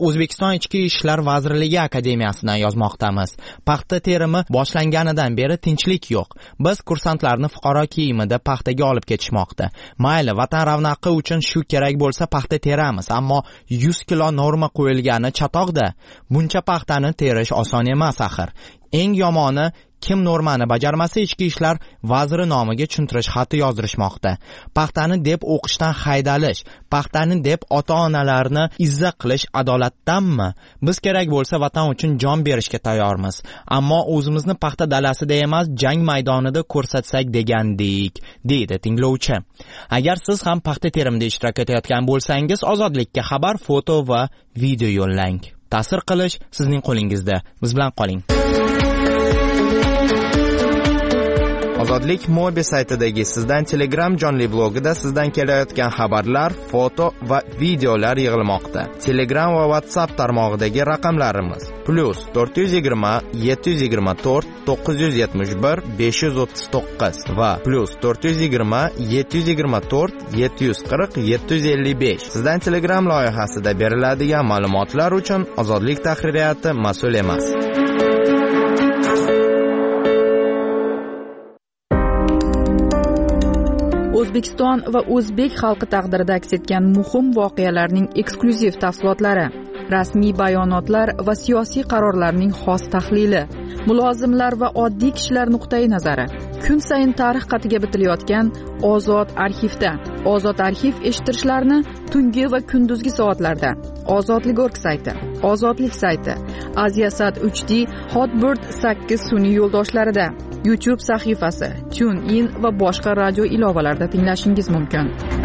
O'zbekiston Ichki ishlar vazirligi akademiyasidan yozmoqdamiz. Paxta terimi boshlanganidan beri tinchlik yo'q. Biz kursantlarni fuqaro kiyimida paxtaga olib ketishmoqda. Mayli, vatan ravnaqi uchun shu kerak bo'lsa paxta teramiz, ammo yuz kilo norma qo'yilgani chatoqda. Buncha paxtani terish oson emas axir. Eng yomoni, kim normani bajarmasa ichki ishlar vaziri nomiga tushuntirish xati yozdirishmoqda. Paxtani deb o'qishdan haydalish, paxtani deb ota-onalarni izza qilish adolatdanmi? Biz kerak bo'lsa vatan uchun jon berishga tayyormiz, ammo o'zimizni paxta dalasida emas, jang maydonida ko'rsatsak degandik, deydi tinglovchi. Agar siz ham paxta terimida ishtirok etayotgan bo'lsangiz, Ozodlikka xabar, foto va video yo'llang. Ta'sir qilish sizning qo'lingizda. Biz bilan qoling. Ozodlik Mobi saytidagi sizdan Telegram jonli blogida sizdan kelayotgan xabarlar, foto va videolar yig'ilmoqda. Telegram va WhatsApp tarmog'idagi raqamlarimiz plus to'rt yuz yigirma yetti yuz yigirma to'rt to'qqiz yuz yetmish bir besh yuz o'ttiz to'qqiz va plus to'rt yuz yigirma yetti yuz yigirma to'rt yetti yuz qirq yetti yuz ellik besh. Sizdan Telegram loyihasida beriladigan ma'lumotlar uchun Ozodlik tahririyati mas'ul emas. O'zbekiston va o'zbek xalqi taqdirida aks etgan muhim voqealarning eksklyuziv tafsilotlari, rasmiy bayonotlar va siyosiy qarorlarning xos tahlili, mulozimlar va oddiy kishilar nuqtai nazari. Kun sayin tarix qatiga bitilayotgan Ozod arxivda. Ozod arxiv eshittirishlarni tungi va kunduzgi soatlarda. Ozodlik org sayti, Ozodlik sayti, Aziyasat uch D, Hotbird sakkiz sun'iy yo'ldoshlarida, YouTube sahifasi, TuneIn va boshqa radio ilovalarida tinglashingiz mumkin.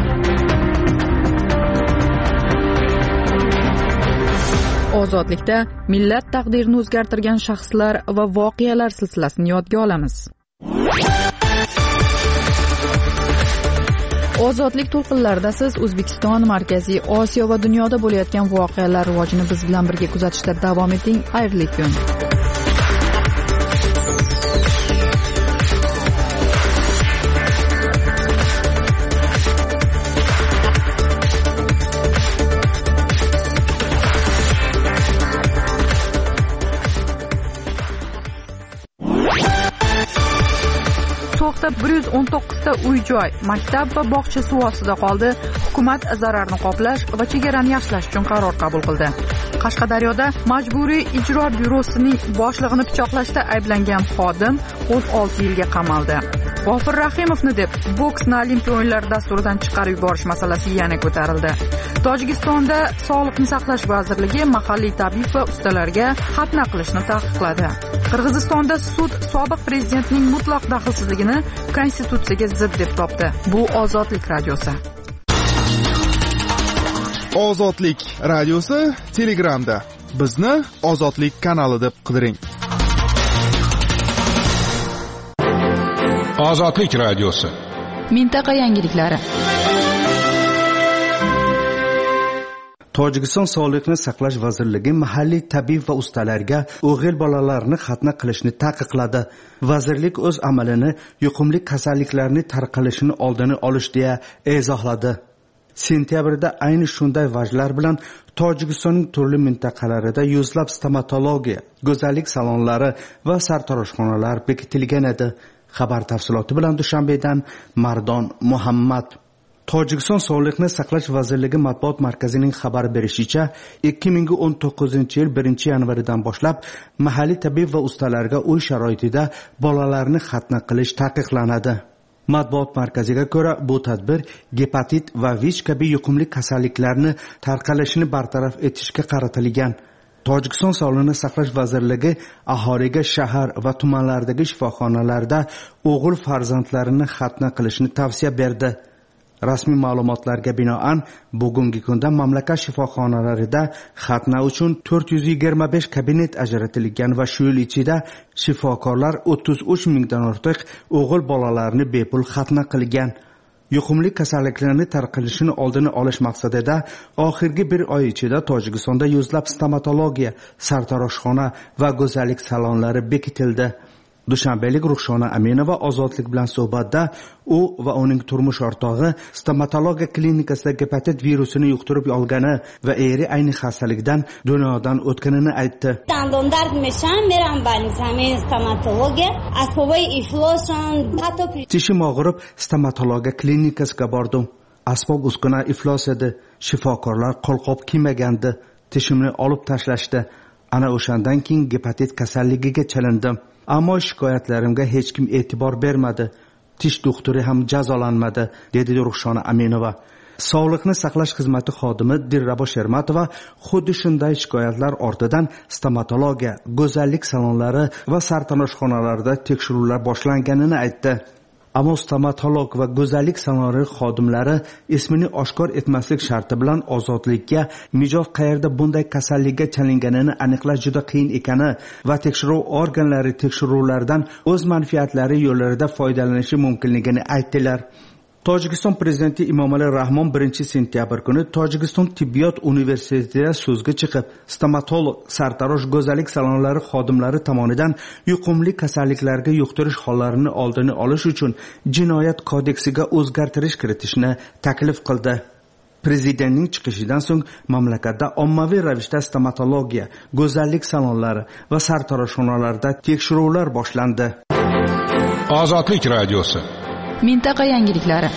Ozodlikda millat taqdirini o'zgartirgan shaxslar va voqealar silsilasini yodga olamiz. Ozodlik to'lqinlarida siz O'zbekiston, Markaziy Osiyo va dunyoda bo'layotgan voqealar rivojini biz bilan birga kuzatishda davom eting. Xayrli kun. So'xda bir yuz o'n to'qqiz ta uy-joy, maktab va bog'cha suv ostida qoldi. Hukumat zararni qoplash va chegarani yaxshilash uchun qaror qabul qildi. Qashqadaryoda Majburiy ijro byurosining boshlig'ini pichoqlashda ayblangan xodim o'n olti yilga qamaldi. G'ofir Rahimovni deb boksni Olimpiya o'yinlari dasturidan chiqarib yuborish masalasi yana ko'tarildi. Tojikistonda Sog'liqni saqlash vazirligi mahalliy tabib va ustalarga xatna qilishni taqiqladi. Qirg'izistonda sud sobiq prezidentning mutlaq daxlsizligini konstitutsiyaga zid deb topdi. Bu Ozodlik radiosi. Ozodlik radiosi Telegramda. Bizni Ozodlik kanali deb qidiring. Ozodlik radiosi. Mintaqa yangiliklari. Tojikiston Sog'liqni saqlash vazirligi mahalliy tabib va ustalarga o'g'il bolalarni xatna qilishni taqiqladi. Vazirlik o'z amalini yuqumli kasalliklarni tarqalishini oldini olish deya izohladi. Sentyabrda ayni shunday vajlar bilan Tojikistonning turli mintaqalarida yuzlab stomatologiya, go'zallik salonlari va sartaroshxonalar bekitilgan edi. Xabar tafsiloti bilan Dushanbedan Mardon Muhammad. Tojikiston Sog'liqni saqlash vazirligi matbuot markazining xabar berishicha, ikki ming o'n to'qqizinchi yil birinchi yanvaridan boshlab mahalliy tabib va ustalarga uy sharoitida bolalarni xatna qilish taqiqlanadi. Matbuot markaziga ko'ra, bu tadbir gepatit va vich kabi yuqumli kasalliklarni tarqalishini bartaraf etishga qaratilgan. Tojikiston Sog'liqni saqlash vazirligi aholiga shahar va tumanlardagi shifoxonalarda o'g'il farzandlarini xatna qilishni tavsiya berdi. Rasmiy ma'lumotlarga binoan bugungi kunda mamlakat shifoxonalarida xatna uchun to'rt yuz yigirma besh kabinet ajratilgan va shu yil ichida shifokorlar o'ttiz uch mingdan ortiq o'g'il bolalarni bepul xatna qilgan. Yuqumli kasalliklarni tarqalishini oldini olish maqsadida oxirgi bir oy ichida Tojikistonda yuzlab stomatologiya, sartaroshxona va go'zallik salonlari bekitildi. dushanbalik Ruxshona Aminova Ozodlik bilan suhbatda u va uning turmush o'rtog'i stomatologiya klinikasida gepatit virusini yuqtirib olgani va eri ayni xastalikdan dunyodan o'tganini aytdi. دندان درد میشم میرم بنزمین استوماتولوژی اسبابای ifloshan hatto tishim og'rib stomatologiya klinikasiga bordim. Asbob uskuna iflos edi. Shifokorlar qo'lqop kiymagandi. Tishimni olib tashlashdi. Ana o'shandan keyin gepatit kasalligiga chalindim. Ammo shikoyatlarimga hech kim e'tibor bermadi. Tish doktori ham jazolanmadi, dedi Ruxshona Aminova. Sog'liqni saqlash xizmati xodimi Dirrabo Shermatova xuddi shunday shikoyatlar ortidan stomatologiya, go'zallik salonlari va sartaroshxonalarda tekshiruvlar boshlanganini aytdi. Ammo stomatolog va go'zallik salonlari xodimlari ismini oshkor etmaslik sharti bilan ozodlikka mijoz qayerda bunday kasallikka chalinganini aniqlash juda qiyin ekani va tekshiruv organlari tekshiruvlardan o'z manfaatlari yo'llarida foydalanishi mumkinligini aytdilar. Tojikiston prezidenti Emomali Rahmon birinchi sentyabr kuni Tojikiston tibbiyot universitetida so'zga chiqib, stomatolog, sartarosh go'zallik salonlari xodimlari tomonidan yuqumli kasalliklarga yuqtirish hollarini oldini olish uchun jinoyat kodeksiga o'zgartirish kiritishni taklif qildi. Prezidentning chiqishidan so'ng mamlakatda ommaviy ravishda stomatologiya, go'zallik salonlari va sartaroshxonalarda tekshiruvlar boshlandi. Ozodlik radiosi. Mintaqa yangiliklari.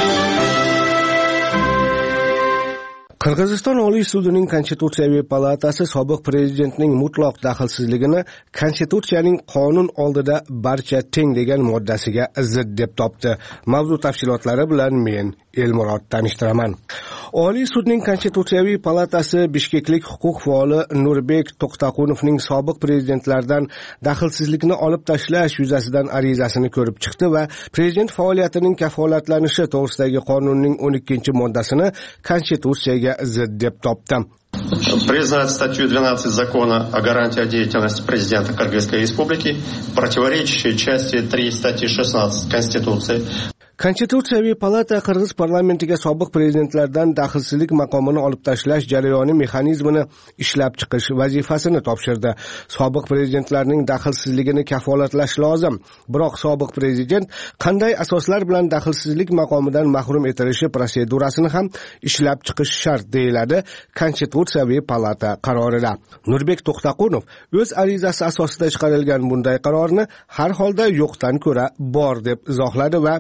Qirg'iziston Oliy sudining Konstitutsiyaviy palatasi sobiq prezidentning mutlaq daxlsizligini Konstitutsiyaning qonun oldida barcha teng degan moddasiga zid deb topdi. Mavzu tafsilotlari bilan men Elmurod tanishtiraman. Oliy sudning Konstitutsiyaviy palatasi bishkeklik huquq faoli Nurbek To'xtaqunovning sobiq prezidentlardan daxlsizlikni olib tashlash yuzasidan arizasini ko'rib chiqdi va prezident faoliyatining kafolatlanishi to'g'risidagi qonunning o'n ikkinchi moddasini Konstitutsiyaga zid deb topdi. Признать статью двенадцать Закона о гарантии деятельности президента Кыргызской Республики, противоречащей части три статьи шестнадцать Конституции. Konstitutsiyaviy palata Qirg'iz parlamentiga sobiq prezidentlardan daxlsizlik maqomini olib tashlash jarayoni mexanizmini ishlab chiqish vazifasini topshirdi. Sobiq prezidentlarning daxlsizligini kafolatlash lozim. Biroq sobiq prezident qanday asoslar bilan daxlsizlik maqomidan mahrum etilishi protsedurasini ham ishlab chiqish shart deyiladi Konstitutsiyaviy palata qarorida. Nurbek To'xtaqunov o'z arizasi asosida chiqarilgan bunday qarorni har holda yo'qdan ko'ra bor deb izohladi va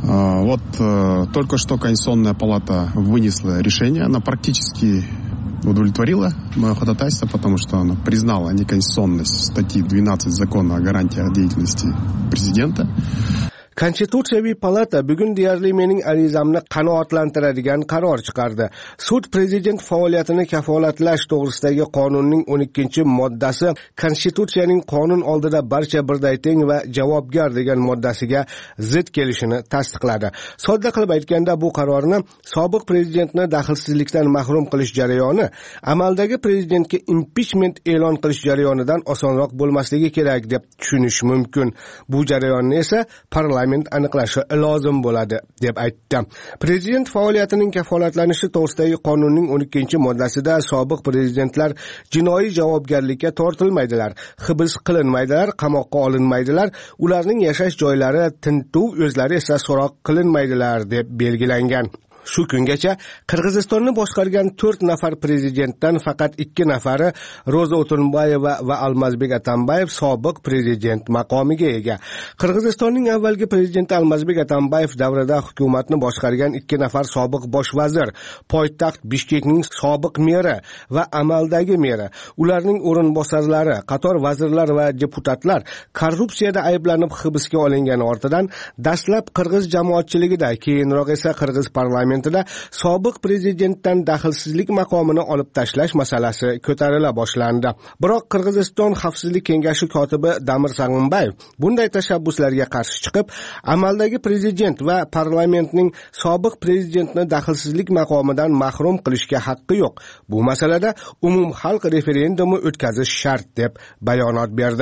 Вот только что Конституционная палата вынесла решение, она практически удовлетворила мое ходатайство, потому что она признала неконституционность статьи двенадцать Закона о гарантии деятельности президента. Konstitutsiyaviy palata bugun deyarli mening arizamni qanoatlantiradigan qaror chiqardi. Sud prezident faoliyatini kafolatlash to'g'risidagi qonunning o'n ikkinchi moddasi Konstitutsiyaning qonun oldida barcha birday teng va javobgar degan moddasiga zid kelishini tasdiqladi. Sodda qilib aytganda bu qarorni sobiq prezidentni daxlsizlikdan mahrum qilish jarayoni amaldagi prezidentga impichment e'lon qilish jarayonidan osonroq bo'lmasligi kerak deb tushunish mumkin. Bu jarayonni esa parlament aniqlashi lozim bo'ladi deb aytdi. Prezident faoliyatining kafolatlanishi to'g'risidagi qonunning o'n ikkinchi moddasida sobiq prezidentlar jinoiy javobgarlikka tortilmaydilar, hibs qilinmaydilar, qamoqqa olinmaydilar, ularning yashash joylari tintuv o'zlari esa so'roq qilinmaydilar deb belgilangan. Shu kungacha Qirg'izistonni boshqargan to'rt nafar prezidentdan faqat ikki nafari Ro'za O'tunbayeva va Almazbek Atambayev sobiq prezident maqomiga ega. Qirg'izistonning avvalgi prezidenti Almazbek Atambayev davrida hukumatni boshqargan ikki nafar sobiq bosh vazir, poytaxt Bishkekning sobiq meri va amaldagi meri, ularning o'rinbosarlari, qator vazirlar va deputatlar korrupsiyada ayblanib hibsga olingani ortidan dastlab qirg'iz jamoatchiligida, keyinroq esa qirg'iz parlamentida sobiq prezidentdan daxlsizlik maqomini olib tashlash masalasi ko'tarila boshlandi. Biroq Qirg'iziston Xavfsizlik kengashi kotibi Damir Sag'unbayev bunday tashabbuslarga qarshi chiqib, amaldagi prezident va parlamentning sobiq prezidentni daxlsizlik maqomidan mahrum qilishga haqqi yo'q. Bu masalada umumxalq referendumi o'tkazish shart deb bayonot berdi.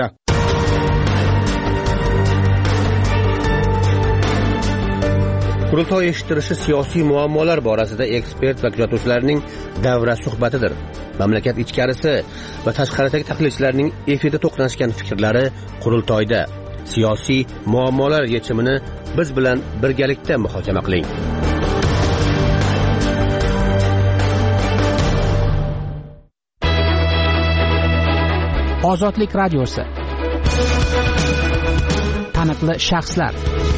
Qurultoy eshittirishi siyosiy muammolar borasida ekspert va kuzatuvchilarning davra suhbatidir. Mamlakat ichkarisi va tashqaridagi tahlilchilarning efirda to'qnashgan fikrlari qurultoyda. siyosiy muammolar yechimini biz bilan birgalikda muhokama qiling. Ozodlik radiosi. Taniqli shaxslar.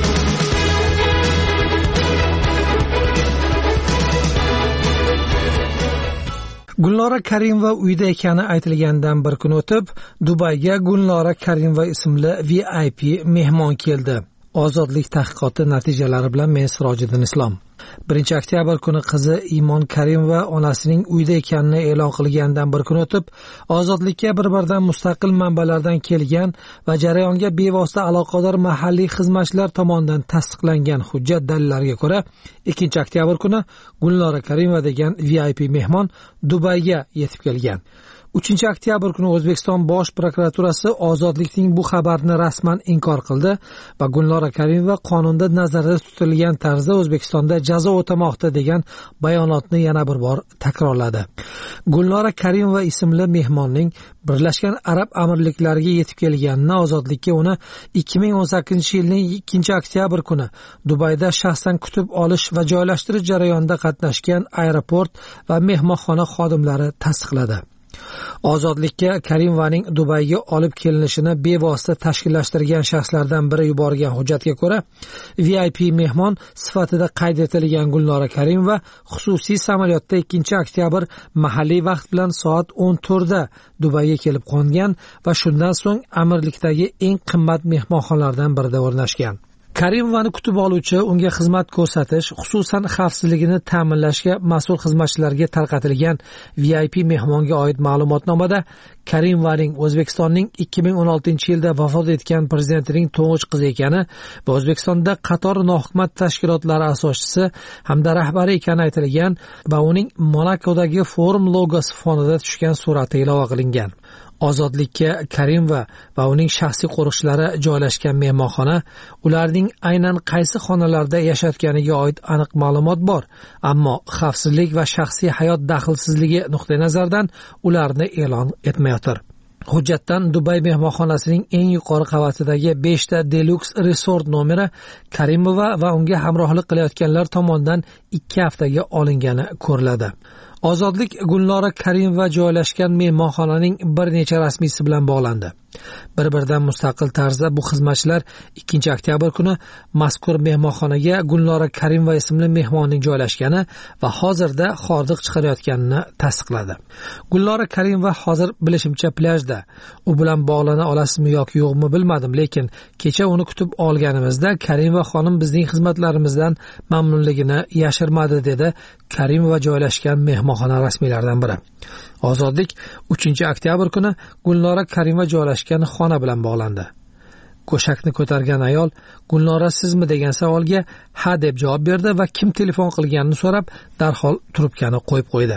Gulnora Karimova uyda ekani aytilgandan bir kun o'tib, Dubayga Gulnora Karimova ismli V I P mehmon keldi. Ozodlik tahqiqoti natijalari bilan men Sirojiddin Islom. birinchi oktyabr kuni qizi Imon Karimova onasining uyda ekanini e'lon qilgandan bir kun o'tib, Ozodlikka bir-birdan mustaqil manbalardan kelgan va jarayonga bevosita aloqador mahalliy xizmatchilar tomonidan tasdiqlangan hujjat dalillariga ko'ra, ikkinchi oktyabr kuni Gulnora Karimova degan V I P mehmon Dubayga yetib kelgan. uchinchi oktyabr kuni O'zbekiston Bosh prokuraturasi Ozodlikning bu xabarni rasman inkor qildi va Gulnora Karimova qonunda nazarda tutilgan tarzda O'zbekistonda jazo o'tamoqda degan bayonotni yana bir bor takrorladi. Gulnora Karimova ismli mehmonning Birlashgan Arab Amirliklariga yetib kelganini, Ozodlikka uni ikki ming o'n sakkizinchi yilning ikkinchi oktyabr kuni Dubayda shaxsan kutib olish va joylashtirish jarayonida qatnashgan aeroport va mehmonxona xodimlari tasdiqladi. Ozodlikka Karimovaning Dubayga olib kelinishini bevosita tashkillashtirgan shaxslardan biri yuborgan hujjatga ko'ra, V I P mehmon sifatida qayd etilgan Gulnora Karimova xususiy samolyotda ikkinchi oktyabr mahalliy vaqt bilan soat o'n to'rtda Dubayga kelib qo'ngan va shundan so'ng amirlikdagi eng qimmat mehmonxonalardan birida o'rnashgan. Karimovani kutib oluvchi, unga xizmat ko'rsatish, xususan xavfsizligini ta'minlashga mas'ul xizmatchilarga tarqatilgan V I P mehmonga oid ma'lumotnomada Karimovaning O'zbekistonning ikki ming o'n oltinchi yilda vafot etgan prezidentining to'ng'ich qizi ekani va O'zbekistonda qator nohukumat tashkilotlari asoschisi hamda rahbari ekani aytilgan va uning Monakodagi forum logosi fonida tushgan surati ilova qilingan. Ozodlikka Karimova va uning shaxsiy qo'riqchilari joylashgan mehmonxona, ularning aynan qaysi xonalarda yashayotganiga oid aniq ma'lumot bor, ammo xavfsizlik va shaxsiy hayot daxlsizligi nuqtai nazaridan ularni e'lon etmayotir. Hujjatdan Dubay mehmonxonasining eng yuqori qavatidagi beshta Deluxe Resort nomeri Karimova va unga hamrohlik qilayotganlar tomonidan ikki haftaga olingani ko'riladi. Ozodlik Gulnora Karimova joylashgan mehmonxonaning bir necha rasmiysi bilan bog'landi. Bir-biridan mustaqil tarzda bu xizmatchilar ikkinchi oktyabr kuni mazkur mehmonxonaga Gulnora Karimova ismli mehmonning joylashgani va hozirda hordiq chiqarayotganini tasdiqladi. Gulnora Karimova hozir bilishimcha plyajda. U bilan bog'lana olasizmi yoki yo'qmi bilmadim, lekin kecha uni kutib olganimizda Karimova xonim bizning xizmatlarimizdan mamnunligini yashirmadi, dedi Karimova joylashgan mehmonxona rasmiylaridan biri. Ozodlik uchinchi oktyabr kuni Gulnora Karimova joylashgan xona bilan bog'landi. Go'shakni ko'targan ayol Gulnora sizmi degan savolga ha deb javob berdi va kim telefon qilganini so'rab darhol trubkani qo'yib qo'ydi.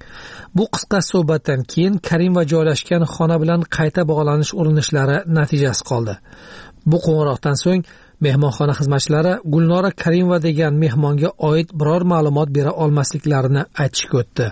Bu qisqa suhbatdan keyin Karimova joylashgan xona bilan qayta bog'lanish urinishlari natijasiz qoldi. Bu qo'ng'iroqdan so'ng mehmonxona xizmatchilari Gulnora Karimova degan mehmonga oid biror ma'lumot bera olmasliklarini aytishga o'tdi.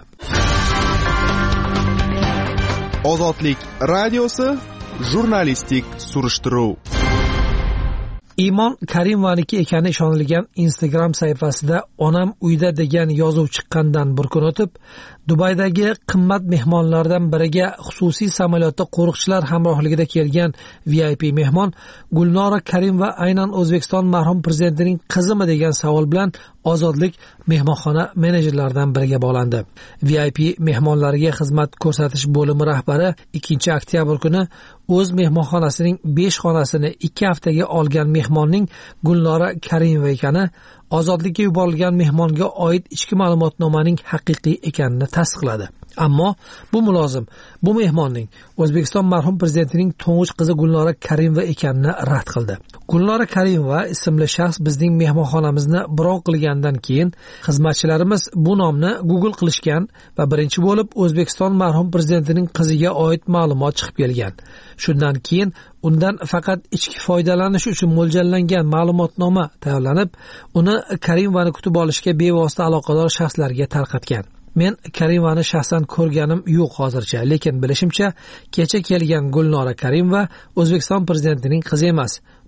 Ozodlik radiosi jurnalistik surishtiruv. Imon Karimovaniki ekani ishonilgan Instagram sahifasida onam uyda degan yozuv chiqqandan bir kun o'tib, Dubaydagi qimmat mehmonlardan biriga xususiy samolyotda qo'riqchilar hamrohligida kelgan V I P mehmon Gulnora Karimova aynan O'zbekiston marhum prezidentining qizimi degan savol bilan Ozodlik mehmonxona menejerlaridan biriga bog'landi. V I P mehmonlariga xizmat ko'rsatish bo'limi rahbari ikkinchi oktyabr kuni o'z mehmonxonasining besh xonasini ikki haftaga olgan mehmonning Gulnora Karimova ekani, Ozodlikka yuborilgan mehmonga oid ichki ma'lumotnomaning haqiqiy ekanini tasdiqladi. Ammo bu mulozim bu mehmonning O'zbekiston marhum prezidentining to'ng'ich qizi Gulnora Karimova ekanini rad qildi. Gulnora Karimova ismli shaxs bizning mehmonxonamizni bron qilgandan keyin xizmatchilarimiz bu nomni Google qilishgan va birinchi bo'lib O'zbekiston marhum prezidentining qiziga oid ma'lumot chiqib kelgan. Shundan keyin undan faqat ichki foydalanish uchun mo'ljallangan ma'lumotnoma tayyorlanib, uni Karimovani kutib olishga bevosita aloqador shaxslarga tarqatgan. Men Karimovani shaxsan ko'rganim yo'q hozircha, lekin bilishimcha kecha kelgan Gulnora Karimova O'zbekiston prezidentining qizi emas,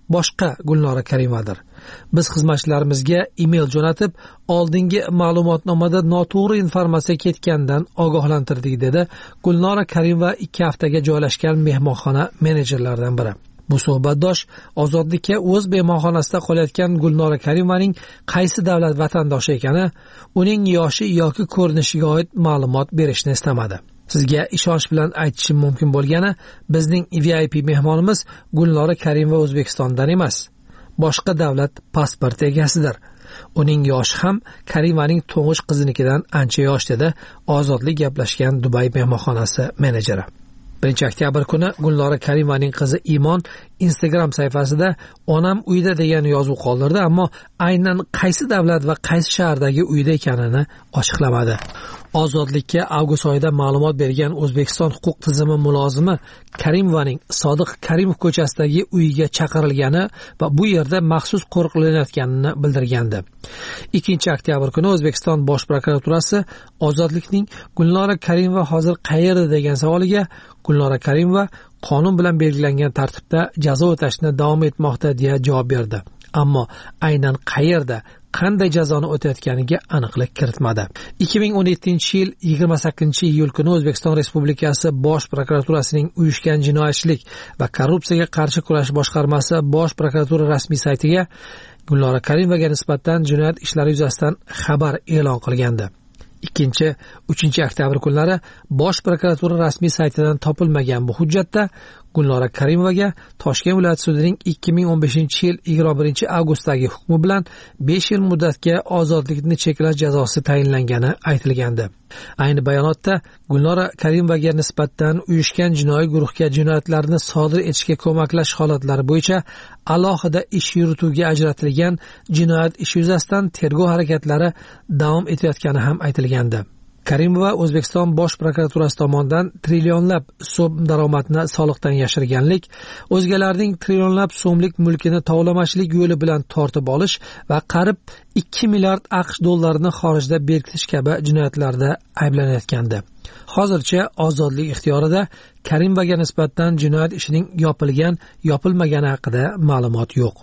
boshqa Gulnora Karimadir. Biz xizmatchilarimizga email jo'natib, oldingi ma'lumotnomada noto'g'ri informatsiya ketganidan ogohlantirdik, dedi Gulnora Karimova ikki haftaga joylashgan mehmonxona menejerlaridan biri. Bu suhbatdosh Ozodlikka o'z mehmonxonasida qolayotgan Gulnora Karimovaning qaysi davlat vatandoshi ekani, uning yoshi yoki ko'rinishiga oid ma'lumot berishni istamadi. Sizga ishonch bilan aytishim mumkin bo'lgani, bizning V I P mehmonimiz Gulnora Karimova O'zbekistondan emas, boshqa davlat pasporti egasidir. Uning yoshi ham Karimovaning to'ng'ich qizinikidan ancha yosh, dedi Ozodlik gaplashgan Dubay mehmonxonasi menejeri. birinchi oktyabr kuni Gulnora Karimovaning qizi Imon Instagram sahifasida onam uyda degan yozuv qoldirdi, ammo aynan qaysi davlat va qaysi shahardagi uyda ekanini ochiqlamadi. Ozodlikka avgust oyida ma'lumot bergan O'zbekiston huquq tizimi mulozimi Karimovaning Sodiq Karimov ko'chasidagi uyiga chaqirilgani va bu yerda maxsus qo'riqlanayotganini bildirgandi. ikkinchi oktyabr kuni O'zbekiston Bosh prokuraturasi Ozodlikning Gulnora Karimova hozir qayerda degan savoliga Gulnora Karimova qonun bilan belgilangan tartibda jazo o'tashni davom etmoqda deya javob berdi. Ammo aynan qayerda, qanday jazoni o'tayotganiga aniqlik kiritmadi. ikki ming o'n yettinchi yil yigirma sakkizinchi iyul kuni O'zbekiston Respublikasi Bosh prokuraturasining uyushgan jinoyatchilik va korrupsiyaga qarshi kurash boshqarmasi Bosh prokuratura rasmiy saytiga Gulnora Karimovaga nisbatan jinoyat ishlari yuzasidan xabar e'lon qilgandi. ikkinchi uchinchi oktyabr kunlari Bosh prokuratura rasmiy saytidan topilmagan bu hujjatda Gulnora Karimovaga Toshkent viloyat sudining ikki ming o'n beshinchi yil yigirma birinchi avgustdagi hukmi bilan besh yil muddatga ozodlikni cheklash jazosi tayinlangani aytilgandi. Ayni bayonotda Gulnora Karimovaga nisbatan uyushgan jinoiy guruhga jinoyatlarni sodir etishga ko'maklash holatlari bo'yicha alohida ish yurituvga ajratilgan jinoyat ishi yuzasidan tergov harakatlari davom etayotgani ham aytilgandi. Karimova O'zbekiston Bosh prokuraturasi tomonidan trillionlab so'm daromadni soliqdan yashirganlik, o'zgalarning trillionlab so'mlik mulkini tovlamachilik yo'li bilan tortib olish va qarib ikki milliard AQSh dollarini xorijda berkitish kabi jinoyatlarda ayblanayotgandi. Hozircha ozodlik ixtiyorida Karimovaga nisbatan jinoyat ishining yopilgan, yopilmagani haqida ma'lumot yo'q.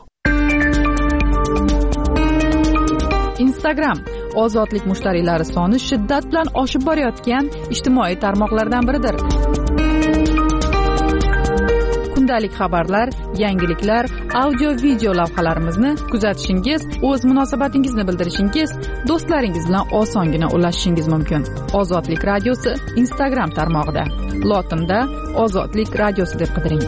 Instagram ozodlik mushtariylari soni shiddat bilan oshib borayotgan ijtimoiy tarmoqlardan biridir. Kundalik xabarlar, yangiliklar, audio video lavhalarimizni kuzatishingiz, o'z munosabatingizni bildirishingiz, do'stlaringiz bilan osongina ulashishingiz mumkin. Ozodlik radiosi Instagram tarmog'ida lotinda Ozodlik radiosi deb qidiring.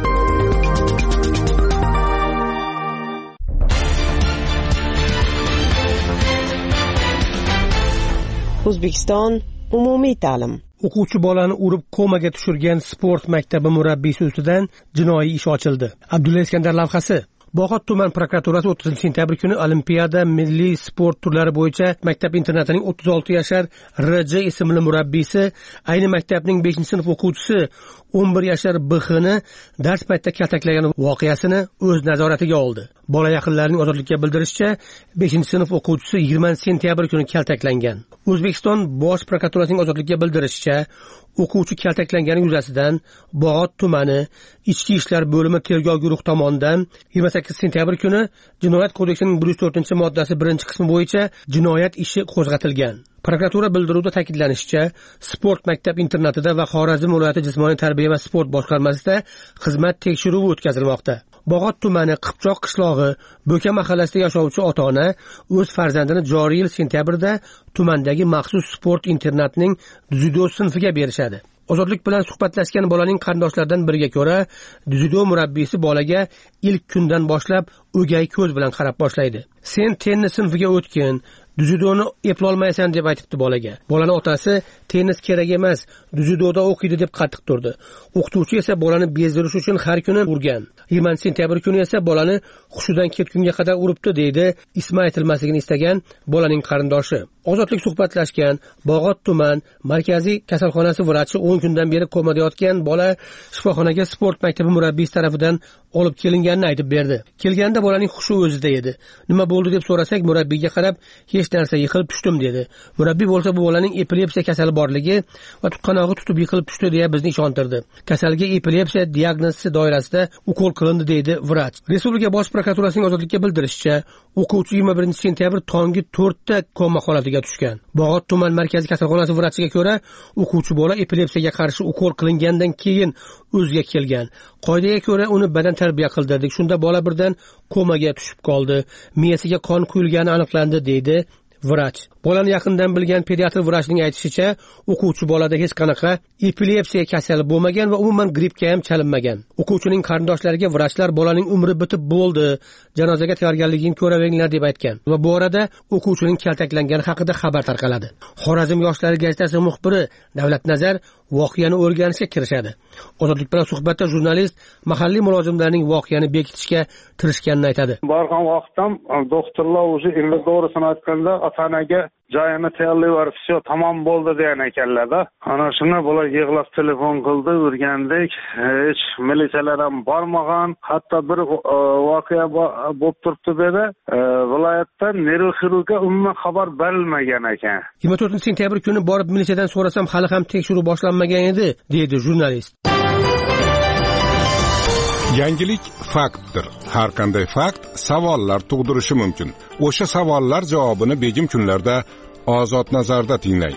O'zbekiston umumiy ta'lim. O'quvchi bolani urib komaga tushirgan sport maktabi murabbiysi ustidan jinoiy ish ochildi. Abdulla Iskandar lavhasi. Bog'ot tuman prokuraturasi o'ttizinchi sentyabr kuni Olimpiada milliy sport turlari bo'yicha maktab internatining o'ttiz olti yashar R J ismli murabbiysi ayni maktabning beshinchi sinf o'quvchisi o'n bir yashar B X ni dars paytida kaltaklagan voqeasini o'z nazoratiga oldi. Bola yaqinlarining ozodlikka bildirishicha, beshinchi sinf o'quvchisi yigirmanchi sentyabr kuni kaltaklangan. O'zbekiston Bosh prokuraturasining ozodlikka bildirishicha, o'quvchi kaltaklangani yuzasidan Bog'ot tumani Ichki ishlar bo'limi tergov guruhi tomonidan yigirma sakkizinchi sentyabr kuni Jinoyat kodeksining bir yuz to'rtinchi moddasi birinchi qismi bo'yicha jinoyat ishi qo'zg'atilgan. Prokuratura bildiruvida ta'kidlanishicha, sport maktab internatida va Xorazm viloyati jismoniy tarbiya va sport boshqarmasida xizmat tekshiruvi o'tkazilmoqda. Bog'ot tumani Qipchoq qishlog'i Bo'ka mahallasida yashovchi ota-ona o'z farzandini joriy yil sentyabrda tumandagi maxsus sport internatining dzyudo sinfiga berishadi. Ozodlik bilan suhbatlashgan bolaning qarindoshlaridan biriga ko'ra, dzyudo murabbiysi bolaga ilk kundan boshlab o'gay ko'z bilan qarab boshlaydi. Sen tennis sinfiga o'tgin, dzyudoni eplolmaysan deb aytibdi bolaga. Bolaning otasi tennis kerak emas, dzyudoda o'qiydi deb qattiq turdi. O'qituvchi esa bolani bezdirish uchun har kuni urgan. yigirmanchi sentyabr kuni esa bolani hushidan ketgunga qadar uribdi, deydi ismi aytilmasligini istagan bolaning qarindoshi. Ozodlik suhbatlashgan Bog'ot tuman markaziy kasalxonasi vrachi o'n kundan beri komada yotgan bola shifoxonaga sport maktabi murabbiysi tarafidan olib kelinganini aytib berdi. Kelganda bolaning hushi o'zida edi. Nima bo'ldi deb so'rasak, murabbiyga qarab, hech narsa, yiqilib tushdim dedi. Murabbiy bo'lsa bu bolaning epilepsiya kasali borligi va tutqanog'i tutib yiqilib tushdi deya bizni ishontirdi. Kasalga epilepsiya diagnozi doirasida ukol qilindi deydi vrach. Respublika bosh prokuraturasining Ozodlikka bildirishicha, o'quvchi yigirma birinchi sentyabr tongi to'rtda koma holatiga tushgan. Bog'ot tuman markaziy kasalxonasi vrachiga ko'ra, o'quvchi bola epilepsiyaga qarshi ukol qilingandan keyin o'ziga kelgan. Qoidaga ko'ra uni badan tarbiya qildirdik. Shunda bola birdan komaga tushib qoldi. Miyasiga qon quyilgani aniqlandi deydi vrach. Bolani yaqindan bilgan pediatr vrachning aytishicha, o'quvchi bolada hech qanaqa epilepsiya kasali bo'lmagan va umuman grippga ham chalinmagan. O'quvchining qarindoshlariga vrachlar bolaning umri bitib bo'ldi, janozaga tayyorgarligini ko'raveringlar deb aytgan. Va bu orada o'quvchining kaltaklangani haqida xabar tarqaladi. Xorazm yoshlari gazetasi muxbiri Davlatnazar voqeani o'rganishga kirishadi. Ozodlik bilan suhbatda jurnalist mahalliy mulozimlarning voqeani bekitishga tirishganini aytadi. Borgan vaqtdan doktorlar o'zi endi to'g'risini aytganda ota-onaga joyini tayyorlayverib, "Всё, tamom bo'ldi" degan ekanlar-da. Ana shuni bular yig'lab telefon qildi, o'rgandik. Hech militsiyalar ham bormagan. Hatto bir voqea bo'lib turibdi dedi. Viloyatdan neyroxirurgga umuman xabar berilmagan ekan. yigirma to'rtinchi sentyabr kuni borib militsiyadan so'rasam, hali ham tekshiruv boshlanmagan edi, deydi jurnalist. Yangilik faktdir. Har qanday fakt savollar tug'dirishi mumkin. O'sha savollar javobini begim kunlarda Ozod nazarda tinglang.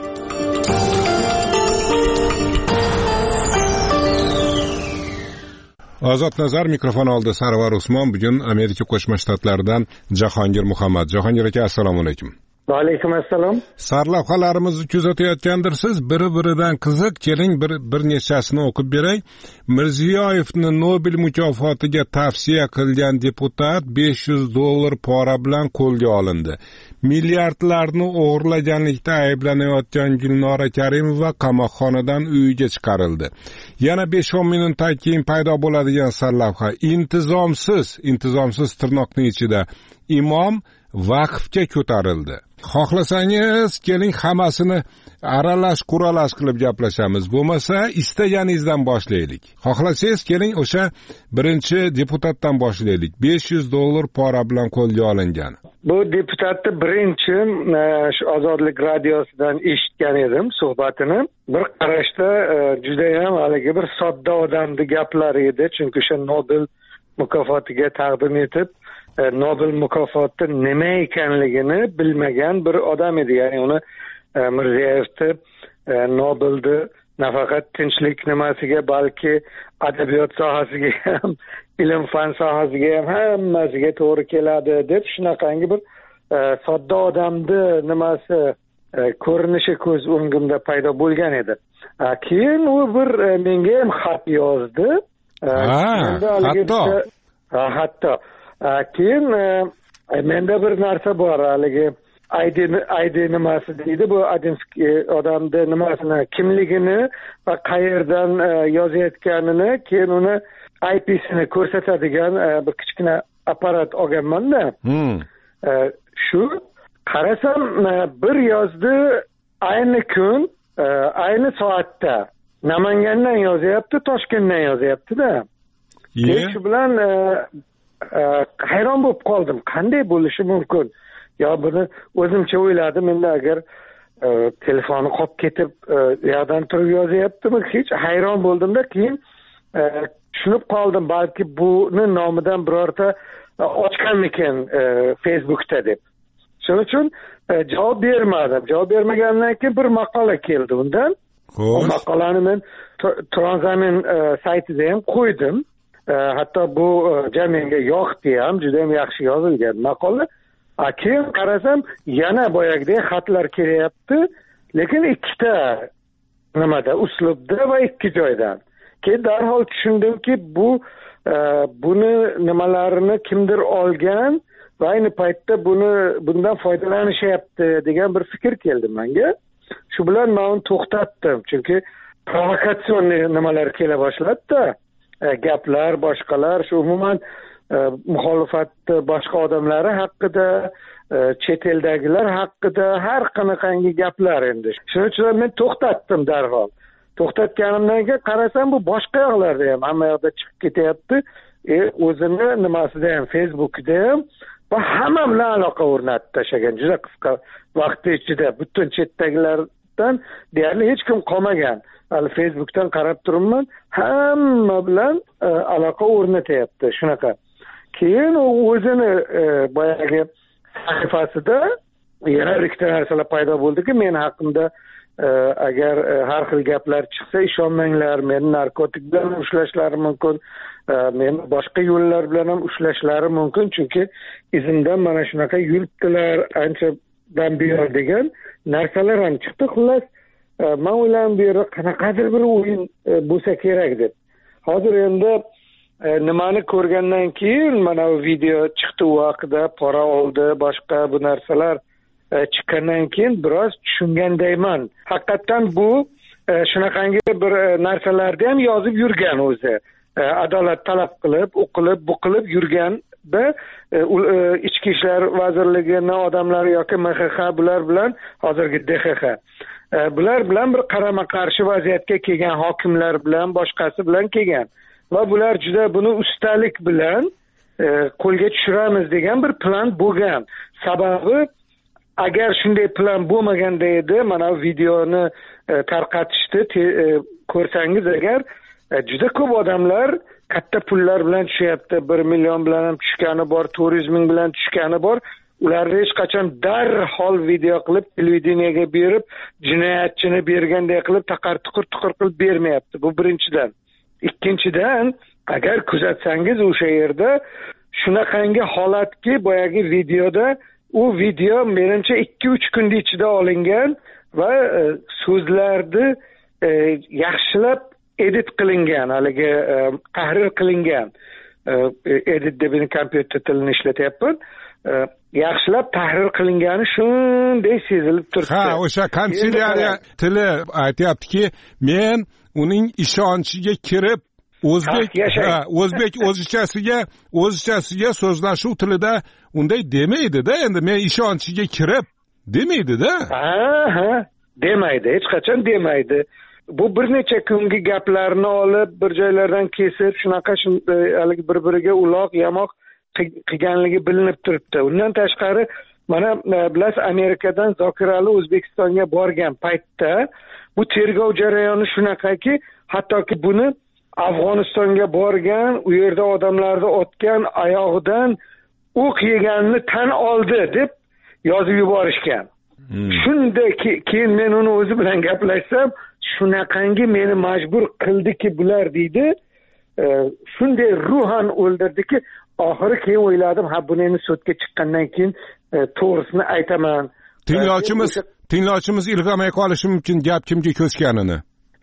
Ozod nazar mikrofon oldi Sarvar Usmon. Bugun Amerika Qo'shma Shtatlaridan Jahongir Muhammad. Jahongir aka, assalomu alaykum. Va alaykum assalom. Sarlavhalarimizni kuzatayotgandirsiz. Biri-biridan qiziq. Keling bir bir nechasini o'qib beray. Mirziyoyevni Nobel mukofotiga tavsiya qilgan deputat besh yuz dollar pora bilan qo'lga olindi. Milliardlarni o'g'irlaganlikda ayblanayotgan Gulnora Karimova qamoqxonadan uyiga chiqarildi. Yana besh o'n minutdan keyin paydo bo'ladigan sarlavha intizomsiz, intizomsiz tirnoqning ichida imom vaqfga ko'tarildi. Xohlasangiz keling hammasini aralash quralash qilib gaplashamiz. Bo'lmasa istaganingizdan boshlaylik. Xohlasangiz keling o'sha birinchi deputatdan boshlaylik. besh yuz dollar pora bilan qo'lga olingan. Bu deputatni birinchi shu Ozodlik radiosidan eshitgan edim suhbatini. Bir qarashda juda ham haligi bir sodda odamning gaplari edi, chunki o'sha Nobel mukofotiga taqdim etib Nobel mukofoti nima ekanligini bilmagan bir odam edi. Ya'ni uni Mirziyoyevni Nobelni nafaqat tinchlik nimasiga, balki adabiyot sohasiga ham, ilm fan sohasiga ham hammasiga to'g'ri keladi deb shunaqangi bir sodda odamni nimasi ko'rinishi ko'z o'ngimda paydo bo'lgan edi. Keyin u bir menga ham xat yozdi. Hatto hatto keyin menda bir narsa bor, haligi aydi aydi nimasi deydi, bu odamni nimasini, kimligini va qayerdan yozayotganini, keyin uni I P'sini ko'rsatadigan bir kichkina apparat olganman-da. Shu qarasam bir yozdi, ayni kun, ayni soatda Namangandan yozyapti, Toshkentdan yozyapti-da. Shu bilan hayron bo'lib qoldim. Qanday bo'lishi mumkin? Yo buni o'zimcha o'yladim, endi agar telefoni qolib ketib, yoqdan turib yozyaptimi? Hech hayron bo'ldimda, keyin tushunib qoldim, balki buni nomidan birorta ochganmikan Facebookda deb. Shuning uchun javob bermadim. Javob bermagandan keyin bir maqola keldi undan. O maqolani men Transamin saytida ham qo'ydim. Hatto bu jamiyatga yoqdi ham, juda ham yaxshi yozilgan maqola. Keyin qarasam, yana boyagidek xatlar kelyapti, lekin ikkita nimada, uslubda va ikki joydan. Keyin darhol tushundimki, bu buni nimalarini kimdir olgan va ayni paytda buni bundan foydalanishyapti degan bir fikr keldi menga. Shu bilan men uni to'xtatdim, chunki provokatsion nimalar kela boshladi-da. Gaplar, boshqalar, shu umuman muxolifatni boshqa odamlari haqida, chet eldagilar haqida har qanaqangi gaplar endi. Shuning uchun men to'xtatdim darhol. To'xtatganimdan keyin qarasam bu boshqa yoqlarda ham hamma yoqda chiqib ketyapti. E, o'zini nimasida ham, Facebook'da ham va hamma bilan aloqa o'rnatib tashlagan. Juda qisqa vaqt ichida butun chetdagilardan deyarli hech kim qolmagan. Hali Facebook'dan qarab turibman, hamma bilan e, aloqa o'rnatyapti shunaqa. Keyin u o'zini e, boyagi sahifasida yana ikkita narsalar paydo bo'ldiki, men haqimda e, agar e, har xil gaplar chiqsa ishonmanglar, meni narkotik bilan ushlashlari mumkin, e, meni boshqa yo'llar bilan ham ushlashlari mumkin, chunki izimdan mana shunaqa yuribdilar anchadan buyon degan narsalar ham chiqdi. Xullas, e, men o'yladim bu yerda qanaqadir bir o'yin e, bo'lsa kerak deb. Hozir endi E, nimani ko'rgandan keyin mana bu video chiqdi, u haqida pora oldi, boshqa bu narsalar e, chiqqandan keyin biroz tushungandayman. Haqiqatan bu e, shunaqangi bir e, narsalarni ham yozib yurgan o'zi. E, adolat talab qilib, o'qilib, buqilib yurganda e, e, Ichki ishlar vazirligining odamlari yoki M X X bular bilan, hozirgi D X X e, bular bilan bir qarama-qarshi vaziyatga kelgan, hokimlar bilan, boshqasi bilan kelgan. Va bular juda buni ustalik bilan e, qo'lga tushiramiz degan bir plan bo'lgan. Sababi agar shunday plan bo'lmaganda edi, mana bu videoni e, tarqatishdi, te, e, ko'rsangiz agar e, juda ko'p odamlar katta pullar bilan tushyapti. bir million bilan ham tushgani bor, to'rt yuz ming bilan tushgani bor. Ularni hech qachon darhol video qilib televideniyaga berib, jinoyatchini berganday qilib taqar-tuqur tuqur qilib bermayapti. Bu birinchidan. Ikkinchidan, agar kuzatsangiz o'sha yerda shunaqangi holatki, boyagi videoda u video menimcha ikki uch kun ichida olingan va e, so'zlarni e, yaxshilab edit qilingan, haligi e, tahrir qilingan. E, edit deb kompyuter tilini ishlatyapman. E, yaxshilab tahrir qilingani shunday sezilib turibdi. Ha, o'sha kanselyariya tili aytyaptiki, men uning ishonchiga kirib o'zbek ha, o'zbek o'zichasiga o'zichasiga so'zlashuv tilida unday demaydi-da, endi men ishonchiga kirib demaydi-da. Ha, ha, demaydi, hech qachon demaydi. Bu bir necha kungi gaplarni olib, bir joylardan kesib, shunaqa haligi bir-biriga uloq, yamoq qilganligi bilinib turibdi. Undan tashqari, mana bilasiz, Amerikadan Zokir Ali O'zbekistonga borgan paytda bu tergov jarayoni shunaqaki, hattoki buni Afg'onistonga borgan, u yerda odamlarni otgan, oyog'idan o'q yeganini tan oldi deb yozib yuborishgan. Hmm. Shunda keyin men uni o'zi bilan gaplashsam, shunaqangi meni majbur qildiki bular deydi. E, shunday ruhan o'ldirdiki, oxiri keyin o'yladim, ha buni endi sudga chiqqandan keyin e, to'g'risini aytaman. Tinglovchimiz tinglovchimiz ilg'amay qolishi mumkin gap kimga ko'chganini.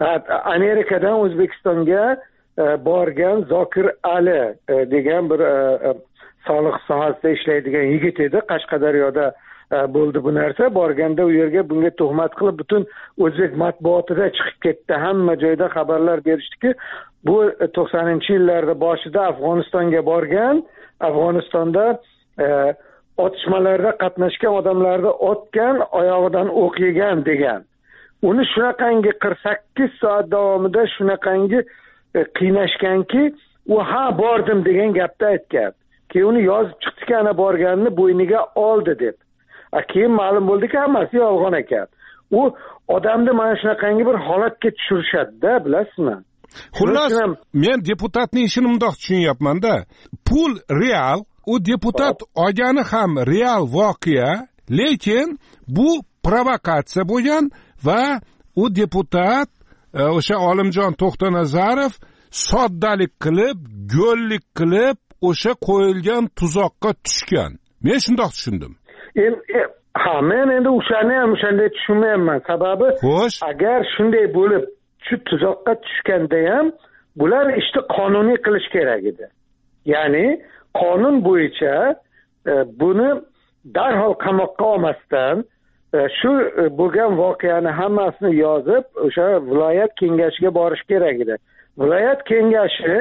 Amerikadan O'zbekistonga e, borgan Zokir Ali e, degan bir e, e, soliq sohasida ishlaydigan yigit edi. Qashqadaryoda e, bo'ldi bu narsa. Borganda u yerga bunga tuhmat qilib butun o'zbek matbuotida chiqib ketdi. Hamma joyda xabarlar berishdiki, bu to'qsoninchi yillarda boshida Afg'onistonga borgan, Afg'onistonda e, otishmalarda qatnashgan odamlarni otgan, oyog'idan o'q yegan degan. Uni shunaqangi qirq sakkiz soat davomida shunaqangi e, qiynashganki, u ha bordim degan gapni aytgan. Keyin uni yozib chiqdiki, ana borganini bo'yniga oldi deb. A keyin ma'lum bo'ldiki, hammasi yolg'on ekan. U odamni mana shunaqangi bir holatga tushirishadi-da, bilasizmi? Xullas, men deputatning ishini bundoq tushunyapman-da. Pul real, u deputat olgani ham real voqea, lekin bu provokatsiya bo'lgan va u deputat o'sha Olimjon To'xtanazarov soddalik qilib, go'llik qilib o'sha qo'yilgan tuzoqqa tushgan. Men shundoq tushundim. Endi ha, men endi o'shani ham o'shanday tushunmayman. Sababi, agar shunday bo'lib shu tuzoqqa tushganda ham bular ishni qonuniy qilish kerak edi. Ya'ni qonun bo'yicha e, buni darhol qamoqqa olmasdan e, shu e, bo'lgan voqeani hammasini yozib o'sha viloyat kengashiga borish kerak edi. Viloyat kengashi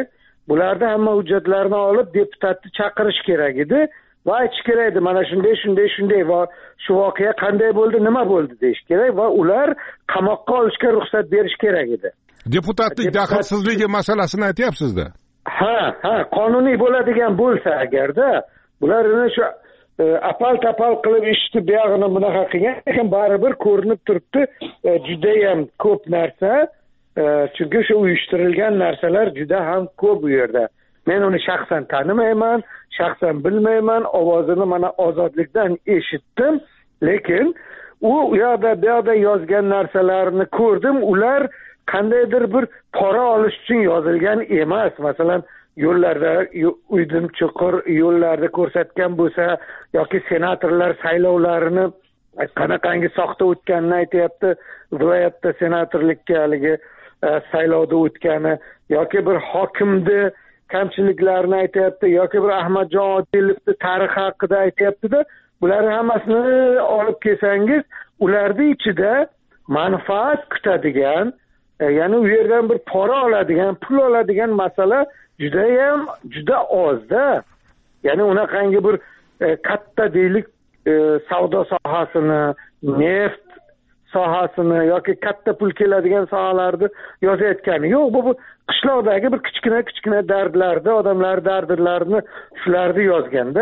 bularni hamma hujjatlarini olib deputatni chaqirish kerak edi va aytish kerak edi mana shunday shunday shunday va shu voqea qanday bo'ldi nima bo'ldi deyish kerak va ular qamoqqa olishga ruxsat berish kerak edi. Deputatlik daxlsizligi masalasini aytyapsizda. Ha, ha, qonuniy bo'ladigan bo'lsa agarda bularni shu apal tapal qilib ishni buyog'ini bunaqa qilgan lekin baribir ko'rinib turibdi juda ham ko'p narsa, chunki shu uyushtirilgan narsalar juda ham ko'p u yerda. Men uni shaxsan tanimayman, shaxsan bilmayman, ovozini mana Ozodlikdan eshitdim, lekin u u yoqda bu yoqda yozgan narsalarni ko'rdim, ular qandaydir bir pora olish uchun yozilgan emas. Masalan, yo'llarda uydim chuqur yo'llarni ko'rsatgan bo'lsa yoki senatorlar saylovlarini qanaqangi soxta o'tganini aytayapti, viloyatda senatorlikka haligi saylovda o'tgani yoki bir hokimni kamchiliklarini aytayapti yoki bir Ahmadjon Odilovni tarixi haqida aytayapti-da, bularni hammasini olib kelsangiz, ularning ichida manfaat kutadigan, ya'ni u yerdan bir pora oladigan, pul oladigan masala juda ham juda ozda. Ya'ni unaqangi bir e, katta deylik e, savdo sohasini, neft sohasini yoki katta pul keladigan sohalarni yozayotgani yo'q. Bu, bu qishloqdagi bir kichkina kichkina dardlarni, odamlar dardlarini shularni yozganda.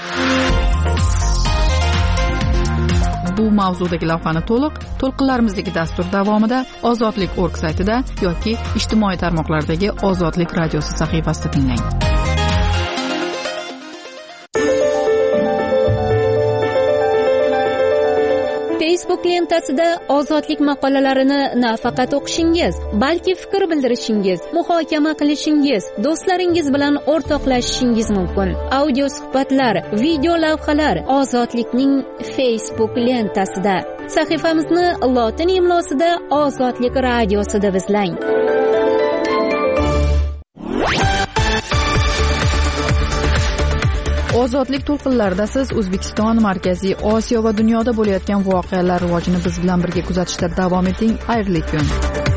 Bu mavzudagi lavhani to'liq to'lqinlarimizdagi dastur davomida Ozodlik org saytida yoki ijtimoiy tarmoqlardagi Ozodlik radiosi sahifasida tinglang. Facebook lentasida Ozodlik maqolalarini nafaqat o'qishingiz, balki fikr bildirishingiz, muhokama qilishingiz, do'stlaringiz bilan o'rtoqlashishingiz mumkin. Audio suhbatlar, video lavhalar Ozodlikning Facebook lentasida. Sahifamizni lotin imlosida Ozodlik radiosi deb izlang. Ozodlik to'lqinlarida siz O'zbekiston, Markaziy Osiyo va dunyoda bo'layotgan voqealar rivojini biz bilan birga kuzatishda davom eting. Xayrli kun.